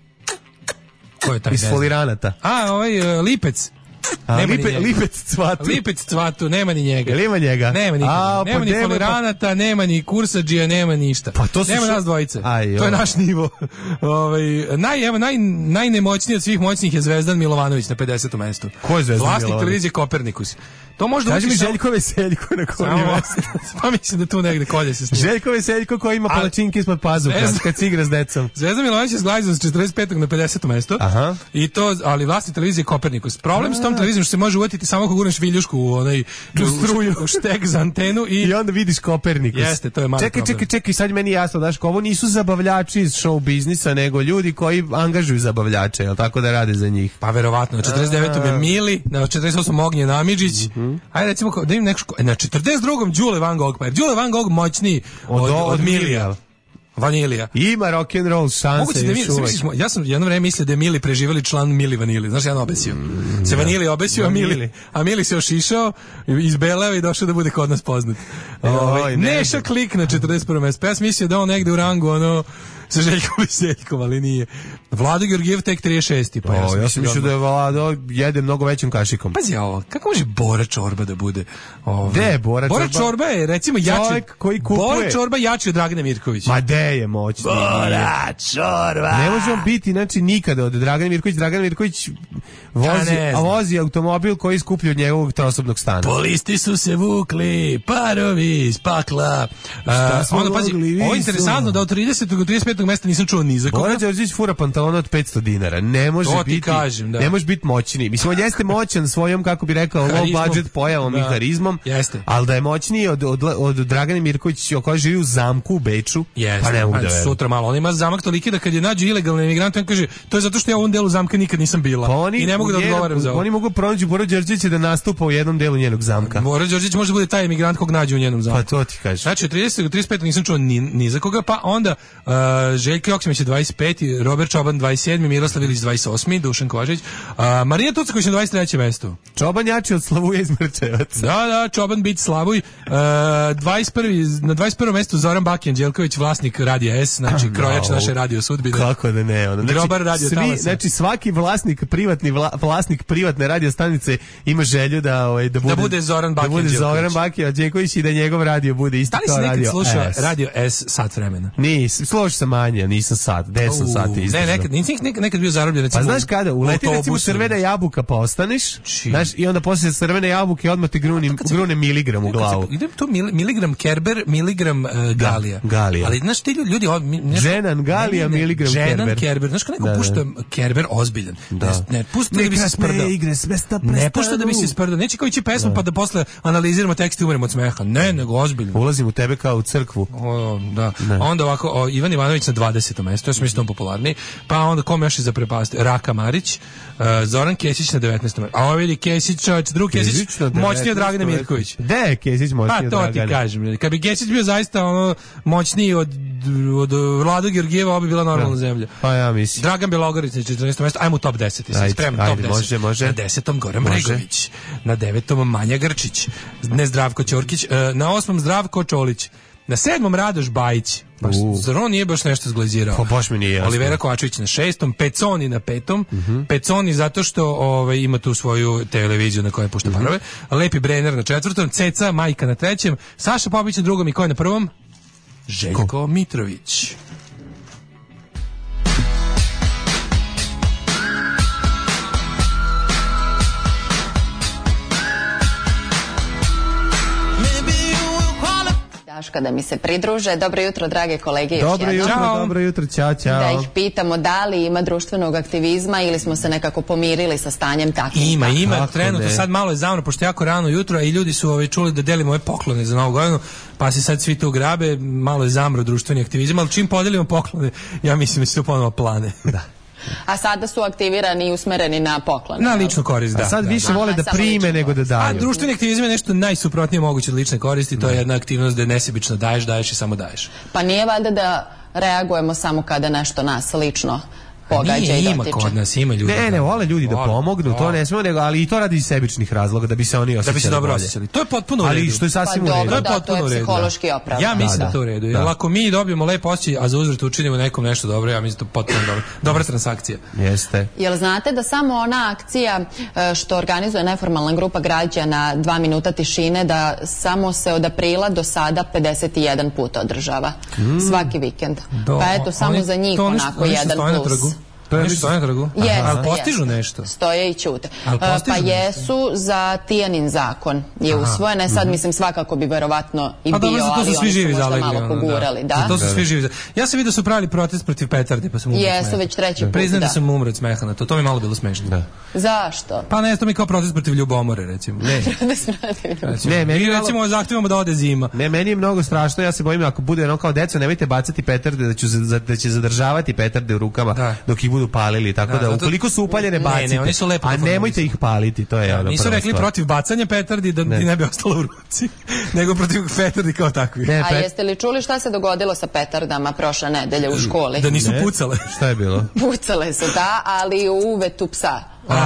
Ko je taj? Iz Foliranata. A, ovaj uh, Lipec. A, lipe, lipec cvatu. Lipec cvatu, nema ni njega. Jel ima njega? Nema nikog. A, nema pa ni nema, Foliranata, pa... nema ni Kursadžija, nema ništa. Pa to nema šo... nas dvojice. Aj, to je naš nivo. ovaj, naj, evo, naj, najnemoćniji od svih moćnih je Zvezdan Milovanović na pedesetom mestu. Ko je Zvezdan Vlasnik Milovanović? televizije Kopernikus. To možda kaži mi Željko Veseljko na kom je mesto. Pa mislim da tu negde kolje se s njim. Željko Veseljko koji ima palačinke ispod pazuha Zvezda... kad se igra s decom. Zvezdan Milovanović je zglajzan s četrdeset petog na pedeseto mesto. Aha. I to, ali vlasnik televizije Kopernikus. Problem s tom televizijom što se može uvatiti samo ako gurneš viljušku u onaj struju, u štek za antenu i i onda vidiš Kopernikus. Jeste, to je mali čekaj, problem. Čekaj, čekaj, sad meni jasno, daš, ovo nisu zabavljači iz show biznisa, nego ljudi koji angažuju zabavljače, jel tako da rade za njih? Pa verovatno, na četrdeset devetom je Mili, na četrdeset osmom Ognjen Amidžić. Mm -hmm. Ajde recimo da im neko na četrdeset drugom Đule Van Gogh, pa je Đule Van Gogh moćniji od, od, od, od Milija. Vanilija. Ima rock and roll šanse da još uvek. Smo, ja sam jedno vreme mislio da je Mili preživeli član Mili Vanili. Znaš, jedan obesio. Mm, se Vanili obesio, a Mili, a Mili se ošišao, izbeleo i došao da bude kod nas poznat. Oj, ne, Neša Klik na četrdeset prvom mestu. Pa ja sam mislio da on negde u rangu, ono, sa Željkom Veseljkom, ali nije. Vlado Georgijev tek trideset šesti. Pa o, ja sam, ja sam mislio da je Vlado jede mnogo većim kašikom. Pazi ovo, kako može Bora Čorba da bude? Ovaj, de, Bora, Bora Čorba? Čorba je, recimo, jači. Koji kupuje. Bora Čorba jači od Dragana Mirkovića. Ma de je moćni. Bora Čorba. Ne može on biti, znači, nikada od Dragana Mirković. Dragan Mirković vozi, a vozi automobil koji je skuplji od njegovog trosobnog stana. Polisti su se vukli, parovi iz pakla. Uh, onda, pazi, ovo je interesantno da od tridesetog do trideset petog mesta nisam čuo ni za koga. Bora Đorđević fura pantalona od petsto dinara. Ne može to biti, kažem, da. Ne može biti moćniji. Mislim, on jeste moćan svojom, kako bi rekao, low budget pojavom da. I harizmom. Jeste. Ali da je moćniji od, od, od Dragane Mirković, koja živi u zamku u Beču, jeste. Pa ne mogu da verujem. Sutra malo. On ima zamak toliki da kad je nađu ilegalne emigrante, on kaže, to je zato što ja u ovom delu zamka nikad nisam bila. Pa oni, i ne mogu da odgovaram za ovo. Oni mogu pronaći Bora Đorđevića da nastupa u jednom delu njenog zamka. Bora Đorđević može bude taj emigrant kog nađe u njenom zamku. Pa to ti kažeš. Znači, od tridesetog do trideset petog nisam čuo ni, ni za koga, pa onda uh, Željko Joksimović je dvadeset peti, Robert Čoban dvadeset sedmi, Miroslav Ilić dvadeset osmi, Dušan Kovačić, uh, Marija Tucaković na dvadeset trećem mestu. Čoban jači od Slavuja iz Mrčevaca. Da, da, Čoban bit Slavuj. Uh, dvadeset prvi, na dvadeset prvom mestu Zoran Bakijan Đelković, vlasnik Radija S, znači krojač no, naše radio sudbine. Kako da ne, ono. Znači, Grobar radio svi, znači svaki vlasnik privatni vla, vlasnik privatne radio stanice ima želju da ovaj da bude da bude Zoran Bakijan da bude Zoran Bakijan Đelković i da njegov radio bude isto kao radio. Da li si nekad slušao Radio S sat vremena? Nisam, slušao sam manje, nisam sat, deset sati izdržao. Ne, nekad, nisam nekad, nekad bio zarobljen, recimo. Pa znaš kada, uleti recimo crvena jabuka pa ostaneš, znaš, i onda posle crvene jabuke odmah te gruni, grune miligram u glavu. Idem to miligram Kerber, miligram uh, Galija. Da, Galija. Ali znaš ti ljudi, ljudi Ženan Galija, miligram Kerber. Ženan Kerber, znaš kako neko pušta Kerber ozbiljan. Da. Ne, pušta da bi se sprdao. Ne pušta da bi se sprdao. Neće kao ići pesmu pa da posle analiziramo tekst i umremo od smeha. Ne, nego ozbiljno. Ulazim u tebe kao u crkvu. O, da. Ne. Onda ovako, o, Ivan Ivanović na dvadesetom mestu, ja sam mislim popularniji. Pa onda kom još je za prepast? Raka Marić, uh, Zoran Kesić na devetnaestom mestu. A ovo vidi Kesić, čovječ, drug Kesić, moćniji od Dragana Mirković. Da je Kesić moćniji od Dragana? Pa to ti kažem. Kad bi Kesić bio zaista ono, moćniji od, od Vlada Georgijeva, ovo bi bila normalna da. zemlja. Pa ja mislim. Dragan Belogorić na četrnaestom mestu, ajmo u top deset. Ajde, spremno, top deset. Može, može. Na desetom Goran može. Bregović. Na devetom Manja Grčić. Ne Zdravko Ćorkić. E, na osmom Zdravko Čolić. Na sedmom Radoš Bajić. Baš, zar on nije baš nešto zglazirao? Pa baš mi nije jasno. Olivera Kovačević na šestom, Peconi na petom. Uh-huh. Peconi zato što ovaj, ima tu svoju televiziju na kojoj pušta parove. Uh-huh. Lepi Brenner na četvrtom, Ceca, Majka na trećem, Saša Popović na drugom i ko je na prvom? Željko Ko? Mitrović. Daška da mi se pridruže. Dobro jutro, drage kolege. Još dobro jednom. jutro, Ćao. dobro jutro, ćao, ćao. Da ih pitamo da li ima društvenog aktivizma ili smo se nekako pomirili sa stanjem takvim. Ima, ima, Kako trenutno, ne? sad malo je zavno, pošto je jako rano jutro, a i ljudi su ovaj, čuli da delimo ove poklone za novu godinu, pa se sad svi tu grabe, malo je zamro društveni aktivizam, ali čim podelimo poklone, ja mislim da se to ponovo plane. Da. A sada su aktivirani i usmereni na poklone. Na ličnu korist, da. A sad da, više da. vole da Aha, prime nego da daju. A društveni aktivizam je nešto najsuprotnije moguće od lične koristi, to je jedna aktivnost gde nesebično daješ, daješ i samo daješ. Pa nije valjda da reagujemo samo kada nešto nas lično pogađa Nije, i ima dotiče. kod nas, ima ljudi. Ne, ne, vole ljudi da Vole, pomognu, to vole. ne smemo, nego, ali i to radi iz sebičnih razloga, da bi se oni osjećali Da bi se dobro bolje. osjećali. To je potpuno u redu. Ali što je sasvim Pa u redu. dobro, To je da, to je potpuno u redu, psihološki da. opravdano. Ja mislim Da, da, da. to je u redu. Jer Da. ako mi dobijemo lep osjećaj, a za uzvrat učinimo nekom nešto dobro, ja mislim da to potpuno dobro. Dobra transakcija. Jeste. Jel znate da samo ona akcija e, što organizuje neformalna grupa građana dva minuta tišine, da samo se od aprila do sada pedeset jedan puta održava. Svaki vikend. Do- Pa eto, samo oni- za njih to oni što- onako oni što jedan stoje na plus. trgu? To je nešto stoje na trgu? Jeste, Ali postižu jeste. nešto? Stoje i ćute. Ali E, postižu Pa nešto? jesu za Tijanin zakon je Aha. usvojen. E sad mislim svakako bi verovatno i A bio, dobro, za to ali su svi oni su živi možda zalegli. malo ono, pogurali. Da. Za to su svi živi za- Ja sam vidio da su pravili protest protiv petardi, pa sam umro od Jesu, smeha. već treći put, Priznam da da. sam umro od smeha na to. To mi je malo bilo smešno. Da. Zašto? Pa ne, to mi je kao protest protiv ljubomore, recimo. Ne. Recimo. Ne, meni Mi je malo- recimo zahtevamo da ode zima. Ne, meni je mnogo strašno, ja se bojim ako bude ono kao deco, nemojte bacati petarde, da, ću, za- da će zadržavati petarde u rukama Da. dok ih budu palili, tako Da, da, zato- ukoliko su upaljene Ne, bacite, ne, oni su lepo a deformirani. nemojte ih paliti, to je ono Nisu prva rekli stvar. protiv bacanja petardi da Ne. ti ne bi ostalo u ruci, nego protiv petardi kao takvih. Ne, A pet- jeste li čuli šta se dogodilo sa petardama prošle nedelje u školi? Da nisu Ne. pucale. Šta je bilo? Pucale su, da, ali u uvetu psa.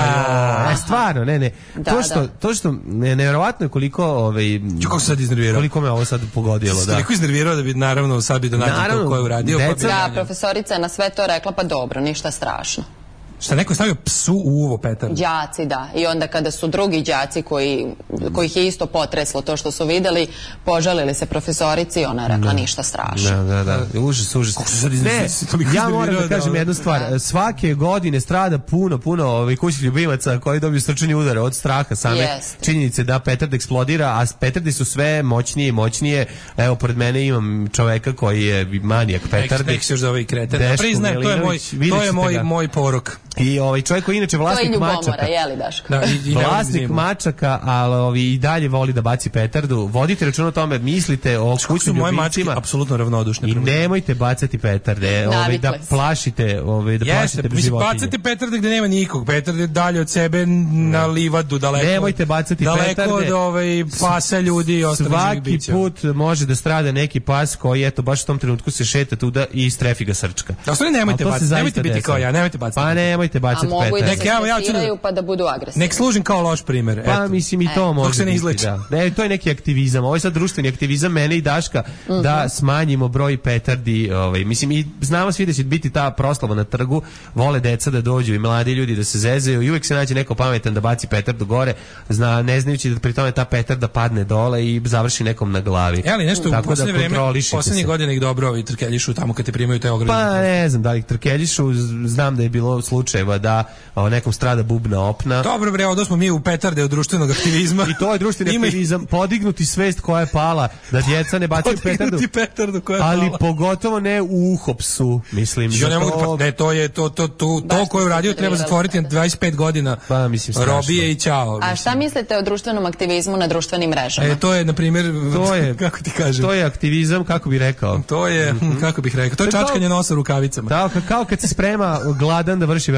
A, stvarno, ne, ne. Da, to što, da. to što ne, nevjerovatno je koliko, ovaj, Ču, kako se sad iznervirao? koliko me ovo sad pogodilo, da. Toliko iznervirao da bi naravno sad bi da nađem Naravno, to ko je uradio. pa bi deca- Da, ganjao. profesorica je na sve to rekla, pa dobro, ništa strašno. Šta, neko je stavio psu u uvo petardu? Đaci, da. I onda kada su drugi đaci koji, kojih je isto potreslo to što su videli, požalili se profesorici, ona je rekla ništa strašno. Da, da, da. Užas, užas. Kako se sad iznervirao, Ne, si toliko ja moram iznervirao da da kažem ono- jednu stvar. Svake godine strada puno, puno ovih kućnih ljubimaca koji dobiju srčani udar od straha same Jeste. činjenice da petard eksplodira, a petardi su sve moćnije i moćnije. Evo, pored mene imam čoveka koji je manijak petardi. Nek se još zove i kreten. Deško Priznaj, to je moj, Milinović, vidjet to je ćete moj, ga. moj porok. I ovaj čovjek koji je inače To je vlasnik ljubomora, mačaka. jeli Daško? Da, i, i ne volim Vlasnik zimu. mačaka, ali ovi i dalje voli da baci petardu. Vodite računa o tome, mislite o Kako su kućnim moje mačke ljubimcima apsolutno ravnodušne. i prema tome. nemojte bacati petarde, ovaj, da Navikle se. plašite, ovaj, da Jeste, plašite mislim, životinje. bacate petarde gde nema nikog. Petarde dalje od sebe na livadu, daleko. Nemojte bacati daleko petarde. od ovaj, pasa ljudi i ostalih živih Svaki bića. put može da strada neki pas koji, eto, baš u tom trenutku se šeta tuda i strefi ga srčka. Da, u stvari nemojte Ali to se bacati, zaista nemojte biti kao desi. ja, nemojte bacati. Pa nemojte A bacati mogu i da petarde. se Nek, evo, ja ću da- testiraju pa da budu agresivni. Nek služim kao loš primer. Pa eto. mislim i to E, može dok se ne biti, izleči. da. Ne, to je neki aktivizam. Ovo je sad društveni aktivizam mene i Daška da smanjimo broj petardi. Ovaj. Mislim, i znamo svi da će biti ta proslava na trgu. Vole deca da dođu i mladi ljudi da se zezaju i uvijek se nađe neko pametan da baci petardu gore, zna, ne znajući da pri tome ta petarda padne dole i završi nekom na glavi. E, ali nešto u Tako poslednje da vreme, kontrolišite poslednje se. godine ih dobro ovi trkeljišu tamo kad te primaju te ogromne. Pa ne znam da li ih trkeljišu, z- znam da je bilo slučajeva da o, nekom strada bubna opna. Dobro bre, odo smo mi u petarde od društvenog aktivizma. I to je društveni Ima i- aktivizam, podignuti svest koja je pala, da djeca ne bacaju petardu. Podignuti petardu koja je Ali pala. pogotovo ne u uho psu, mislim. Ja za ne mogu to- da, pa, ne, to je to to to Baš to ko je ste uradio se treba nervirali zatvoriti na sada. dvadeset pet godina. Pa, mislim, strašno. Robije i ćao. A mislim. šta mislite o društvenom aktivizmu na društvenim mrežama? E, to je, na primjer, To je, kako ti kažem, to je aktivizam, kako bi rekao. to je, kako bih rekao, to je To je kao- čačkanje nosa rukavicama. Da, ka- kao kad se sprema gladan da vrši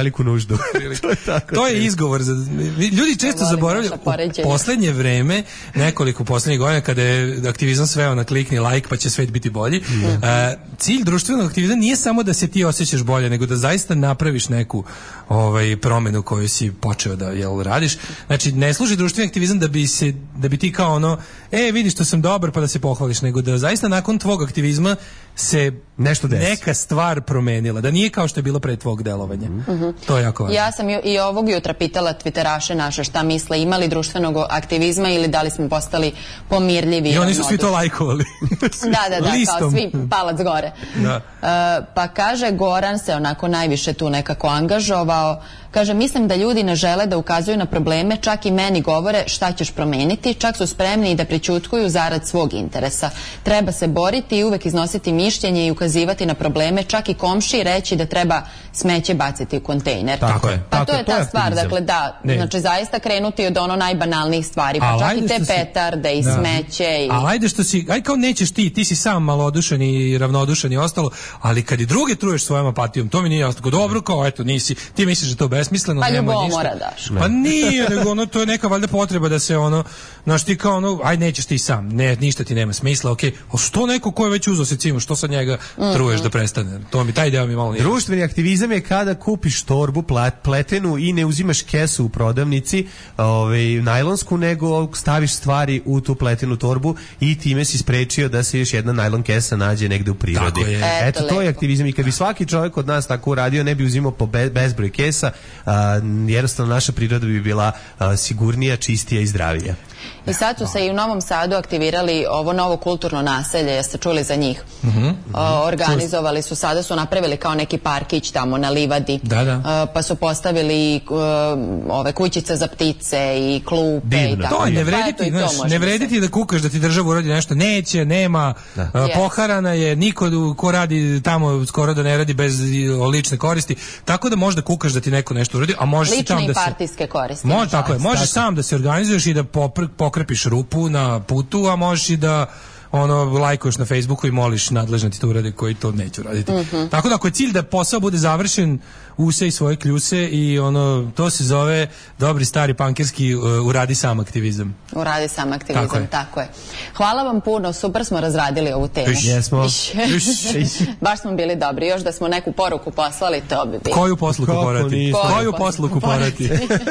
veliku nuždu. to je tako. To je izgovor za ljudi često zaboravljaju u poslednje vreme, nekoliko poslednjih godina kada je aktivizam sveo na klikni like pa će svet biti bolji. Mm. Uh, cilj društvenog aktivizma nije samo da se ti osjećaš bolje, nego da zaista napraviš neku ovaj promenu koju si počeo da jel radiš. Znači ne služi društveni aktivizam da bi se da bi ti kao ono e vidiš što sam dobar pa da se pohvališ, nego da zaista nakon tvog aktivizma se nešto desi. Neka stvar promenila, da nije kao što je bilo pre tvog delovanja. Mm-hmm. To je jako važno. Ja sam i ovog jutra pitala Twitteraše naše šta misle, imali društvenog aktivizma ili da li smo postali pomirljivi. I oni su svi to lajkovali. da, da, da, Listom. Kao svi palac gore. Da. Uh, pa kaže, Goran se onako najviše tu nekako angažovao. Kaže, mislim da ljudi ne žele da ukazuju na probleme, čak i meni govore šta ćeš promeniti, čak su spremni i da pričutkuju zarad svog interesa. Treba se boriti i uvek iznositi mišljenje i ukazivati na probleme, čak i komšiji reći da treba smeće baciti u kontejner. Tako je. Pa tako, to je ta to je stvar, aktivizam. dakle da, ne. znači zaista krenuti od ono najbanalnijih stvari, pa Al, čak i te si, petarde i da. smeće. I... Ali ajde što si, aj kao nećeš ti, ti si sam malodušan i ravnodušan i ostalo, ali kad i druge truješ svojom apatijom, to mi nije jasno. Dobro, kao eto, nisi, ti misliš da to besmisleno, pa nema ništa. Mora daš. Pa nije, nego ono, to je neka valjda potreba da se ono, znaš ti kao ono, aj nećeš ti sam, ne, ništa ti nema smisla, okej, okay. A što neko ko je već uzeo se cimu, što sa njega mm-hmm. truješ da prestane? To mi, taj deo mi malo nije. Društveni aktivizam je kada kupiš torbu plat, pletenu i ne uzimaš kesu u prodavnici, ovaj, najlonsku, nego staviš stvari u tu pletenu torbu i time si sprečio da se još jedna najlon kesa nađe negde u prirodi. Tako je. Eto, Eto to je lepo. aktivizam i kad bi svaki čovjek od nas tako uradio, ne bi uzimao po be, bezbroj kesa, a, jednostavno naša priroda bi bila a, sigurnija, čistija i zdravija. I sad su se i u Novom Sadu aktivirali ovo novo kulturno naselje, jeste čuli za njih? Mm-hmm. O, organizovali su, sada su napravili kao neki parkić tamo na livadi, da, da. O, pa su postavili uh, ove kućice za ptice i klupe. Divno. I tako. To je, ne Pa vredi eto, ti, i to znaš, može ne vredi se. ti da kukaš da ti država uradi nešto, neće, nema, Da. uh, Yes. poharana je, niko du- ko radi tamo skoro da ne radi bez uh, lične koristi, tako da možda kukaš da ti neko nešto uradi, a možeš si tamo Lične da i se... partijske koristi. Može, tako je, možeš tako. sam da se organizuješ i da popr- pokrepiš rupu na putu, a možeš i da ono lajkuješ na Facebooku i moliš nadležne ti to urade koji to neću raditi. Mm-hmm. Tako da ako je cilj da posao bude završen, usej svoje kljuse i ono, to se zove dobri stari pankirski uh, uradi sam aktivizam. Uradi sam aktivizam, Tako tako je. je. Hvala vam puno, super smo razradili ovu temu. Iš. Jesmo. Iš. Iš. Baš smo bili dobri, još da smo neku poruku poslali, to bi bilo. Koju posluku Kako porati? nismo? Koju posluku porati?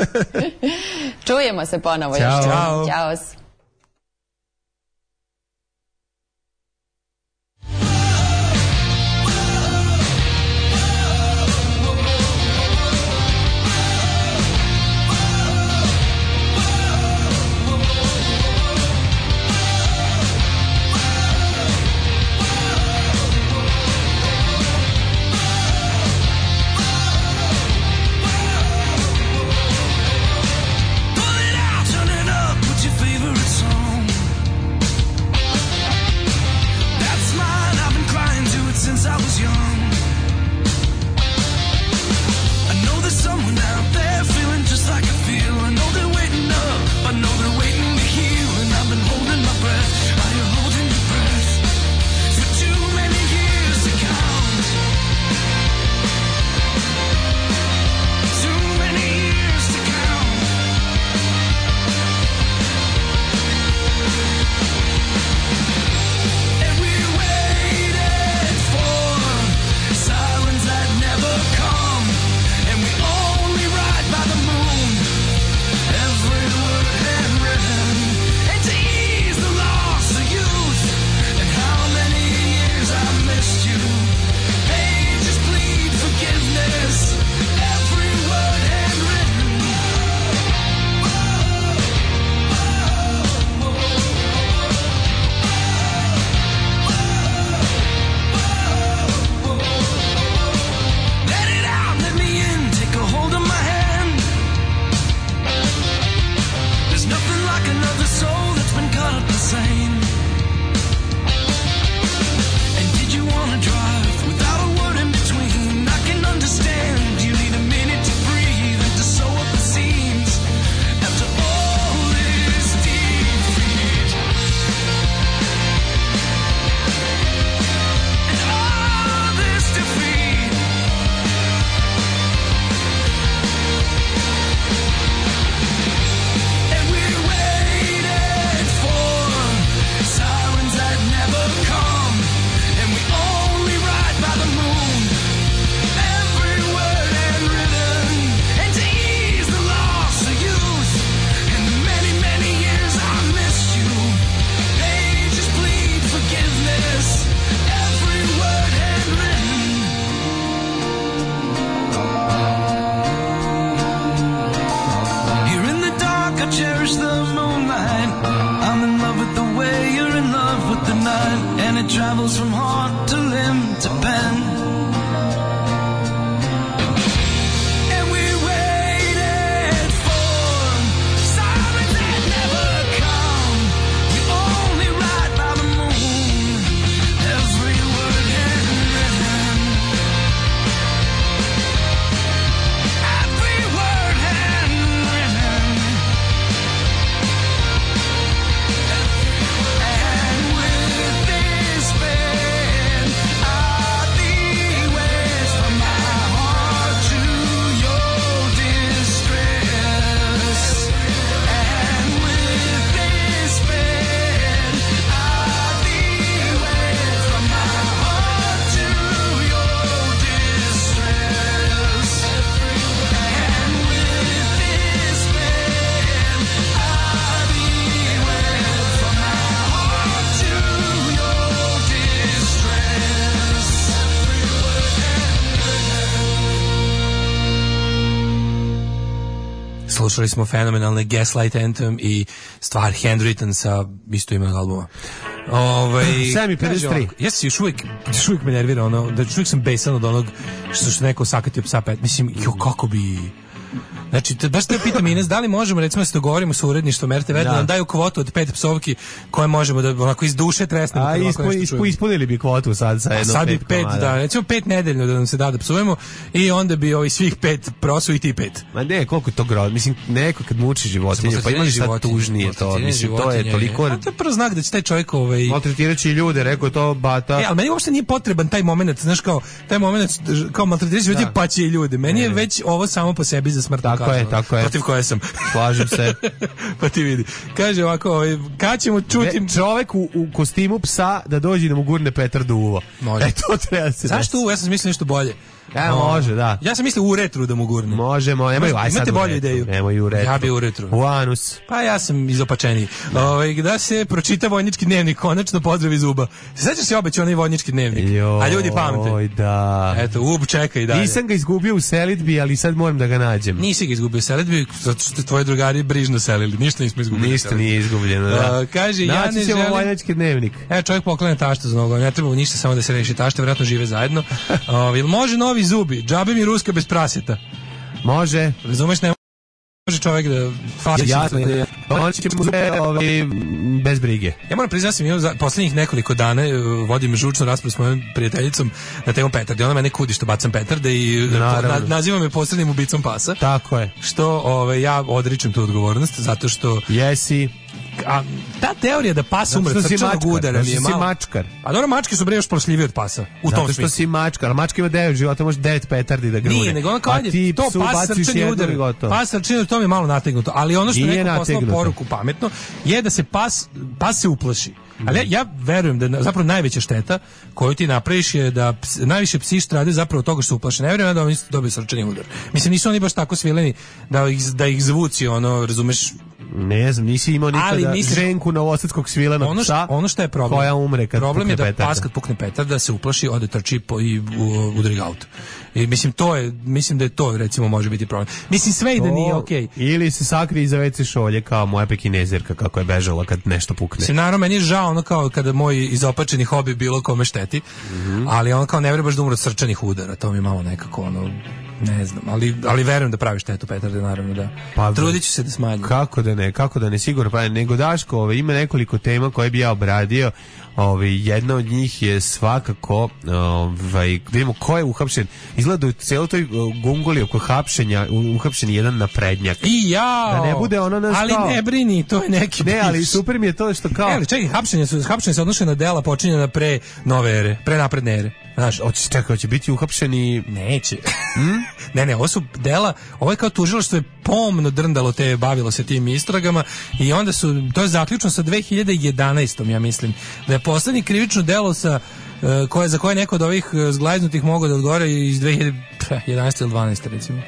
Čujemo se ponovo Ćao. još. Ćao. Ćao. Turn it up, what's your favorite song? That's mine, I've been crying to it since I was young. I know there's someone out there feeling just like I feel. I know they're waiting up, I know they're waiting to heal. And I've been holding my breath, are you holding your breath? For too many years to count. Too many years to count. And we waited for sirens that never come, and we only ride by the moon. Every word handwritten, and to ease the loss of youth, and how many years I missed you. Pages plead forgiveness. Every word handwritten. Let it out, let me in, take a hold of my hand. There's nothing like another soul that's been cut up the same. And did you wanna drive without a word in between? I can understand you need a minute to breathe and to sew up the seams after all this defeat. And all this defeat. right. I'm in love with the way you're in love with the night, and it travels from heart to limb to pen. And we waited for sirens that never come. You only ride by the moon. Every word handwritten. Every word handwritten. And with this pen, I'll be ways from my heart to your distress. And with this pen, I'll be ways from my heart to your distress. And with this pen, I'll be ways from my heart to your distress. Slušali smo fenomenalne Gaslight Anthem i stvar Handwritten sa isto imenog albuma. Ovaj Sami pedeset tri. Ja se još uvijek, još uvijek me nervira ono, da još uvijek sam besan od onog što što neko sakatio psa pet. Mislim, jo, kako bi... Znači, te, baš te pitam Ines, da li možemo recimo da se dogovorimo sa uredništvom R T V da nam daju kvotu od pet psovki koje možemo da onako iz duše tresnemo. A ispo, ispo, ispunili bi kvotu sad sa jednom sad bi pet, pet, komada. da, recimo pet nedeljno da nam se da da psujemo i onda bi ovi svih pet prosu i ti pet. Ma ne, koliko je to grozno. Mislim, neko kad muči životinje, pa ima šta tužnije to. Mislim, to je toliko... A to je prvo znak da će taj čovjek... Ovaj... maltretirajući ljude, rekao je to bata. E, ali meni uopšte nije potreban taj moment, znaš, kao, taj moment, kao maltretirajući ljudi, pa će i ljude. Meni je već ovo samo po sebi za smrtnu kaznu. Tako je, tako je. Protiv koje sam. Slažem se. Pa ti vidi. Kaže ovako, ovaj, kad ćemo čuti... Ne, čovek u, u kostimu psa da dođe da mu gurne Petar do uvo. Može. E, to treba da se Zašto uvo? Ja sam mislio nešto bolje. Ja, može, da. Ja sam mislio u retru da mu gurne. Možemo, nemaju, aj sad imate u bolju retru. ideju? Nemaju u retru. Ja bi u retru. U anus. Pa ja sam izopačeniji. Ovaj, da se pročita vojnički dnevnik, konačno pozdrav iz Uba. Sećaš se obećao onaj vojnički dnevnik? Joj, a ljudi pamte. Oj, da. Eto, Ub čeka i dalje. Nisam ga izgubio u selidbi, ali sad moram da ga nađem. Nisi ga izgubio u selidbi, zato što ste tvoji drugari brižno selili. Ništa nismo izgubili. Ništa nije izgubljeno, da. Uh, kaže, ja Naći ne ćemo želim... vojnički dnevnik. E, čovjek poklanja tašta za nogo, ne treba mu ništa, samo da se reši tašta, vjerojatno žive zajedno. Uh, jel može novi zubi? Džabe mi ruska bez praseta. Može. Razumeš, ne može čovjek da... Jasno je. On će mu sve ovi, bez brige. Ja moram priznati, sam imao za posljednjih nekoliko dana uh, vodim žučnu raspravu s mojom prijateljicom na temu petarde. Ona mene kudi što bacam petarde i na, naziva me posrednim ubicom pasa. Tako je. Što ove, ja odričem tu odgovornost, zato što... Jesi... A ta teorija da pas umre od srčanog udara mi je malo... mačkar. A dobro, mačke su bre još prošljivije od pasa. U zato tom što smislu. si mačkar, ali mačka ima devet života, može devet petardi da grune. Nije, nego ono kao je to pas srčani udar. Pas srčani udar, to mi je malo nategnuto. Ali ono što neko poslao poruku pametno je da se pas, pas se uplaši. Ali ja, ja verujem da zapravo najveća šteta koju ti napraviš je da ps, najviše psi strade zapravo od toga što su uplašeni. Ne vjerujem da oni dobiju srčani udar. Mislim, nisu oni baš tako svileni da ih, da ih zvuci, ono, razumeš. Ne znam, nisi imao nikada mislim, ženku novosadskog svilenog ono psa ono što je problem, koja umre kad problem je da petarda. Pas kad pukne petarda da se uplaši, ode trči po, i udari ga auto. I mislim to je, mislim da je to recimo može biti problem. Mislim sve i da nije okej. Okay. Ili se sakrije iza ve ce šolje kao moja pekinezerka kako je bežala kad nešto pukne. Se naravno meni je žao ono kao kada moj izopačeni hobi bilo kome šteti, mm-hmm. ali on kao ne vreba baš da umre od srčanih udara, to mi je malo nekako ono ne znam, ali, ali verujem da pravi štetu petarde, naravno da. Pa, trudit ću se da smanjim. Kako da ne, kako da ne, sigurno pa nego Daško, ove, ima nekoliko tema koje bi ja obradio. Ove, jedna od njih je svakako ovaj, vidimo ko je uhapšen. Izgleda u cijeloj toj gungoli oko hapšenja uhapšen jedan naprednjak. I ja. Da ne bude ono nas ali kao... ne brini, to je neki ne, ali super mi je to što kao... E, ali čekaj, hapšenje su, hapšenje se odnoše na dela počinjena pre nove ere, pre napredne ere. Znaš, hoće čekaj, hoće biti uhapšeni... Neće. Hmm? ne, ne, ovo su dela, ovo je kao tužilaštvo je pomno drndalo te, bavilo se tim istragama i onda su, to je zaključno sa dve hiljade jedanaestom ja mislim, da je poslednji krivično delo sa koje, za koje neko od ovih zglajznutih mogao da odgovara iz dve hiljade jedanaeste ili dvanaeste recimo.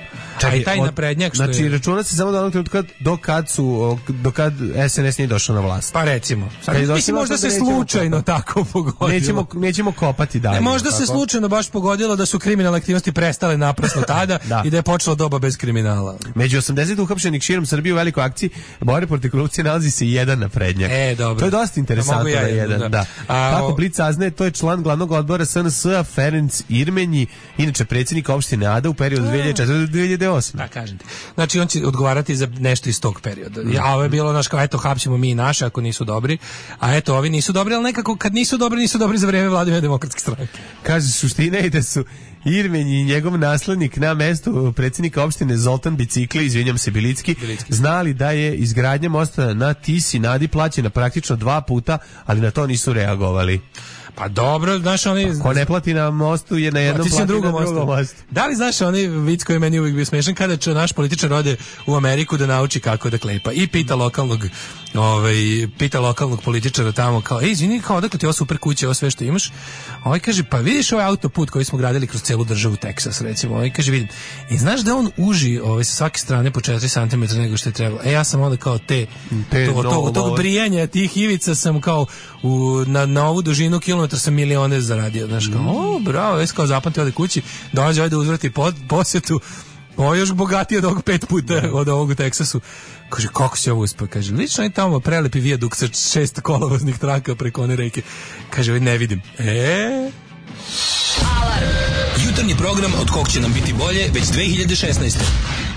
A i taj naprednjak što znači, je... računa se samo do onog trenutka do kad su, do kad S N S nije došao na vlast. Pa recimo. Sad, mislim, možda se slučajno tako pogodilo. Nećemo, nećemo kopati dalje. Ne, možda tako. se slučajno baš pogodilo da su kriminalne aktivnosti prestale naprasno tada da. i da je počela doba bez kriminala. Među osamdeset uhapšenih širom Srbije u velikoj akciji borbe protiv korupcije nalazi se i jedan naprednjak. E, dobro. To je dosta interesantno ja da je jedan. Da. Da. A, Kako o... Blic saznaje, to je član glavnog odbora S N S-a Ferenc Irmenji, inače predsjednik opštine Ada u periodu dve hiljade četvrte do dve hiljade osme. Da, kažem ti. Znači, on će odgovarati za nešto iz tog perioda. A ovo je bilo, naš kao, eto, hapsimo mi i naše ako nisu dobri, a eto, ovi nisu dobri, ali nekako kad nisu dobri, nisu dobri za vreme vladavine demokratske stranke. Kaže, suština je da su Irmenj i njegov naslednik na mestu predsjednika opštine Zoltan Bicikli, izvinjam se Bilicki, Bilicki, znali da je izgradnja mosta na Tisi na Adi plaćena praktično dva puta, ali na to nisu reagovali. Pa dobro, znaš oni... Ko ne plati na mostu je na jednom plati na drugom mostu. mostu. Da li znaš oni vic koji je meni uvijek bio smešan kada će naš političar ode u Ameriku da nauči kako da klepa i pita lokalnog ovaj, pita lokalnog političara tamo kao, ej, izvini, kao odakle ti ovo super kuće, ovo sve što imaš? Ovaj kaže, pa vidiš ovaj autoput koji smo gradili kroz celu državu Teksas, recimo. Ovaj kaže, vidim. I znaš da on uži ovaj, sa svake strane po četiri centimetra nego što je trebalo. E, ja sam onda kao te, te to, tog, tog brijanja tih ivica sam kao u, na, na ovu dužinu kilometra sam milione zaradio. Znaš, kao, o, bravo, već kao zapamti ode kući, dođe ovaj da uzvrati pod, posjetu, ovo je još bogatiji od ovog pet puta od ovog u Teksasu. Kaže, kako si ovo uspio? Kaže, lično je tamo prelepi vijadukt sa šest kolovoznih traka preko one reke. Kaže, ovaj ne vidim. E... Alarm! Jutarnji program od kog će nam biti bolje već dve hiljade šesnaeste.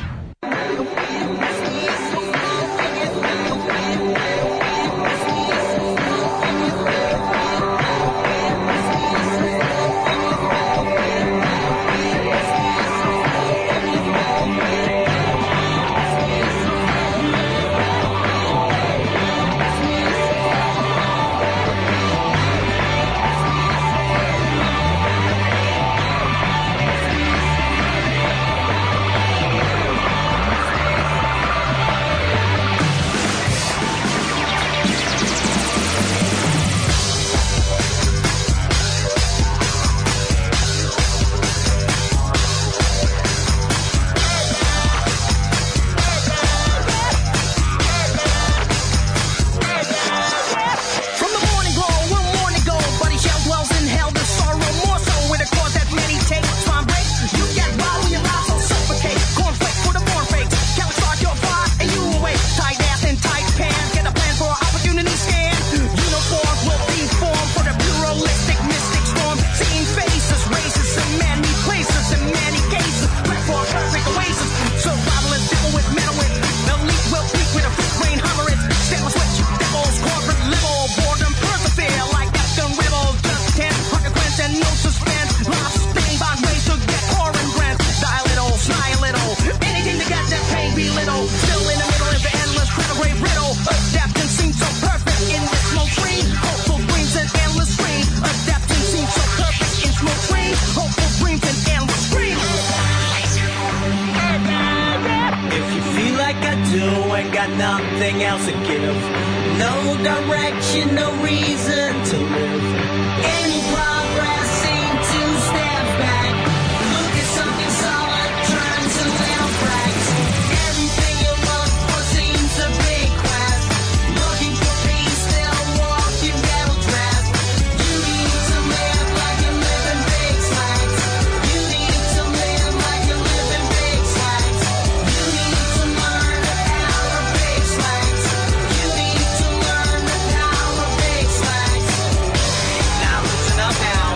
Nothing else to give. No direction, no reason to live. Any progress seems to step back. Look at something solid, turn to little cracks. Everything you look for seems a big quest. Looking for peace, still walking metal dress. You need to live like you live in big slacks. You need to live like you live in big slacks. You need to learn the power of big slacks. You need to learn the power of big slacks. Now listen up now.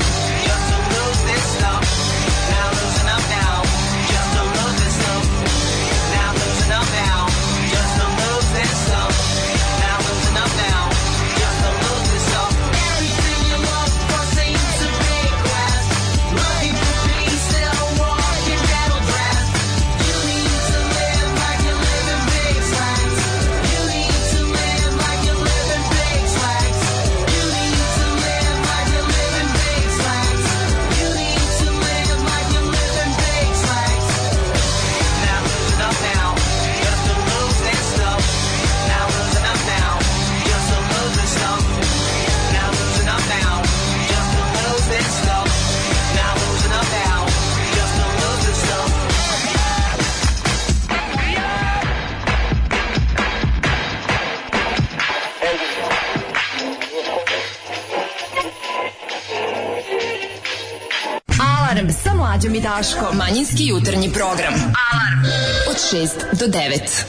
Mlađom i Daškom. Manjinski jutarnji program. Alarm od šest do devet.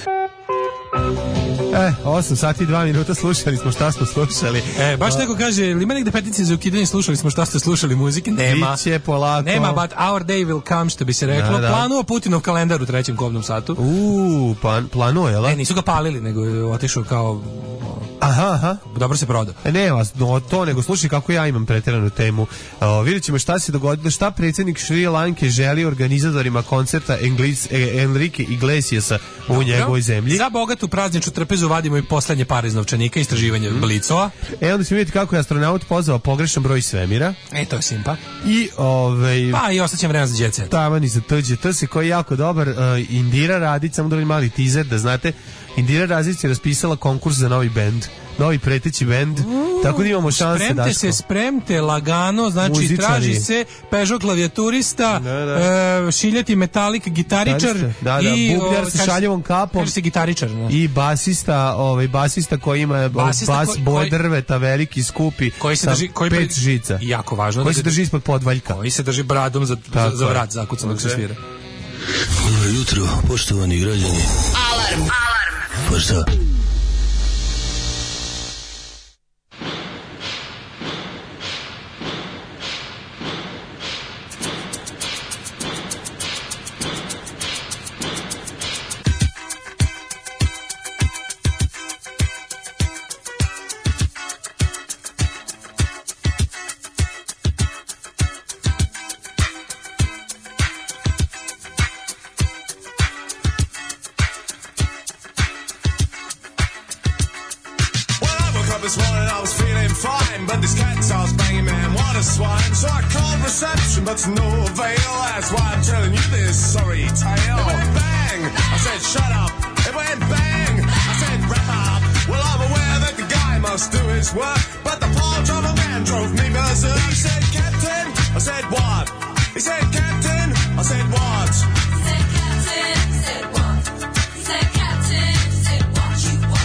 E, osam sati i dva minuta, slušali smo šta smo slušali. E, baš neko kaže, ili ima negde peticije za ukidanje, slušali smo šta ste slušali muzike? Nema. Biće polako. Nema, but our day will come, što bi se reklo. Da, da. Planuo Putinov kalendar u trećem kobnom satu. Uuu, plan, planuo, jel? Ne, nisu ga palili, nego je otišao kao... Aha, aha. Dobro se prodao. E, ne vas, no, to nego slušaj kako ja imam preteranu temu. O, vidjet ćemo šta se dogodilo, šta predsjednik Šri Lanke želi organizatorima koncerta Englis, e, Enrique Iglesiasa u Dobro. njegovoj zemlji. Za bogatu prazničnu trpezu vadimo i poslednje pare iz novčanika, istraživanje mm. Blicova. E, onda ćemo vidjeti kako je astronaut pozvao pogrešan broj svemira. E, to je simpa. I, ovaj... Pa, i ostaćem vremena za Jet Set. Taman i za T G T koji je jako dobar. Uh, Indira Radić, samo da mali teaser, da znate, Indira Radić je raspisala konkurs za novi bend. Novi preteći bend, uh, tako da imamo šanse. Spremte Daško. se, spremte lagano, znači Muzičari. traži se Peugeot klavijaturista, da, da. E, šiljati metalik gitaričar da, da. i bubljar sa šaljevom kapom. Kaže se gitaričar, da. I basista, ovaj basista koji ima basista bas koji, boje drveta, veliki, skupi, koji se drži, koji pet žica. Jako važno. Koji da se drži ispod podvaljka. Koji se drži bradom za, za, za vrat zakucanog se svira. Dobro jutro, poštovani građani. Alarm, alarm. Pa šta? But to no avail, that's why I'm telling you this sorry tale. It went bang, I said shut up. It went bang, I said wrap up. Well, I'm aware that the guy must do his work, but the part of a man drove me berserk. He said, Captain, I said what? He said, Captain, I said what? He said, Captain, said what? He said, Captain, said what you want.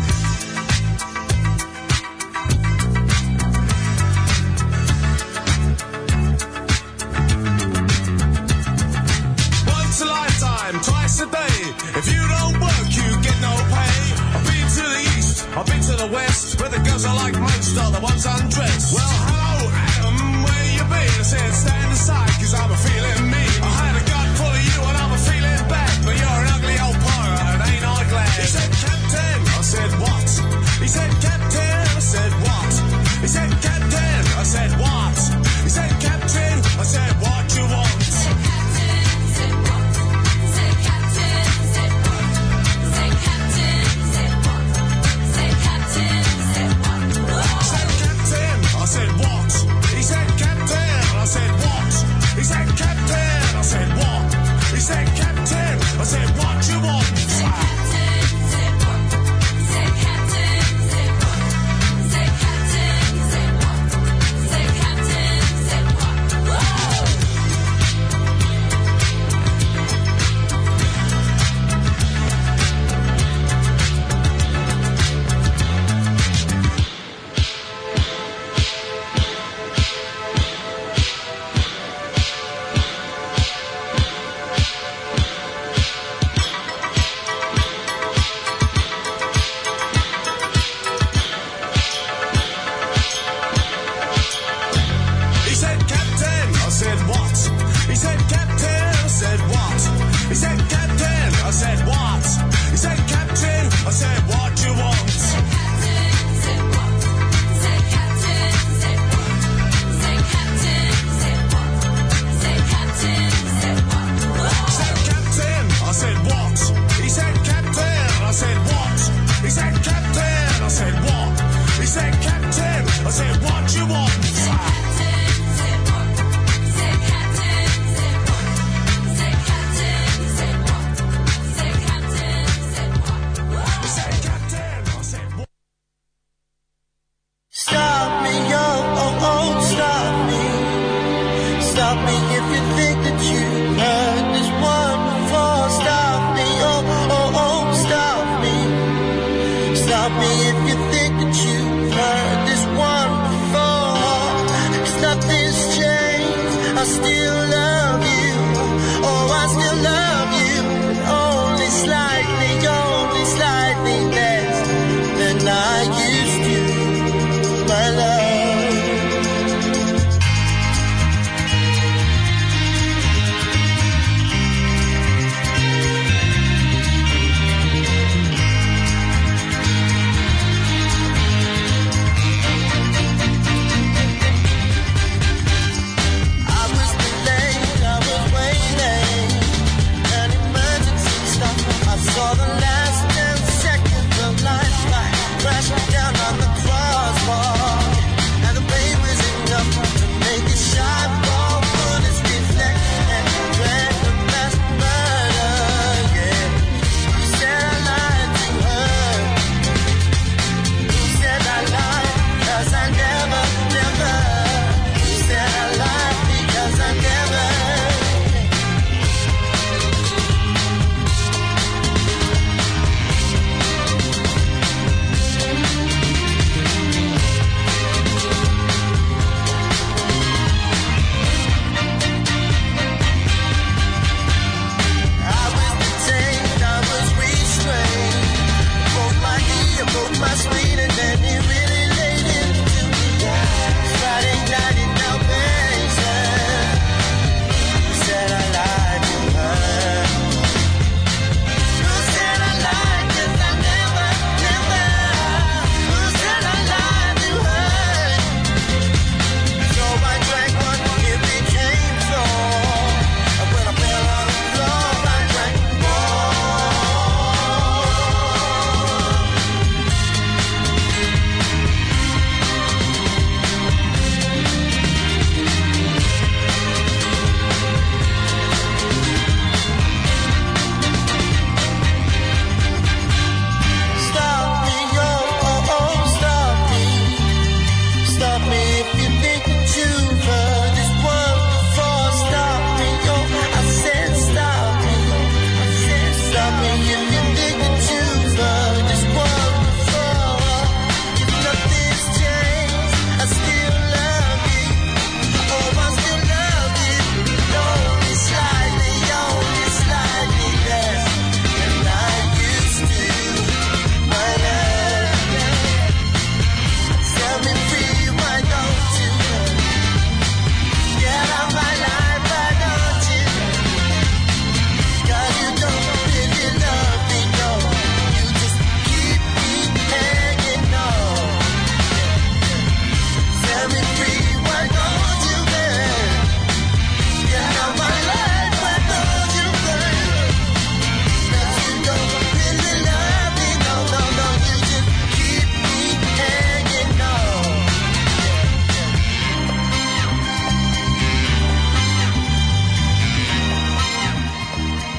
Twice a day. If you don't work, you get no pay. I've been to the east, I've been to the west, where the girls I like most are the ones undressed. Well, hello, Adam, where you been? I said, stand aside, cause I'm a feeling mean. I had a gut full of you and I'm a feeling bad, but you're an ugly old pirate, ain't I glad? He said, Captain, I said, what? He said, Captain, I said, what? He said, Captain, I said, what? He said, Captain, I said, what you want? I said, what?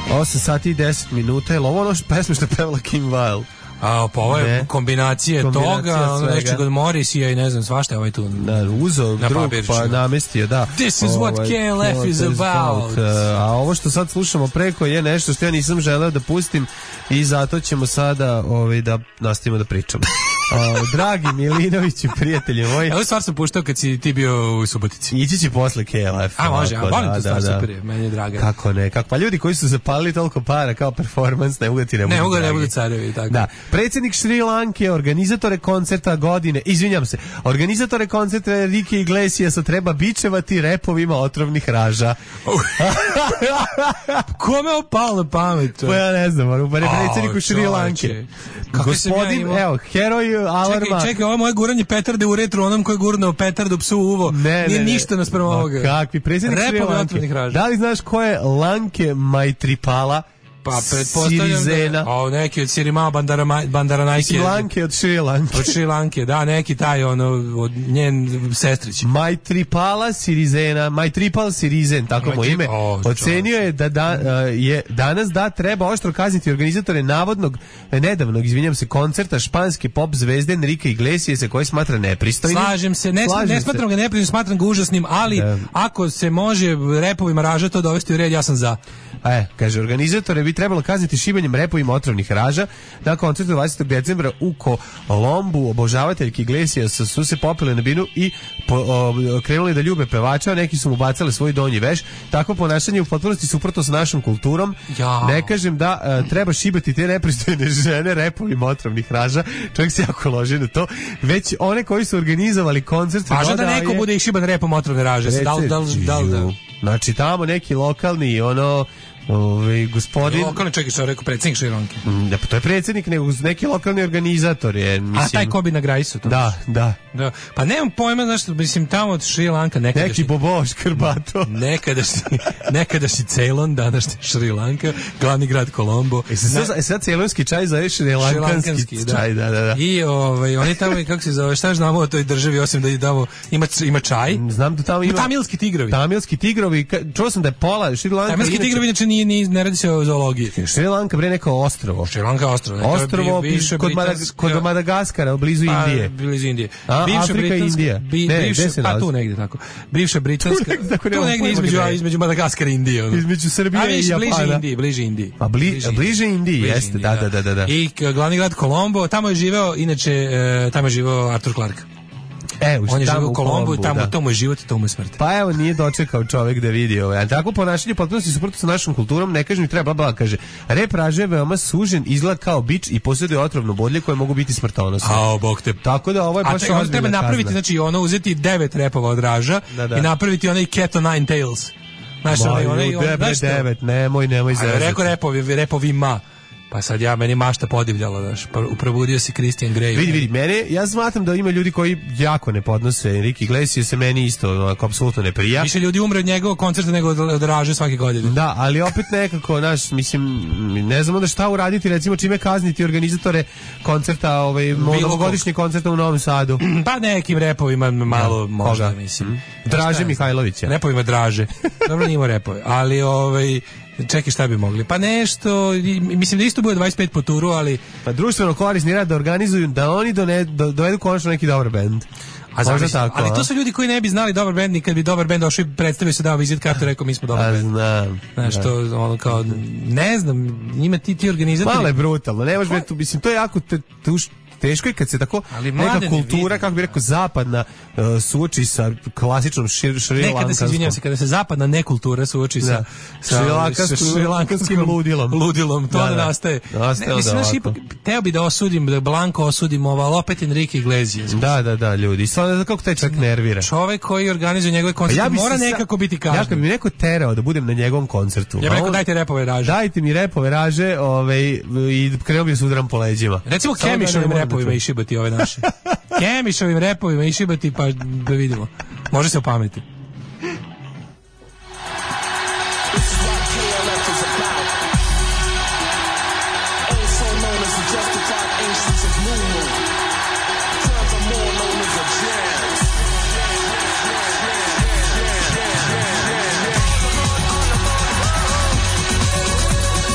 osam sati i deset minuta, je li ovo ono što pesme što je pevala Kim Wilde? A, pa ovo je Ne. kombinacije, Kombinacija toga, ono svega. nešto od Morrisija i ne znam, svašta je ovaj tu. Da, uzeo Na drug papiriću. pa namestio, da. This is what Ovaj, K L F what is about. Uh, A ovo što sad slušamo preko je nešto što ja nisam želeo da pustim i zato ćemo sada ovaj, da nastavimo da pričamo. Uh, dragi Milinoviću, prijatelji moji. Evo stvar sam puštao kad si ti bio u Subotici. Ići će posle K L F. A može, a ovako, volim da, tu stvar, da, da. super je, meni je draga. Kako ne, kako. Pa ljudi koji su zapalili toliko para kao performans, ne mogu da ti ne budu Ne mogu da ne dragi. budu carevi, tako. Da. Predsjednik Šri Lanke, organizatore koncerta godine, izvinjam se, organizatore koncerta Rike Iglesiasa treba bičevati repovima otrovnih raža. Kome je opalo na pamet? Pa ja ne znam, ali pa je predsjedniku Šri čoveče. Lanke. Kako sam ja Gospodin, imao- evo, heroj alarma. Čekaj, čekaj, ovo moje guranje petarde u retro, onom koji je gurnao petardu psu u uvo. Ne, Nije ne, ne. ništa naspram Ma ovoga. Kakvi, predsjednik Šri Repovi Lanke. otvornih raža. Da li znaš ko je Lanke Maitripala? Pa pretpostavljam Sirizena. da... O, neki od Sirimao Bandarama- Bandaranajke. Lanke od Šri Lanke. Od Šri Lanke, da, neki taj, ono, od njen sestrić. Maitripala Sirizena, Maitripal Sirizen, tako mu Maitri- ime, O, ocenio je da, da uh, je danas da treba oštro kazniti organizatore navodnog, nedavnog, izvinjam se, koncerta španske pop zvezde Enrique Iglesiasa koji smatra nepristojnim. Slažem se, ne, Slažem ne se. smatram ga neprijatnim, smatram ga užasnim, ali Da. ako se može repovima raža to dovesti u red, ja sam za. E, kaže, organizatore bi trebalo kazniti šibanjem repovima otrovnih raža. Na koncertu dvadesetog decembra u Kolombu obožavateljki Iglesiasa su se popile na binu i po, o, krenuli da ljube pevača, neki su mu bacali svoj donji veš. Takvo ponašanje je u potpunosti suprotno sa našom kulturom. Ja. Ne kažem da e, treba šibati te nepristojne žene repovima otrovnih raža. Čovjek se jako loži na to. Već one koji su organizovali koncert Važno da dodaje- neko bude i šiban repom otrovne raže. Da li, da li, da li, da li. Znači tamo neki lokalni ono ovaj gospodin Lokalni, čekaj, što je rekao predsjednik Šri Lanke. Mm, da, pa to je predsjednik, nego neki lokalni organizator je, mislim. A taj ko bi na Grajsu to? Da, da. Da. Pa nemam pojma, znaš, mislim, tamo od Šri Lanka nekadašnji... Neki Boboš Krbato. Nekadašnji, nekadašnji Ceylon, današnji Šri Lanka, glavni grad Kolombo. E se sad, e sad celonski čaj zove šrilankanski Šrilankanski, čaj, da, da, da. I ovaj, oni tamo, kako se zove, šta znamo o toj državi, osim da je tamo ima, ima čaj? Znam da tamo ima... Tamilski tigrovi. Tamilski tigrovi, ka- čuo sam da je pola Šri Lanka... Tamilski inače- tigrovi, znači nije, nije, ne radi se o zoologiji. Šri Lanka bre neko ostrvo. Šri Lanka ostrvo. ne, to je Ostrvo bi- bivša kod, Madag britanska- kod Madagaskara, blizu Pa, Indije. blizu Indije. A, Bivša Afrika i britanska- Indija. Bi, Ne, bivša, gde se pa nalazi? tu negdje tako. Bivša britanska. Tu negdje, tako tu nemam negdje pojma između, gde je. između Madagaskara i Indije. Ono. Između Srbije A, i više, Japana. bliže Indiji, bliže Indiji. A bli, bliže Indiji, Bliže jeste, Indiji, da, da, da, da, da. I k- glavni grad Kolombo, tamo je živeo, inače, e, tamo je živeo Arthur Clarke. E, On je tamo živeo u Kolombu, Kolombu, tamo, da. to mu je život i to mu je smrt. Pa evo, nije dočekao čovjek da vidi ovo. A tako ponašanje potpuno se suprotno sa našom kulturom, ne kaže ni treba, bla, bla, kaže. Rep raže je veoma sužen, izgleda kao bič i posjeduje otrovno bodlje koje mogu biti smrtonosne. Ao, bog te. Tako da ovo je A baš te, on treba ozbiljna napraviti, kazna. znači ono, uzeti devet repova od raža Da, da. i napraviti onaj Cat o Nine Tails. Znaš, Ma, onaj, onaj, ju, onaj, debre, znaš što? devet, nemoj, nemoj A zezati. rekao repovi, repovima. Pa sad ja, meni mašta podivljala, daš, probudio si Christian Grey. Vidi, vidi, mene, ja smatram da ima ljudi koji jako ne podnose Enrique Iglesias, se meni isto, onako, apsolutno ne prija. Više ljudi umre od njegovog koncerta nego od, od raže svake godine. Da, ali opet nekako, naš, mislim, ne znam onda šta uraditi, recimo čime kazniti organizatore koncerta, ovaj, novogodišnjeg koncerta u Novom Sadu. Pa nekim repovima malo Da, možda, koga? mislim. Draže Mihajlovića. Repovima draže. Dobro, nije imao repove, ali ovaj... Čekaj, šta bi mogli? Pa nešto, i- mislim da isto bude dvadeset pet po turu, ali... Pa društveno korisni rad da organizuju, da oni done, do, dovedu konačno neki dobar bend. A zamisli, ali to su ljudi koji ne bi znali dobar bend, ni kad bi dobar bend došao i predstavio se, dao vizit kartu, rekao mi smo dobar A bend. znam. Znaš, da. to ono kao, ne znam, njima ti, ti organizatori... Malo je brutalno, ne može biti, mislim, to je jako te, tuš, teško je kad se tako Ali neka mladene, kultura, vidi. kako bi rekao, zapadna uh, suoči sa klasičnom šir, Ne, kada se, šrilankanskom. izvinjam se, kada se zapadna nekultura suoči sa, Da. sa, Šrilankanskim- sa šrilankanskim ludilom. ludilom, to Da, da, da. nastaje. Nastaje Ne, mislim, onda znaš, ovako. ipak, teo bi da osudim, da blanko osudim ovo, ali opet Enrique Iglesias. Da, da, da, ljudi. I stvarno, kako taj čovjek nervira. Čovek koji organizuje njegove koncerte bi mora se sa- nekako biti Ja kažnjen. kad bi me neko terao da budem na njegovom koncertu. Ja bih a rekao, on- dajte repove raže. Dajte mi repove raže, ovaj, i krenuo bi da se udaram po leđima. Recimo Samo da ne Kemišovim moram da repovima čujem. i šibati ove naše. Kemišovim repovima i šibati, pa da vidimo. Može se opameti. Thank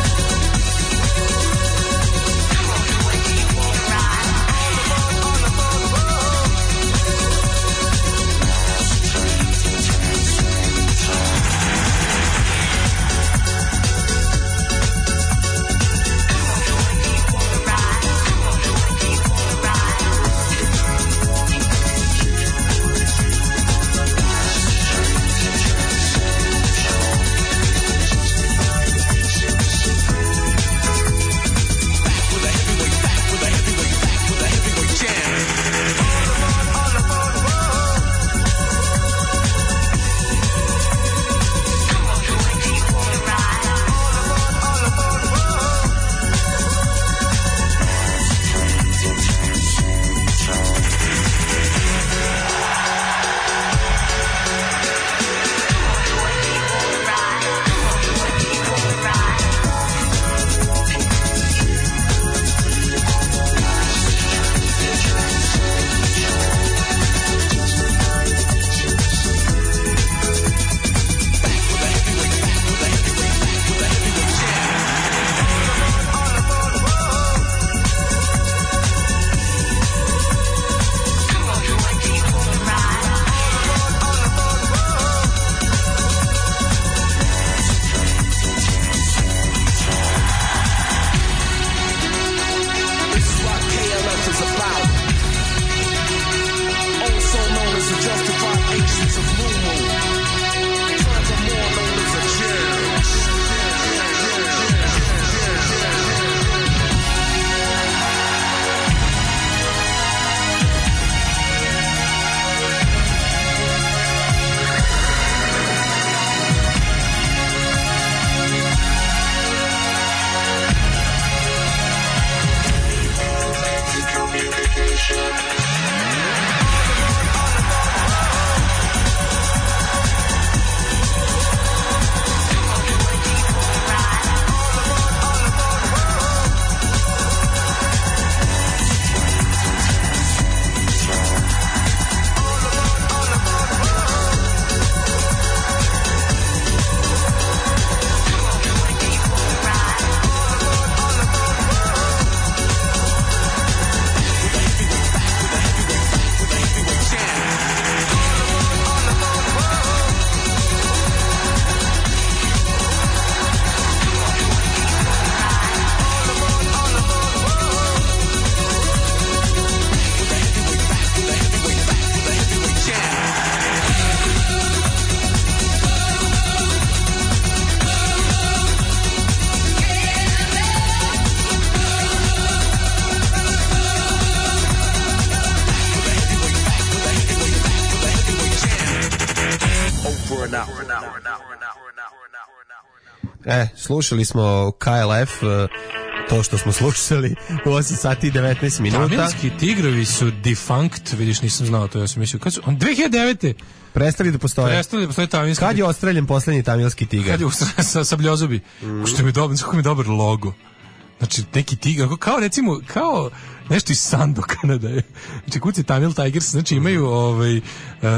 E, slušali smo K L F, to što smo slušali u osam sati i devetnaest minuta. Tamilski tigrovi su defunct, vidiš, nisam znao to, ja sam mislio, kad su, on dve hiljade devete prestali da postoje. Prestali da postoje tamilski. Kad je ostreljen poslednji tamilski tigar? Kad je ostreljen sa sabljozubi. Mm. Što mi je dobar, kako mi je dobar logo. Znači, neki tigar, kao recimo, kao nešto iz Sandokana da je. Znači, kuci Tamil Tigers, znači imaju ovaj, uh,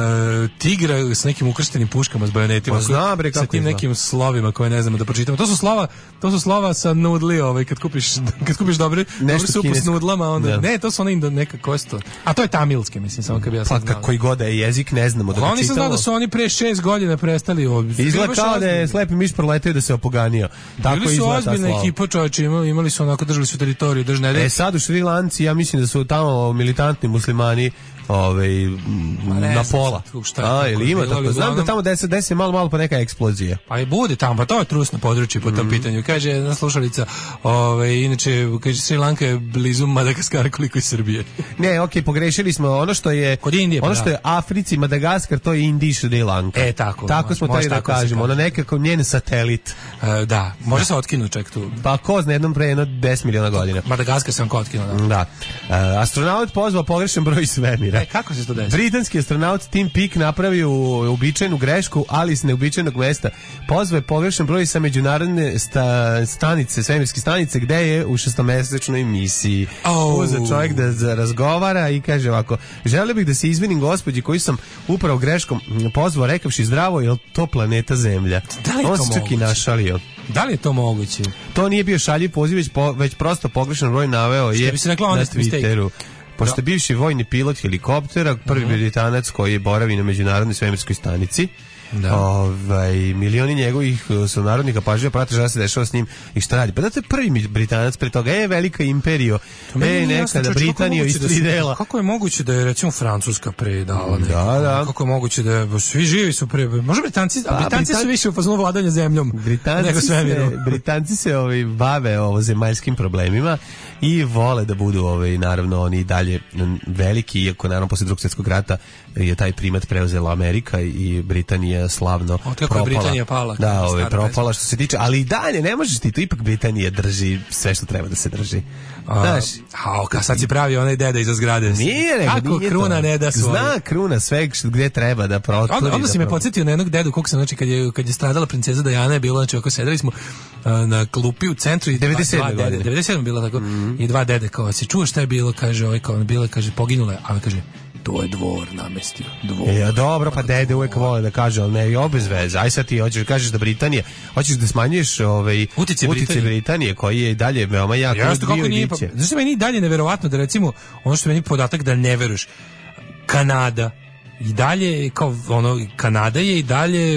tigra s nekim ukrštenim puškama, s bajonetima. Pa zna, bre, kako sa tim izgleda. nekim slovima koje ne znamo da pročitamo. To su slova, to su slova sa nudli, ovaj, kad kupiš, kad kupiš dobre, dobre supu kinesko s nudlama, onda, da. Ne, to su one indo, neka kosto. A to je tamilske, mislim, samo kad bi ja sam Pa koji god je jezik, ne znamo da ga čitamo. Oni sam znao da su oni pre šest godina prestali. Izgleda kao da je slepi miš proletio da se opoganio. Tako bili su ozbiljna ekipa, čovječe, imali, imali su onako, držali su teritoriju, držne nedelje. E sad u Šri Lanci, ja mislim da su tamo militantni muslimani ovaj na pola. A, ili ima tako? Znam da tamo desi desi malo malo pa neka eksplozija. Pa i bude tamo, pa to je trusno područje po tom mm. pitanju. Kaže jedna slušalica, ovaj inače kaže Sri Lanka je blizu Madagaskara koliko i Srbije. Ne, okej, okay, pogrešili smo ono što je kod Indije. Ono što je Africi, Madagaskar, to je Indija, Sri Lanka. E tako. Tako smo taj da kažemo, ona nekako njen satelit. E, da, može da se otkinuti čak tu. Pa ko zna, jednom pre jedno deset miliona godina. Madagaskar sam ko otkinuo, da. Da. E, astronaut pozvao pogrešan broj svemira. E, kako se to desi? Britanski astronaut Tim Peake napravio uobičajenu grešku, ali s neuobičajenog mesta. Pozvao je pogrešan broj sa međunarodne sta, stanice, svemirske stanice, gde je u šestomesečnoj misiji. Oh. Uzeo čovjek da razgovara i kaže ovako: želio bih da se izvinim gospođi koju sam upravo greškom pozvao rekavši zdravo, je to planeta Zemlja. Da li je On to se čak moguće? I našalio. Da li je to moguće? To nije bio šaljiv poziv, već, po, već prosto pogrešan broj naveo je bi se rekla na honest mistake. Twitteru. Pošto je bivši vojni pilot helikoptera, prvi uh-huh. Britanac koji boravi na međunarodnoj svemirskoj stanici. Da. Ovaj, milioni njegovih sunarodnika pažljivo prate šta se dešava s njim i šta radi. Pa da to je prvi Britanac pre toga. E, velika imperija. E, nekada Britanija iz tri dela. Kako je moguće da je recimo Francuska pre dala neko? Da, da. Kako je moguće da je, svi živi su pre... Može Britanci, a Britanci Britan... su više u fazonu vladanja zemljom. Britanci se, Britanci se ovaj, bave ovo zemaljskim problemima i vole da budu ovaj, naravno oni dalje veliki, iako naravno posle drugog svjetskog rata je taj primat preuzela Amerika i Britanija slavno propala. Od Britanija pala. Da, ove, propala što se tiče, ali i dalje ne možeš ti to, ipak Britanija drži sve što treba da se drži. Znaš? A, ka sad si pravi onaj deda iza zgrade. Nije, nego, kako nije kruna to. Ne da svoje. Zna kruna sve gdje treba da proturi. Onda, onda si me pro... podsjetio na jednog dedu, koliko sam, znači, kad je, kad je stradala princeza Diana, je bilo, znači, ako sedeli smo uh, na klupi u centru i devedeset sedme dva, dva dede, devedeset sedme bilo tako, mm-hmm. i dva dede, kao, si čuo šta je bilo, kaže, ovaj, kao, bilo, kaže, poginule, a on kaže, to je dvor namestio. Dvor. E, dobro, pa dede uvek vole da kaže, ali ne, i bez veze. Aj sad ti hoćeš, kažeš da Britanija, hoćeš da smanjuješ ovaj, utice Britanije. Britanije, koji je i dalje veoma jak. Ja što kako nije, pa, zašto meni i dalje neverovatno da recimo, ono što meni podatak da ne veruješ, Kanada, i dalje, kao ono, Kanada je i dalje,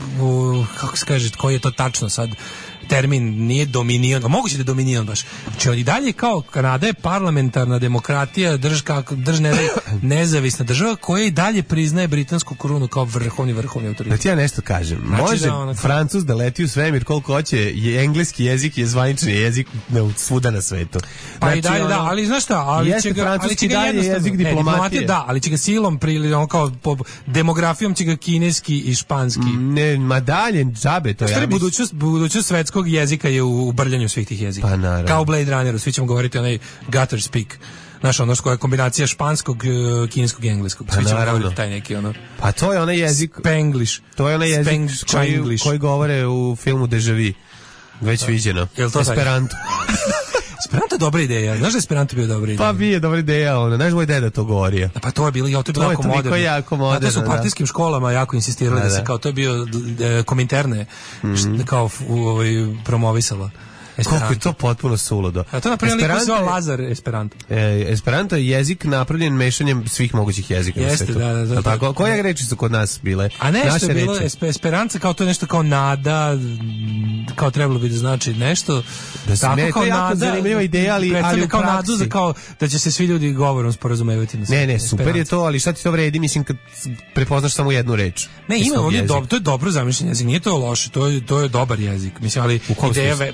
o, kako se kaže, koji je to tačno sad, termin nije dominion, a moguće da je dominion baš. Znači, on i dalje kao Kanada je parlamentarna demokratija, drž, kako, drž ne, nezavisna država koja i dalje priznaje britansku korunu kao vrhovni vrhovni autoritet. Da ti ja nešto kažem. Znači, može da ona... Francuz da leti u svemir koliko hoće, je engleski jezik je zvanični jezik svuda na svetu. Pa znači, i dalje, ono, da, ali znaš šta, ali će ga, ali će ga jezik diplomatije. Ne, da, ali će ga silom prili, on kao po demografijom će ga kineski i španski. Ne, ma dalje, džabe to ja. Budućnost, budućnost svetskog jezika je u brljanju svih tih jezika. Pa naravno. Kao Blade Runneru, svi ćemo govoriti onaj gutter speak. Znaš, ono koja je kombinacija španskog, kineskog i engleskog. Svi pa ćemo govoriti taj neki ono. Pa to je onaj jezik. Spanglish. To je onaj jezik koji, koji govore u filmu Deja Vu. Već da. Viđeno. Je li to Esperanto. Esperanto je dobra ideja. Znaš da je Esperanto bio dobra ideja? Pa bio dobra ideja, ono. Znaš moj deda to govorio. Pa to je bilo, ja, to je bilo jako moderno. jako moderno. A to su u partijskim školama jako insistirali da, da se kao, to je bio e, kominterne, mm-hmm. kao u, ovaj, promovisalo. Esperanto. Koliko je to potpuno suludo. A to napravljeno liko zvao Lazar Esperanto. E, Esperanto je jezik napravljen mešanjem svih mogućih jezika na Jeste, svetu. da, da, da, tako? Koje reči su kod nas bile? A nešto je bilo, Esperanca kao to je nešto kao nada, kao trebalo bi da znači nešto. Da se tako ne, kao to je jako nada, zanimljiva ideja, ali, ali u kao praksi. nadu za kao da će se svi ljudi govorom sporazumevati na sve. Ne, ne, super Esperanca. je to, ali šta ti to vredi, mislim, kad prepoznaš samo jednu reč. Ne, ima, on je dobro, to je dobro zamišljen jezik, nije to loše, to je, to je dobar jezik. Mislim, ali ideja, pa dobro je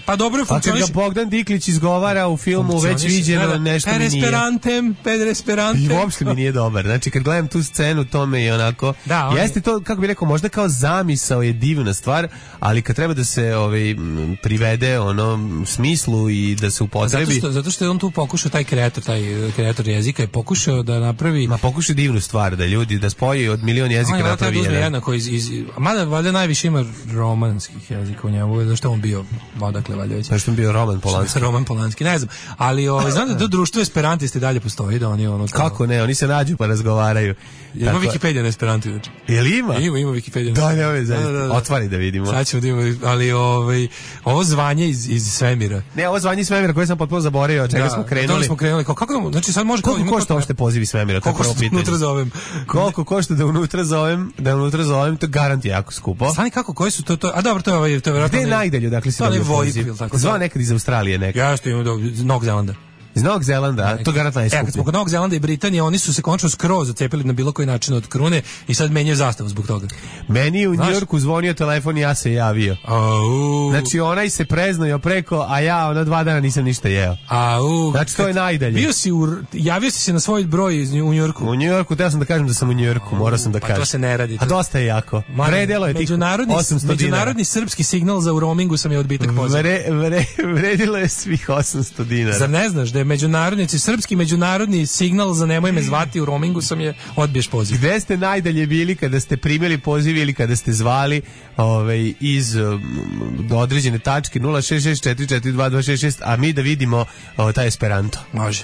A kad ga Bogdan Diklić izgovara u filmu već viđeno da, da. nešto per mi nije. Esperantem, per Esperantem. I uopšte mi nije dobar. Znači kad gledam tu scenu, to me je onako... Da, on jeste je... to, kako bih rekao, možda kao zamisao je divna stvar, ali kad treba da se ovaj, privede ono smislu i da se upotrebi... Zato što, zato što je on tu pokušao, taj kreator, taj kreator jezika je pokušao da napravi... Ma pokušao divnu stvar, da ljudi, da spoji od milion jezika on, napravi jedan. Jednako iz, iz, mada valjda najviše ima romanskih jezika u njemu, zašto on bio, odakle valjda već. Zašto on bio Roman Polanski? Roman Polanski, ne znam, ali ovaj, znam da to društvo esperantisti dalje postoji, da oni ono... Kao... Kako ne, oni se nađu pa razgovaraju. Ima tako... Wikipedia na Esperantu, znači. Je li ima? Ima, ima Wikipedia. Da, ne, ovaj, zaista. Da, da, da. Otvari da vidimo. Sad ćemo da imamo, ali ovaj, ovo zvanje iz, iz svemira. Ne, ovo zvanje iz svemira koje sam potpuno zaboravio, od čega da, smo krenuli. Da, smo krenuli. Kako, kako, znači sad može... Koliko košta uopšte poziv iz svemira? Koliko košta da unutra zovem? Koliko košta da unutra zovem? Da unutra zovem, to garant je jako skupo. Stani kako, koji su to... to a dobro, to je ovaj... To je vjerojatno... Gde je najdalje, dakle si dobio poziv? Zvao nekad iz Australije neka. Ja što imam do Novog Zelanda. Iz Novog Zelanda, to garant najskuplje. E, kad smo kod Novog Zelanda i Britanije, oni su se konačno skroz zacepili na bilo koji način od krune i sad menjaju zastavu zbog toga. Meni je u Njujorku zvonio telefon i ja se javio. Au. Znači onaj se preznojio preko, a ja ono dva dana nisam ništa jeo. Au. Znači to je najdalje. Bio si u, javio si se na svoj broj u Njujorku. U Njujorku, teo sam da kažem da sam u Njujorku, morao sam da pa kažem. To se ne radi. A dosta je jako. Vredelo je tih osamsto dinara. Međunarodni srpski signal za u roamingu sam je odbitak poziva. Vre, vre, vredilo je svih osamsto dinara. Zar ne znaš da je međunarodni srpski međunarodni signal za nemoj me zvati u roamingu sam je odbiješ poziv. Gde ste najdalje bili kada ste primili poziv ili kada ste zvali ovaj, iz um, do određene tačke nula šest šest četiri četiri dva dva šest šest, a mi da vidimo o, taj Esperanto. Može.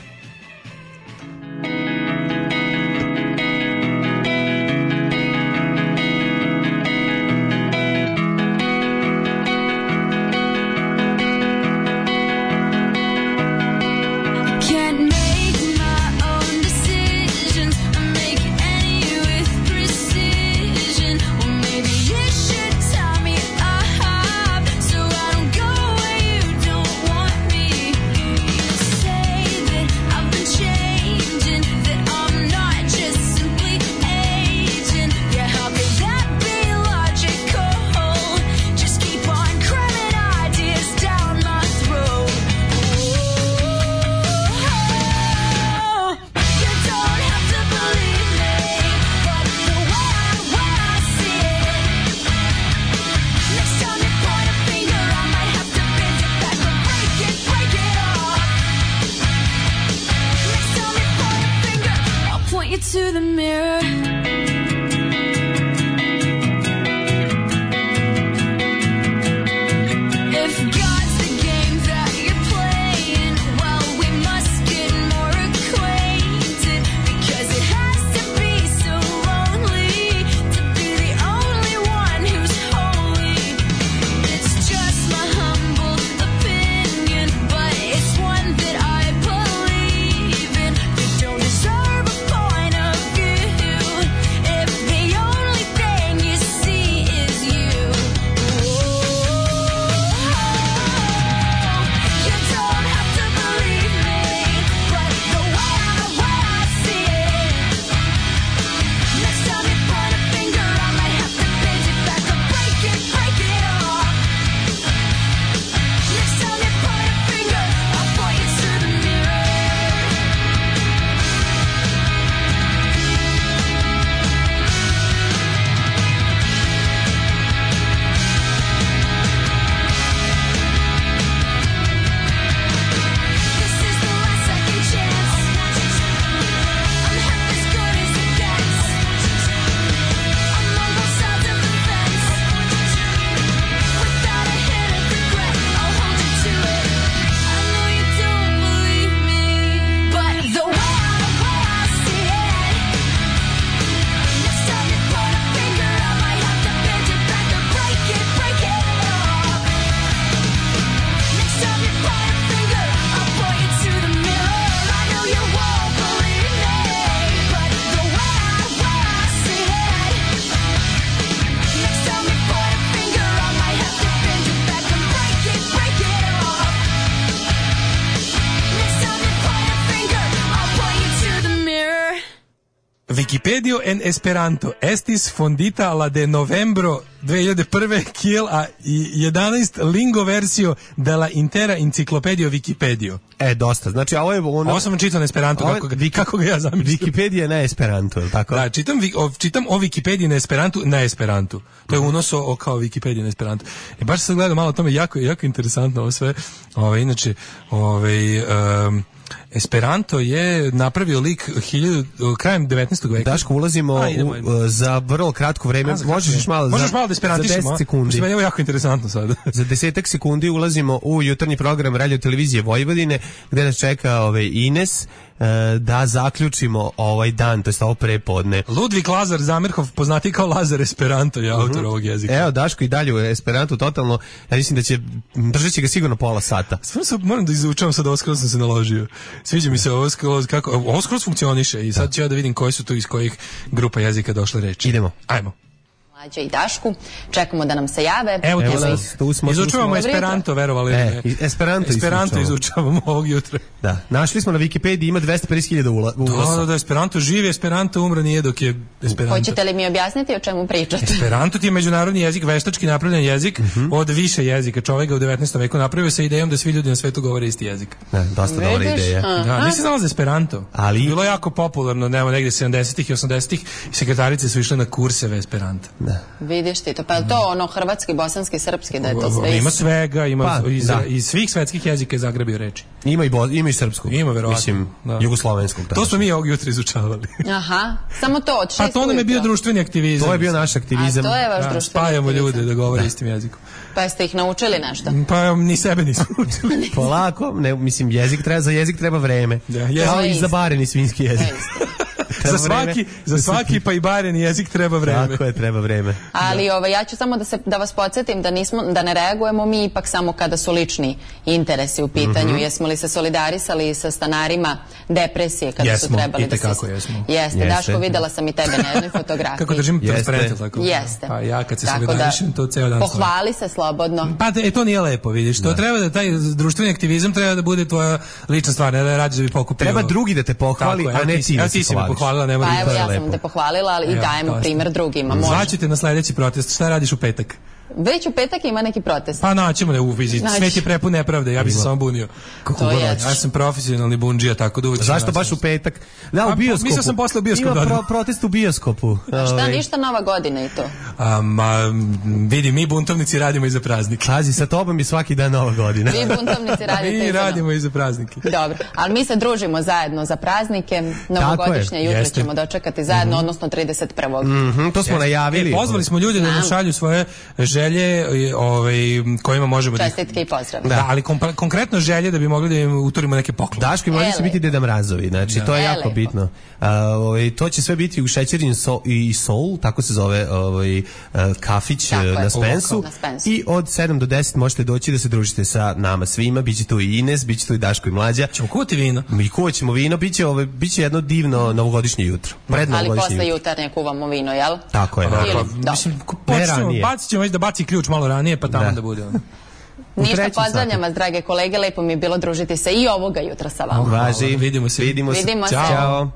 To the mirror. If God's the game that you're playing, well, we must get more acquainted, because it has to be so lonely to be the only one who's holy. It's just my humble opinion, but it's one that I believe in. You don't deserve a point of view Wikipedio en Esperanto estis fondita la de novembro dve hiljade prve kiel a jedanaest lingo versio de la intera enciklopedio Wikipedio. E, dosta. Znači, ovo je ono... Ovo sam čitam na Esperanto, ovo, kako, ga, kako ga ja zamišljam. Wikipedia na Esperanto, ili tako? Da, čitam, o, čitam o Wikipediji na Esperantu na Esperantu. To je unos o, o kao Wikipedija na Esperantu. E, baš sam gledao malo o tome, jako, jako interesantno ovo sve. Ove, inače, ove, um, Esperanto je napravio lik hiljadu, krajem devetnaestog veka. Daško, ulazimo A, idemo, idemo. U, za vrlo kratko vreme. A, možeš još malo, možeš za, malo da esperantišemo, za deset sekundi. Meni je jako interesantno sada. Za desetak sekundi ulazimo u jutarnji program Radio televizije Vojvodine, gde nas čeka ovaj Ines da zaključimo ovaj dan, to jest ovo prepodne. Ludvig Lazar Zamerhof, poznati kao Lazar Esperanto, je autor uh-huh. ovog jezika. Evo, Daško i dalje u Esperanto totalno, ja mislim da će, držat će ga sigurno pola sata. Stvarno sam, moram da izučavam sad, ovo skroz sam se naložio. Sviđa mi se ovo skroz, kako, ovo skroz funkcioniše i sad ću ja da vidim koji su tu iz kojih grupa jezika došle reči. Idemo. Ajmo. Mlađe i Dašku, čekamo da nam se jave. Evo, Evo nas, tu smo. Izučavamo Esperanto, verovali e, ne. Esperanto, Esperanto izučavamo ovog jutra. Da, našli smo na Wikipediji, ima dvesta pedeset hiljada uglasa. Da, da, Esperanto živi, Esperanto umre nije dok je Esperanto. Hoćete li mi objasniti o čemu pričate? Esperanto ti je međunarodni jezik, veštački napravljen jezik uh-huh. od više jezika. Čovjek ga u devetnaestom veku napravio sa idejom da svi ljudi na svetu govore isti jezik. Ne, dosta dobra ideja. Da, nisi znala za Esperanto. Ali bilo je jako popularno, nema negde sedamdesetih i osamdesetih i sekretarice su išle na kurseve Esperanta. Da. Vidiš ti to, pa je to ono hrvatski, bosanski, srpski, da je to sve? Ima svega, ima pa, iz, iz svih svetskih jezika je zagrabio reči. Ima i, bo, ima i srpskog. Ima, verovatno. Mislim, da. Jugoslovenskog. To smo mi ovog jutra izučavali. Aha, samo to od šest Pa to nam je bio društveni aktivizam. To je bio naš aktivizam. A to je vaš da, društveni spajamo aktivizam. ljude da govore da. istim jezikom. Pa jeste ih naučili nešto? Pa ni sebe nismo učili. Polako, ne, mislim, jezik treba, za jezik treba vreme. Da, kao i za bareni svinjski jezik. Za svaki, za svaki pa i bareni jezik treba vreme. Tako je, treba vreme. Ali ovaj, ja ću samo da, se, da vas podsjetim da, nismo, da ne reagujemo mi ipak samo kada su lični interesi u pitanju. Mm-hmm. Jesmo li se solidarisali sa stanarima depresije kada jesmo, su trebali da se... Jesmo, jesmo. Jeste, Jeste, Daško, videla sam i tebe na jednoj fotografiji. Kako držim transparent, tako? Jeste. Pa ja kad se solidarišem, to ceo dan pohvali se slobodno. Pa e, to nije lepo, vidiš. To da. Treba da taj društveni aktivizam treba da bude tvoja lična stvar, ne da radiš da bi pokupio. Treba drugi da te pohvali, tako, a ne ti da se pohvališ. Pa evo, ja sam te pohvalila, ali i dajemo primjer drugima. Zvaćete na sledeći protest. Šta radiš u petak? Već u petak ima neki protest. Pa naćemo ne u viziji. Svet je prepun nepravde, ja bih se samo bunio. To je. Ja sam profesionalni bundžija, tako da uvijek... Zašto baš u petak? Da, u bioskopu. Mislio sam posle u bioskopu. Ima pro, protest u bioskopu. A šta, ništa Nova godina i to? Ma, vidi, mi buntovnici radimo i za praznike. Pazi, sa tobom je svaki dan Nova godina. Vi buntovnici radite mi i za radimo i za praznike. Dobro, ali mi se družimo zajedno za praznike. Novogodišnje jutro Jeste. ćemo dočekati zajedno, mm-hmm. odnosno trideset prvog Mm-hmm, to smo Jeste. najavili. E, pozvali smo ljude da nam šalju svoje želje ovaj, kojima možemo čestitke da ih... i pozdrave. Da, da ali kom, konkretno želje da bi mogli da im uturimo neke poklone. Daško, možda će biti Deda Mrazovi, znači da. to je e, jako lepo. bitno. Uh, ovaj, to će sve biti u Šećerin so, i Soul, tako se zove ovaj, uh, kafić uh, na Spensu. na Spensu. I od sedam do deset možete doći da se družite sa nama svima. Biće tu i Ines, biće tu i Daško i Mlađa. Ćemo kuvati vino. Mi kuvaćemo vino, biće, ovaj, biće jedno divno novogodišnje jutro. Pred ali posle jutro. jutarnje kuvamo vino, jel? Tako je. Da. Mislim, bacit ćemo već da baci ključ malo ranije, pa tamo da, da bude ono. Ništa, pozdravljam vas, drage kolege, lepo mi je bilo družiti se i ovoga jutra sa vama. Važi, vidimo se. Vidimo se. Vidimo Ćao. se. Ćao.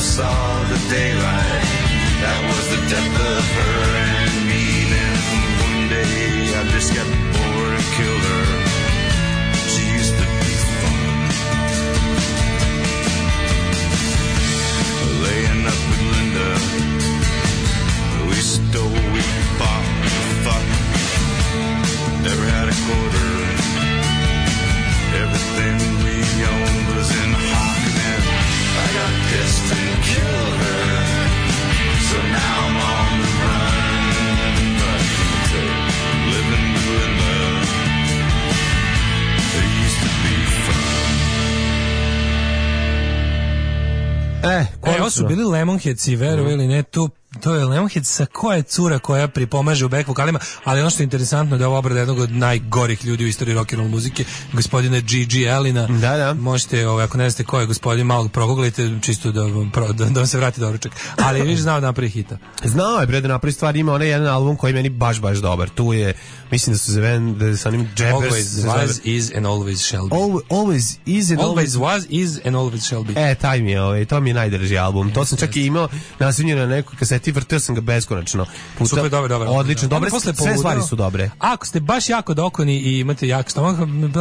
saw the daylight. That was the death of her and me. Then one day I just got bored and killed her. She used to be fun. Laying up with Linda, we stole, we fought, we fucked. Never had a quarter. Everything we owned was in hock, and then I got pissed and killed her. So now I'm on the run, but living with Linda, it used to be fun. Eh, E, ovo su bili Lemonheads i veruj ili ne, tu to je Lemonheads sa koja je cura koja pripomaže u back vokalima, ali ono što je interesantno da je ovo obrada jednog od najgorih ljudi u istoriji rock and roll muzike, gospodina G G Allina. Da, da. Možete, ovaj, ako ne znate ko je gospodin, malo proguglajte, čisto da vam, pro, da, da vam se vrati doručak. Ali viš znao da napravi hita. Znao je, bre, da napravi stvar. Ima onaj jedan album koji je meni baš, baš dobar. Tu je, mislim da su zove, da sa onim Jabbers. Always was, is and always shall be. Always, always is and always, always was, is and always shall be. E, taj mi je, ovaj, to mi je najdrži album. To sam čak i imao nasljednjeno na nekoj kaseti, vrteo sam ga beskonačno. Puta. Super, dobro, dobro. Odlično, dobre, sve stvari su dobre. Ako ste baš jako dokoni i imate jak stomak,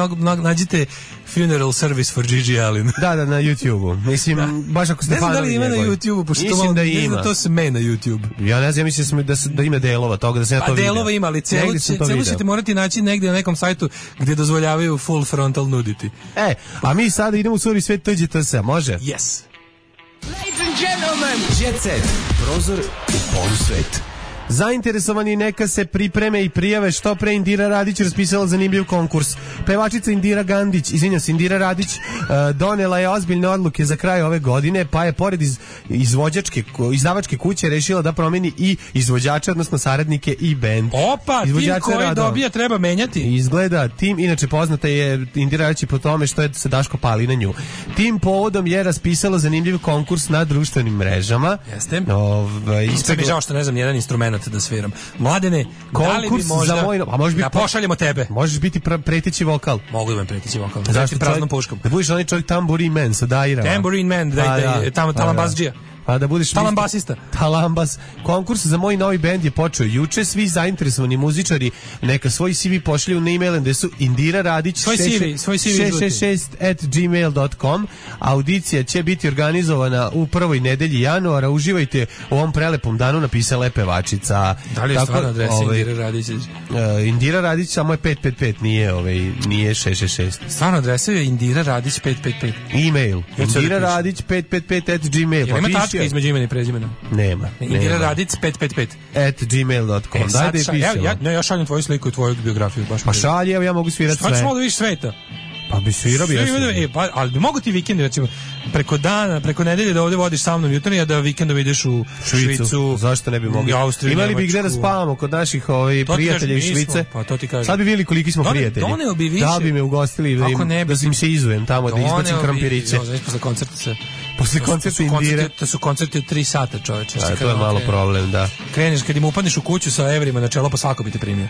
nađite Funeral Service for G G Allin. Da, da, na YouTube-u. Mislim, da. Baš ako ste fanovi. Ne znam da li ima na YouTube-u, pošto to, malo, da ne znam da to sme na YouTube. Ja ne znam, ja mislim da, da ima delova toga, da se ja to pa vidio. Pa delova ima, ali celo, celo ćete morati naći negdje na nekom sajtu gdje dozvoljavaju full frontal nudity. E, a mi sada idemo u suri svet T G T S, može? Yes. Ladies and gentlemen, Jet Set, prozor u polusvet. Zainteresovani neka se pripreme i prijave što pre. Indira Radić raspisala zanimljiv konkurs. Pevačica Indira Gandić, izvinjam se, Indira Radić uh, donela je ozbiljne odluke za kraj ove godine, pa je pored iz, izvođačke, izdavačke kuće rešila da promeni i izvođače, odnosno saradnike i bend. Opa, tim koji radom. Dobija treba menjati. Izgleda, tim, inače poznata je Indira Radić po tome što je se Daško pali na nju. Tim povodom je raspisala zanimljiv konkurs na društvenim mrežama. Jeste. Ovaj, ispegla... mi žao što ne znam nijedan instrument da sviram. Mladene, konkurs možda, za moj, a može biti da pošaljemo tebe. Možeš biti preteći vokal. Mogu da vam preteći vokal. Zašto praznom puškom? Da budeš onaj čovjek Tambourine Man sa dairama. Tambourine Man, da, da, da, tamo talambasdžija. Pa da budeš talambasista. Talambas. Konkurs za moj novi bend je počeo juče. Svi zainteresovani muzičari neka svoj C V pošalju na e-mail gde su Indira Radić svoj C V, svoj C V šest šest šest at gmail dot com. Audicija će biti organizovana u prvoj nedelji januara. Uživajte u ovom prelepom danu, napisala je pevačica. Da li je stvarno adresa ovaj, Indira Radić? Uh, Indira Radić samo je pet pet pet, nije ovaj nije šest šest šest. Stvarno adresa je Indira Radić pet pet pet. E-mail Indira Radić pet pet pet at gmail. Pa ima tačka između imena i prezimena? Nema. Indira Radić pet pet pet at gmail dot com. E, Daj da je pišemo. Ja, ja šaljem tvoju sliku i tvoju biografiju. Baš pa šalji, evo ja mogu svirati sve. Šta ćemo da vidiš sveta? Pa bi svirao bi ja e, pa, ali bi mogu ti vikendi, recimo, preko dana, preko nedelje da ovdje vodiš sa mnom jutarnji, a da vikendom ideš u Švicu. Švicu zašto ne bi mogli? Austriju, imali bi gde da spavamo kod naših ovaj, prijatelja iz Švice. Pa to ti kažem. Sad bi vidjeli koliki smo Done, prijatelji. Doneo bi više. Da bi me ugostili, da, im, ne bi, da im se izujem tamo, da izbacim krampiriće. Jo, znaš, posle koncerta se... Posle koncerta Indire. To su koncerti od tri sata, čoveče. Da, to je malo problem, da. Kreneš, kad im upadneš u kuću sa evrima na čelo, pa svako bi te primio.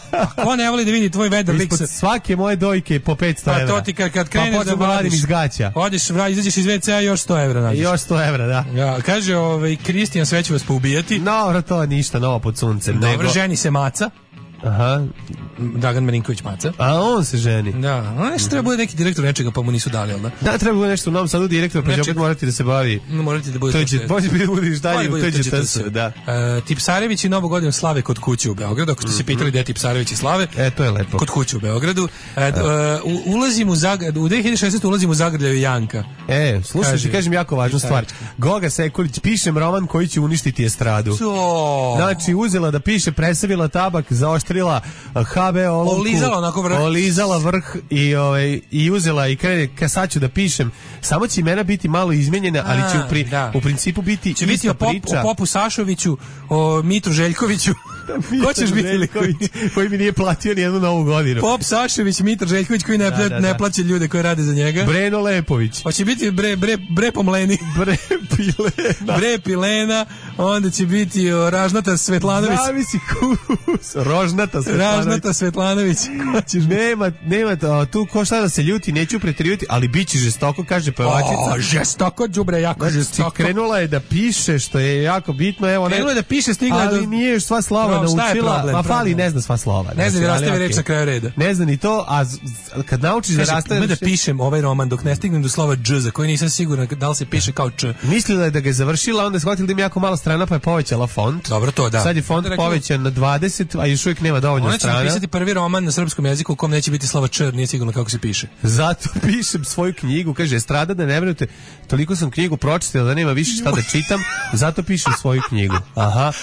Ko ne voli da vidi tvoj vedar lik sa... Svake moje dojke po petsto evra. Pa to ti kad, kad kreneš pa da vadiš iz gaća. Odeš, izađeš iz ve ce a još sto evra nađeš. Još sto evra, da. Ja, kaže, ovaj, Kristijan, sve će vas poubijati. No, to ništa, novo pod suncem. Dobro, nego... ženi se Maca. Aha. Dragan Marinković Maca. A on se ženi. Da, on nešto treba bude neki direktor nečega, pa mu nisu dali, ali da? Da, treba bude nešto u Novom Sadu direktor, pa će opet morati da se bavi. No, morate da bude. To će, bolje bi da budeš dalje u T G T S, da. Uh, Tipsarević i Novu godinu slave kod kuće u Beogradu, ako ste se pitali gde je Tipsarević i slave. E, to je lepo. Kod kuće u Beogradu. Uh, uh, ulazim u Zag... u dve hiljade šesnaeste ulazim u Zagrljaju Janka. E, slušaj, ti kažem jako važnu stvar. Goga Sekulić, pišem roman koji će uništiti estradu. So... Znači, uzela da piše, presavila tabak, zaoštrila ha be olovku, olizala onako vrh, olizala vrh i, ovaj, i uzela i krene, ka sad ću da pišem, samo će imena biti malo izmenjena, ali će u, pri, u principu biti će biti o, pop, o Popu Sašoviću, o Mitru Željkoviću. Ko ćeš biti Željković, koji mi nije platio ni jednu novu godinu. Pop Sašević, Mitar Željković koji ne, da, da, ne plaća ljude koji rade za njega. Breno Lepović. Hoće biti bre, bre, bre pomleni. Bre Pilena. Bre Pilena. Onda će biti o, Ražnata Svetlanović. Zavisi kus. Rožnata Svetlanović. Ražnata Svetlanović. nema, nema o, tu ko šta da se ljuti, neću preterivati, ali bit će žestoko, kaže pevačica. O, žestoko, đubre, jako znači, žestoko. Krenula je da piše, što je jako bitno. Evo, krenula je da piše, stigla ali do... nije još sva slova no, naučila. Problem, ma fali, ne zna sva slova. Ne zna da rastavi reč okay. na kraju reda. Ne zna ni to, a z, kad naučiš da rastavi... da pišem ovaj roman dok ne stignem do slova dž, za koji nisam siguran da li se piše kao č. Mislila je da ga je završila, onda je shvatila da ima jako malo strana, pa je povećala font. Dobro, to da. Sad je font rekla, povećan na dvadeset, a još uvijek nema dovoljno ona strana. Ona će napisati prvi roman na srpskom jeziku u kom neće biti slova č, nije sigurno kako se piše. Zato pišem svoju knjigu, kaže Estrada, da ne vjerujete, toliko sam knjigu pročitala da nema više šta da čitam, zato pišem svoju knjigu. Aha.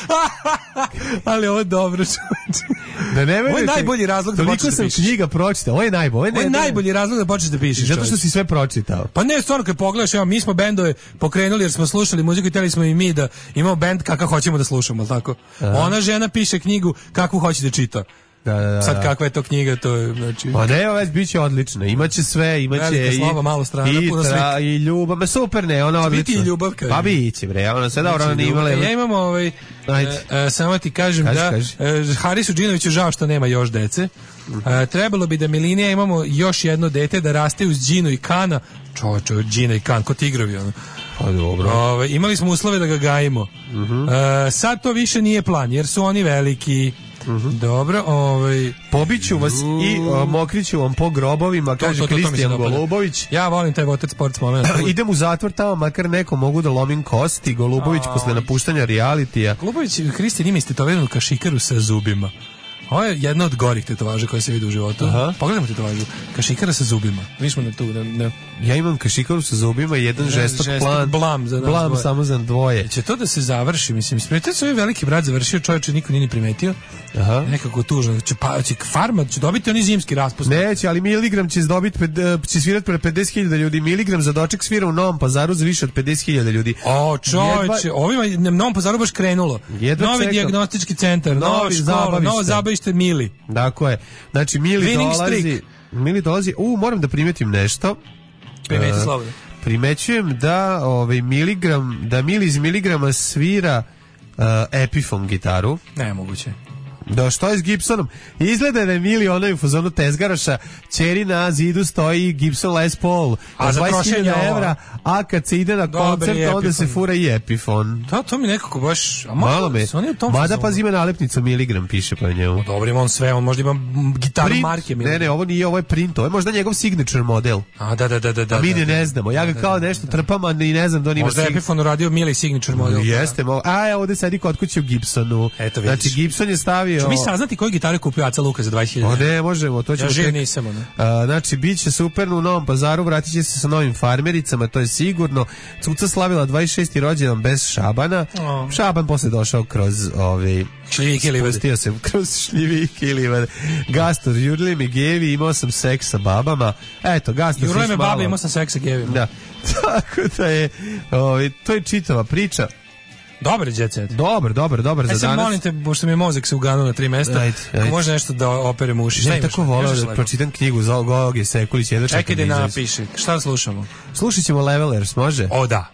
Ali ovo je dobro. Da ne vjerujete. Ovo je najbolji razlog da počneš da pišeš. Toliko sam knjiga pročitao. Ovo je najbolji. Ovo je najbolji razlog da počneš da pišeš. Zato što si sve pročitao. Pa ne, stvarno kad pogledaš, evo mi smo bendove pokrenuli jer smo slušali muziku i hteli smo i mi da imamo bend kakav hoćemo da slušamo, tako? Aha. Ona žena piše knjigu kakvu hoće da čita. Da, da, da. Sad kakva je to knjiga, to je, znači... Pa ne, već bit će odlično. Imaće sve, imaće i... slova, malo strana, i, puno tra, i ljubav. Ma super, ne, ona odlično. Biti i ljubav, kaže. Pa biće, bre, ona sve dobro, ona nije imala... Ja imam ovaj... E, e, samo ti kažem kaži, da kaži. E, Harisu Džinoviću žao što nema još dece. E, trebalo bi da Milinija imamo još jedno dete da raste uz Džinu i Kana. Čoveče, Džina i Kan, ko tigrovi, ono. Pa dobro. Ove, imali smo uslove da ga gajimo. Uh-huh. E, sad to više nije plan, jer su oni veliki. Uh-huh. Dobro, ovaj pobiću vas uh... i o, mokriću vam po grobovima, to, kaže Kristijan Golubović. Ja volim taj Water Sports moment. Idem u zatvor tamo, makar neko mogu da lomim kosti. Golubović oh. posle napuštanja realitija. Golubović, Kristijan ima istetoviranu kašikaru sa zubima. Ovo je jedna od gorih tetovaža koje se vidi u životu. Aha. Pogledajmo tetovažu. Kašikara sa zubima. Mi smo na tu. Na, na... Ja imam kašikaru sa zubima i jedan ne, žestok, žestok plan. Blam, za blam samo za dvoje. Će to da se završi, mislim. Primetio se ovaj veliki brat završio, čovječe niko nije ni primetio. Aha. Nekako tužno. Će, pa, će farma, će dobiti oni zimski raspust. Neće, ali Miligram će dobiti, će svirati pre pedeset hiljada ljudi. Miligram za doček svira u Novom Pazaru za više od pedeset hiljada ljudi. O, čovječe, Jedva... ovima na Novom Pazaru baš krenulo. Jedva novi čekam. Dijagnostički centar, nova škola, novo zabavište Mili. Dakle, znači Mili Winning dolazi, streak. Mili dolazi. U, moram da primetim nešto. Primeti slobodno. Primećujem da ovaj Miligram, da Mili iz Miligrama svira uh, Epiphone gitaru. Nemoguće. Da, što je s Gibsonom? Izgleda da je Mili onaj u fazonu tezgaraša, ćeri na zidu stoji Gibson Les Paul, a za dvadeset hiljada evra, a kad se ide na koncert, onda Epiphone. Se fura i Epiphone. To, to mi nekako baš... A malo me. Mada pa zime nalepnica Miligram piše pa njemu. Dobro, ima on sve, on možda ima gitaru print, marke Miligram. Ne, ne, ovo nije, ovo je print, ovo je možda njegov signature model. A, da, da, da, da. A mi da, ne, da, ne znamo, ja ga da, kao nešto da, trpam, a i ne znam da on ima... Možda je Epiphone uradio Mili signature model. Jeste, mo... a, ovde sedi kod kuće u Gibsonu. Eto, znači, Gibson je stavio... Ču mi saznati koju gitaru je kupio Aca Luka za dvadeset hiljada? O ne, možemo, to ćemo... Ja živ nisam, ono. A, znači, bit će super u Novom Pazaru, vratit će se sa novim farmericama, to je sigurno. Cuca slavila dvadeset šesti rođendan bez Šabana. Oh. Šaban posle došao kroz ovaj... Šljivike ili vade. Spustio se kroz šljivike ili vade. Gastor, jurili mi gevi, imao sam seks sa babama. Eto, Gastor... Jurili me babi, imao sam seks sa gevima. Da. Tako da je... Ovaj, to je čitava priča. Dobar Jet Set. Dobar, dobar, dobar za danas. Aj sad molim te, pošto mi je mozak se uganuo na tri mesta, ajde, ajde. Ako može nešto da operem uši. Šta ne, tako volao da pročitam knjigu za Goge Sekulić. Čekaj da napiši. Šta slušamo? Slušat ćemo Levelers, može? O, da.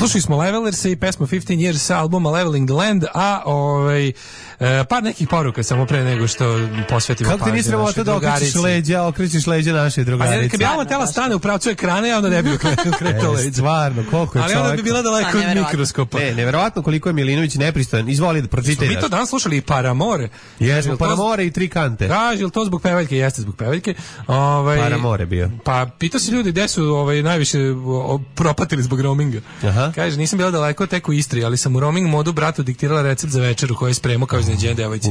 Slušali smo Levelers i pesmu fifteen years sa albuma Leveling the Land, a ovaj, e, par nekih poruka samo pre nego što posvetimo pažnju. Kako ti nisi trebalo to da okrećiš leđa, okrećiš leđa naše drugarice? A kad bi Alma tela stane u pravcu ekrana, ja onda ne bi okretao leđa. Stvarno, koliko je čovjek. Ali onda bi bila daleko od mikroskopa. Ne, neverovatno koliko je Milinović nepristojan. Izvoli da pročitaj. Mi to danas slušali i Paramore. Jesmo, Paramore i Tri kante. Kaže, ili to zbog pevaljke? Jeste zbog pevaljke. Ovaj, Paramore bio. Pa pitao se ljudi gde su ovaj, najviše o, propatili zbog roaminga. Aha. Kaže, nisam bila daleko tek u Istri, ali sam u roaming modu bratu diktirala recept za večeru koji je spremao kao iznenađenje devojci.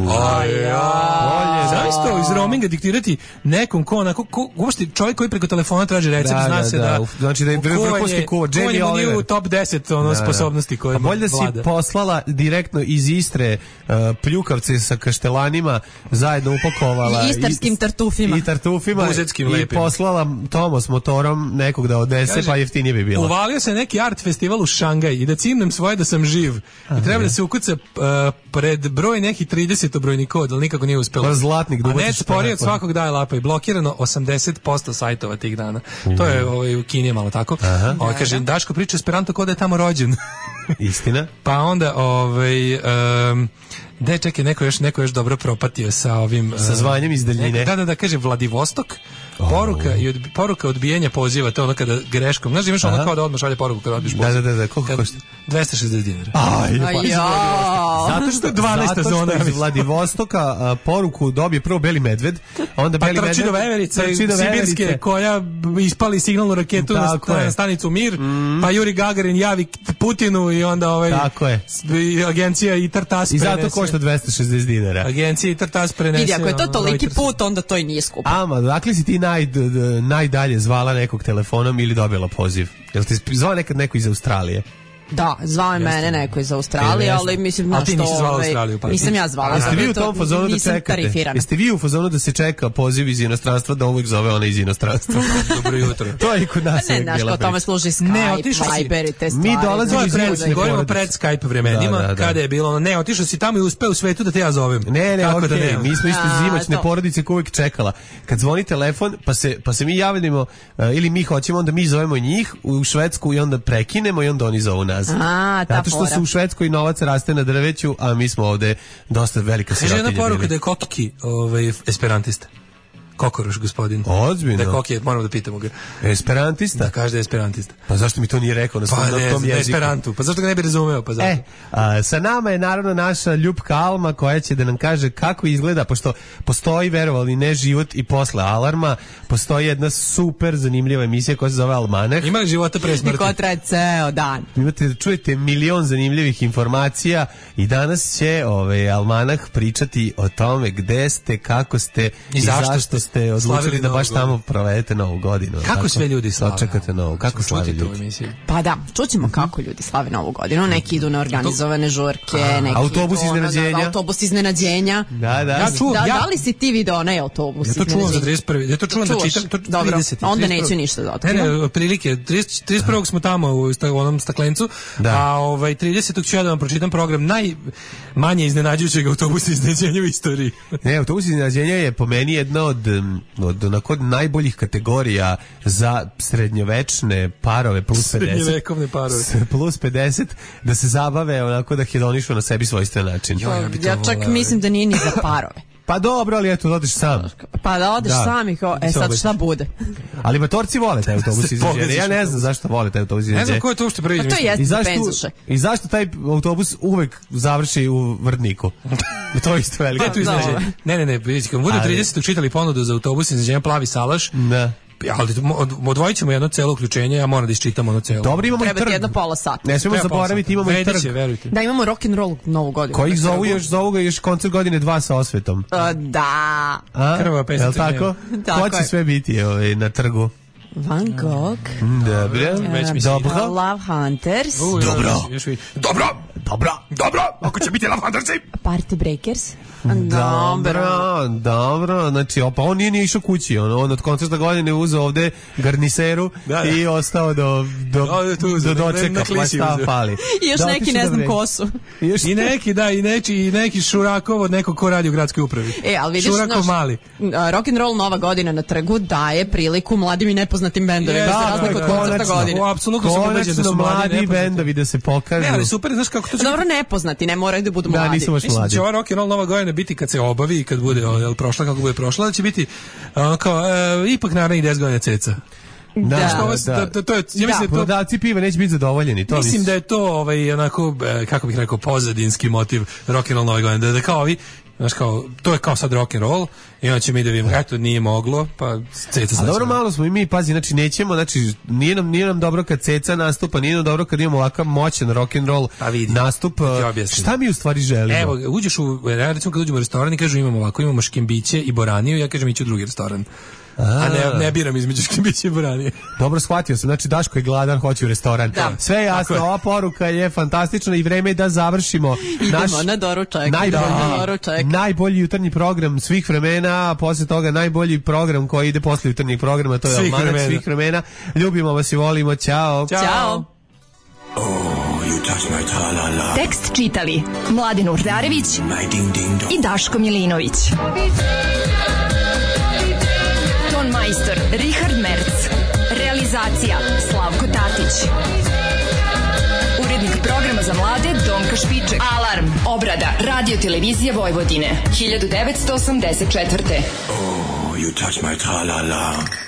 Zavisno iz roaminga diktirati nekom ko onako, ko, uopšte čovjek koji preko telefona traži recept, da, zna da, se da, da, znači da je vrhunski kuvač, Jamie Oliver. Nije u top deset ono, da, sposobnosti koje a bolje da si vlada. Poslala direktno iz Istre uh, pljukavce sa kaštelanima, zajedno upakovala i istarskim tartufima i tartufima i poslala Tomos motorom nekog da odnese. Kaže, pa jeftinije bi bilo. Uvalio se neki art festival u Šangaj i da cimnem svoje da sam živ. I treba da se ukuca uh, pred broj neki trideset brojni kod, ali nikako nije uspelo. Zlatnik, a net sporije od svakog daje lapa i blokirano osamdeset posto sajtova tih dana. Mm. To je ovaj, u Kini je malo tako. Ovaj, kaže, Daško priča Esperanto kod da je tamo rođen. Istina. Pa onda, ovaj... Um, de, čekaj, neko još, neko još dobro propatio sa ovim... Sa zvanjem iz daljine. Neko, da, da, da, kaže Vladivostok. Poruka i odbi, poruka odbijanja poziva, to ono kada greškom. Znaš, imaš ono kao da odmah šalje poruku kada odbiš poziv. Da, da, da, koliko košta? dvesta šezdeset dinara. Aj, pa, zato što dvanaesta zona iz Vladivostoka a, poruku dobije prvo Beli medved, onda pa Beli medved. Pa trči do Veverice, Sibirske, koja ispali signalnu raketu na, na stanicu Mir, mm. pa Juri Gagarin javi Putinu i onda ovaj... Tako je. Agencija Itartas prenese. I zato košta dvesta šezdeset dinara. Agencija Itartas prenese. Vidi, ako je to toliki put, onda to i nije skupo. Ama, dakle si ti naj, d, d, najdalje zvala nekog telefonom ili dobila poziv? Jel ti zvala nekad neko iz Australije? Da, zvao je mene neko iz Australije, ali mislim na što... A ti nisi zvala Australiju? Pa. Nisam ja zvala. Jeste vi u tom fazonu da čekate? Jeste vi u fazonu da se čeka poziv iz inostranstva, da uvijek zove ona iz inostranstva? Dobro jutro. To je i kod nas. Ne, znaš, kao tome služi Skype, ne, Viber i te stvari. Mi dolazimo iz imućne govorimo pred Skype vremenima, da, da, da. Kada je bilo ono, ne, otišao si tamo i uspeo u svetu da te ja zovem. Ne, ne, okej, okay. da mi smo isto iz imućne porodice koja uvijek čekala. Kad zvoni telefon, pa se, pa se mi javljamo, uh, ili mi hoćemo, onda mi zovemo njih u Švedsku i onda prekinemo i onda oni zovu nas. A, zato što su u Švedskoj novac raste na drveću, a mi smo ovde dosta velika sirotinja. Kaže jedna poruka da je Kokiki ovaj, esperantista. Kokoroš, gospodin. Ozbiljno. Da je Koki, moramo da pitamo ga. Esperantista? Da kaže da je esperantista. Pa zašto mi to nije rekao na svom pa ne, tom jeziku? Esperantu. Pa zašto ga ne bi razumeo? Pa zato. E, a, sa nama je naravno naša Ljupka Alma koja će da nam kaže kako izgleda, pošto postoji, verovali ne, život i posle alarma, postoji jedna super zanimljiva emisija koja se zove Almanah. Ima li života pre smrti? Ko traje ceo dan. Imate da čujete milion zanimljivih informacija i danas će ovaj, Almanah pričati o tome gde ste, kako ste i, i zašto ste ste odlučili da baš tamo provedete Novu godinu. Kako tako? Sve ljudi slave? Čekate Novu, kako slavi ljudi? Pa da, čućemo kako ljudi slave Novu godinu. Neki idu na organizovane žurke, a, neki autobus iznenađenja. Autobus iznenađenja. Da, da. Ja čuvam, da, ja, da li si ti video onaj autobus iznenađenja? Ja to čuvam za trideset prvi. Ja to čuvam da čitam. To dobro, trideset, onda neću ništa da otkrivam. Ne, ne, otprilike, trideset prvog smo tamo u onom staklencu, da. A ovaj, tridesetog ću ja da vam pročitam program najmanje iznenađujućeg autobusa iznenađenja u istoriji. Ne, autobus iznenađenja je po meni jedna od od onako najboljih kategorija za srednjovečne parove plus pedeset. Srednjevekovne parove. Plus pedeset, da se zabave onako da hedonišu na sebi svojstven način. Jo, ja, ja čak volao. Mislim da nije ni za parove. Pa dobro, ali eto, odeš sam. Pa da odeš da. Sam i kao, e sad šta bude. Ali motorci vole taj autobus iznenađenja. Ja ne znam zašto vole taj autobus iznenađenja. Ne znam ko je to uopšte prvi. Pa to jeste benzuše. I zašto taj autobus uvek završi u Vrdniku? To je isto veliko. Ne, ne, ne, vidite, kad budu tridesetog čitali ponudu za autobus iznenađenja Plavi salaš, da. Ali odvojit ćemo jedno celo uključenje, ja moram da isčitam ono celo. Dobro, imamo treba i trg. Jedno pola sata. Ne smijemo zaboraviti, imamo i trg. Verujte. Da, imamo rock and roll Novu godinu. Koji zovu još, zovu ga još koncert godine dva sa osvetom. Uh, da. Krvava pesnica. Jel tako? Ko će sve biti ovaj, na trgu? Van Gogh. Dobro. Uh, Dobro. Love Hunters. Uh, Dobro. Dobro. Dobro, dobro, ako će biti Love Huntersi. Party Breakers. Dobro, dobro, znači, pa on nije nije išao kući, on, on od koncerta godine uzeo ovde garniseru da, da. i ostao do, do, do, do, do dočeka, pa šta fali. I još da, neki, ne znam ko su. I neki, da, i neki, i neki Šurakov od nekog ko radi u gradskoj upravi. E, ali vidiš, Šurakov mali. Rock and roll Nova godina na trgu daje priliku mladim i nepoznatim bendovima, za razliku od koncerta godine. Apsolutno sam ubeđen da su mladi bendovi da se pokažu. Ne, ali super, znaš kako to će... Dobro, nepoznati, ne moraju da budu mladi. Da, nisu baš mladi. Mislim da će ova Rock and roll Nova godina biti kad se obavi i kad bude jel, prošla kako bude prošla, da će biti uh, kao, uh, ipak naravno deset godina ceca. Da, da, da, da, to je, ja mislim da, da to, prodavci piva neće biti zadovoljeni. To mislim da je to ovaj, onako, kako bih rekao, pozadinski motiv rock and roll Nove godine. Da, da kao ovi, znaš kao, to je kao sad rock and roll i onda će mi da vidimo, eto, nije moglo, pa ceca znači. A dobro, malo smo i mi, pazi, znači nećemo, znači nije nam, nije nam dobro kad ceca nastupa, nije nam dobro kad imamo ovakav moćan rock and roll nastup. Šta mi u stvari želimo? Evo, uđeš u, recimo kad uđemo u restoran i kažu imamo ovako, imamo škembiće i boraniju, ja kažem ići u drugi restoran. A, a ne, ne biram između škembića i boranije. Dobro, shvatio sam. Znači, Daško je gladan, hoće u restoran. Da. Sve je jasno, je. Ova poruka je fantastična i vreme je da završimo Idemo naš na doručak. Najbolji, doručak. najbolji jutarnji program svih vremena, a posle toga najbolji program koji ide posle jutarnjeg programa, to je svih Almanak svih vremena. Ljubimo vas i volimo. Ćao. Ćao. Ćao. Oh, you touch my tra-la-la. Tekst čitali Mladin Urdarević i Daško Milinović. Ton majstor Richard Merc. Realizacija Slavko Tatić. Urednik programa za mlade Donka Špiček. Alarm, obrada, radio televizija Vojvodine, hiljadu devetsto osamdeset četvrte. Oh, you touch my tra-la-la.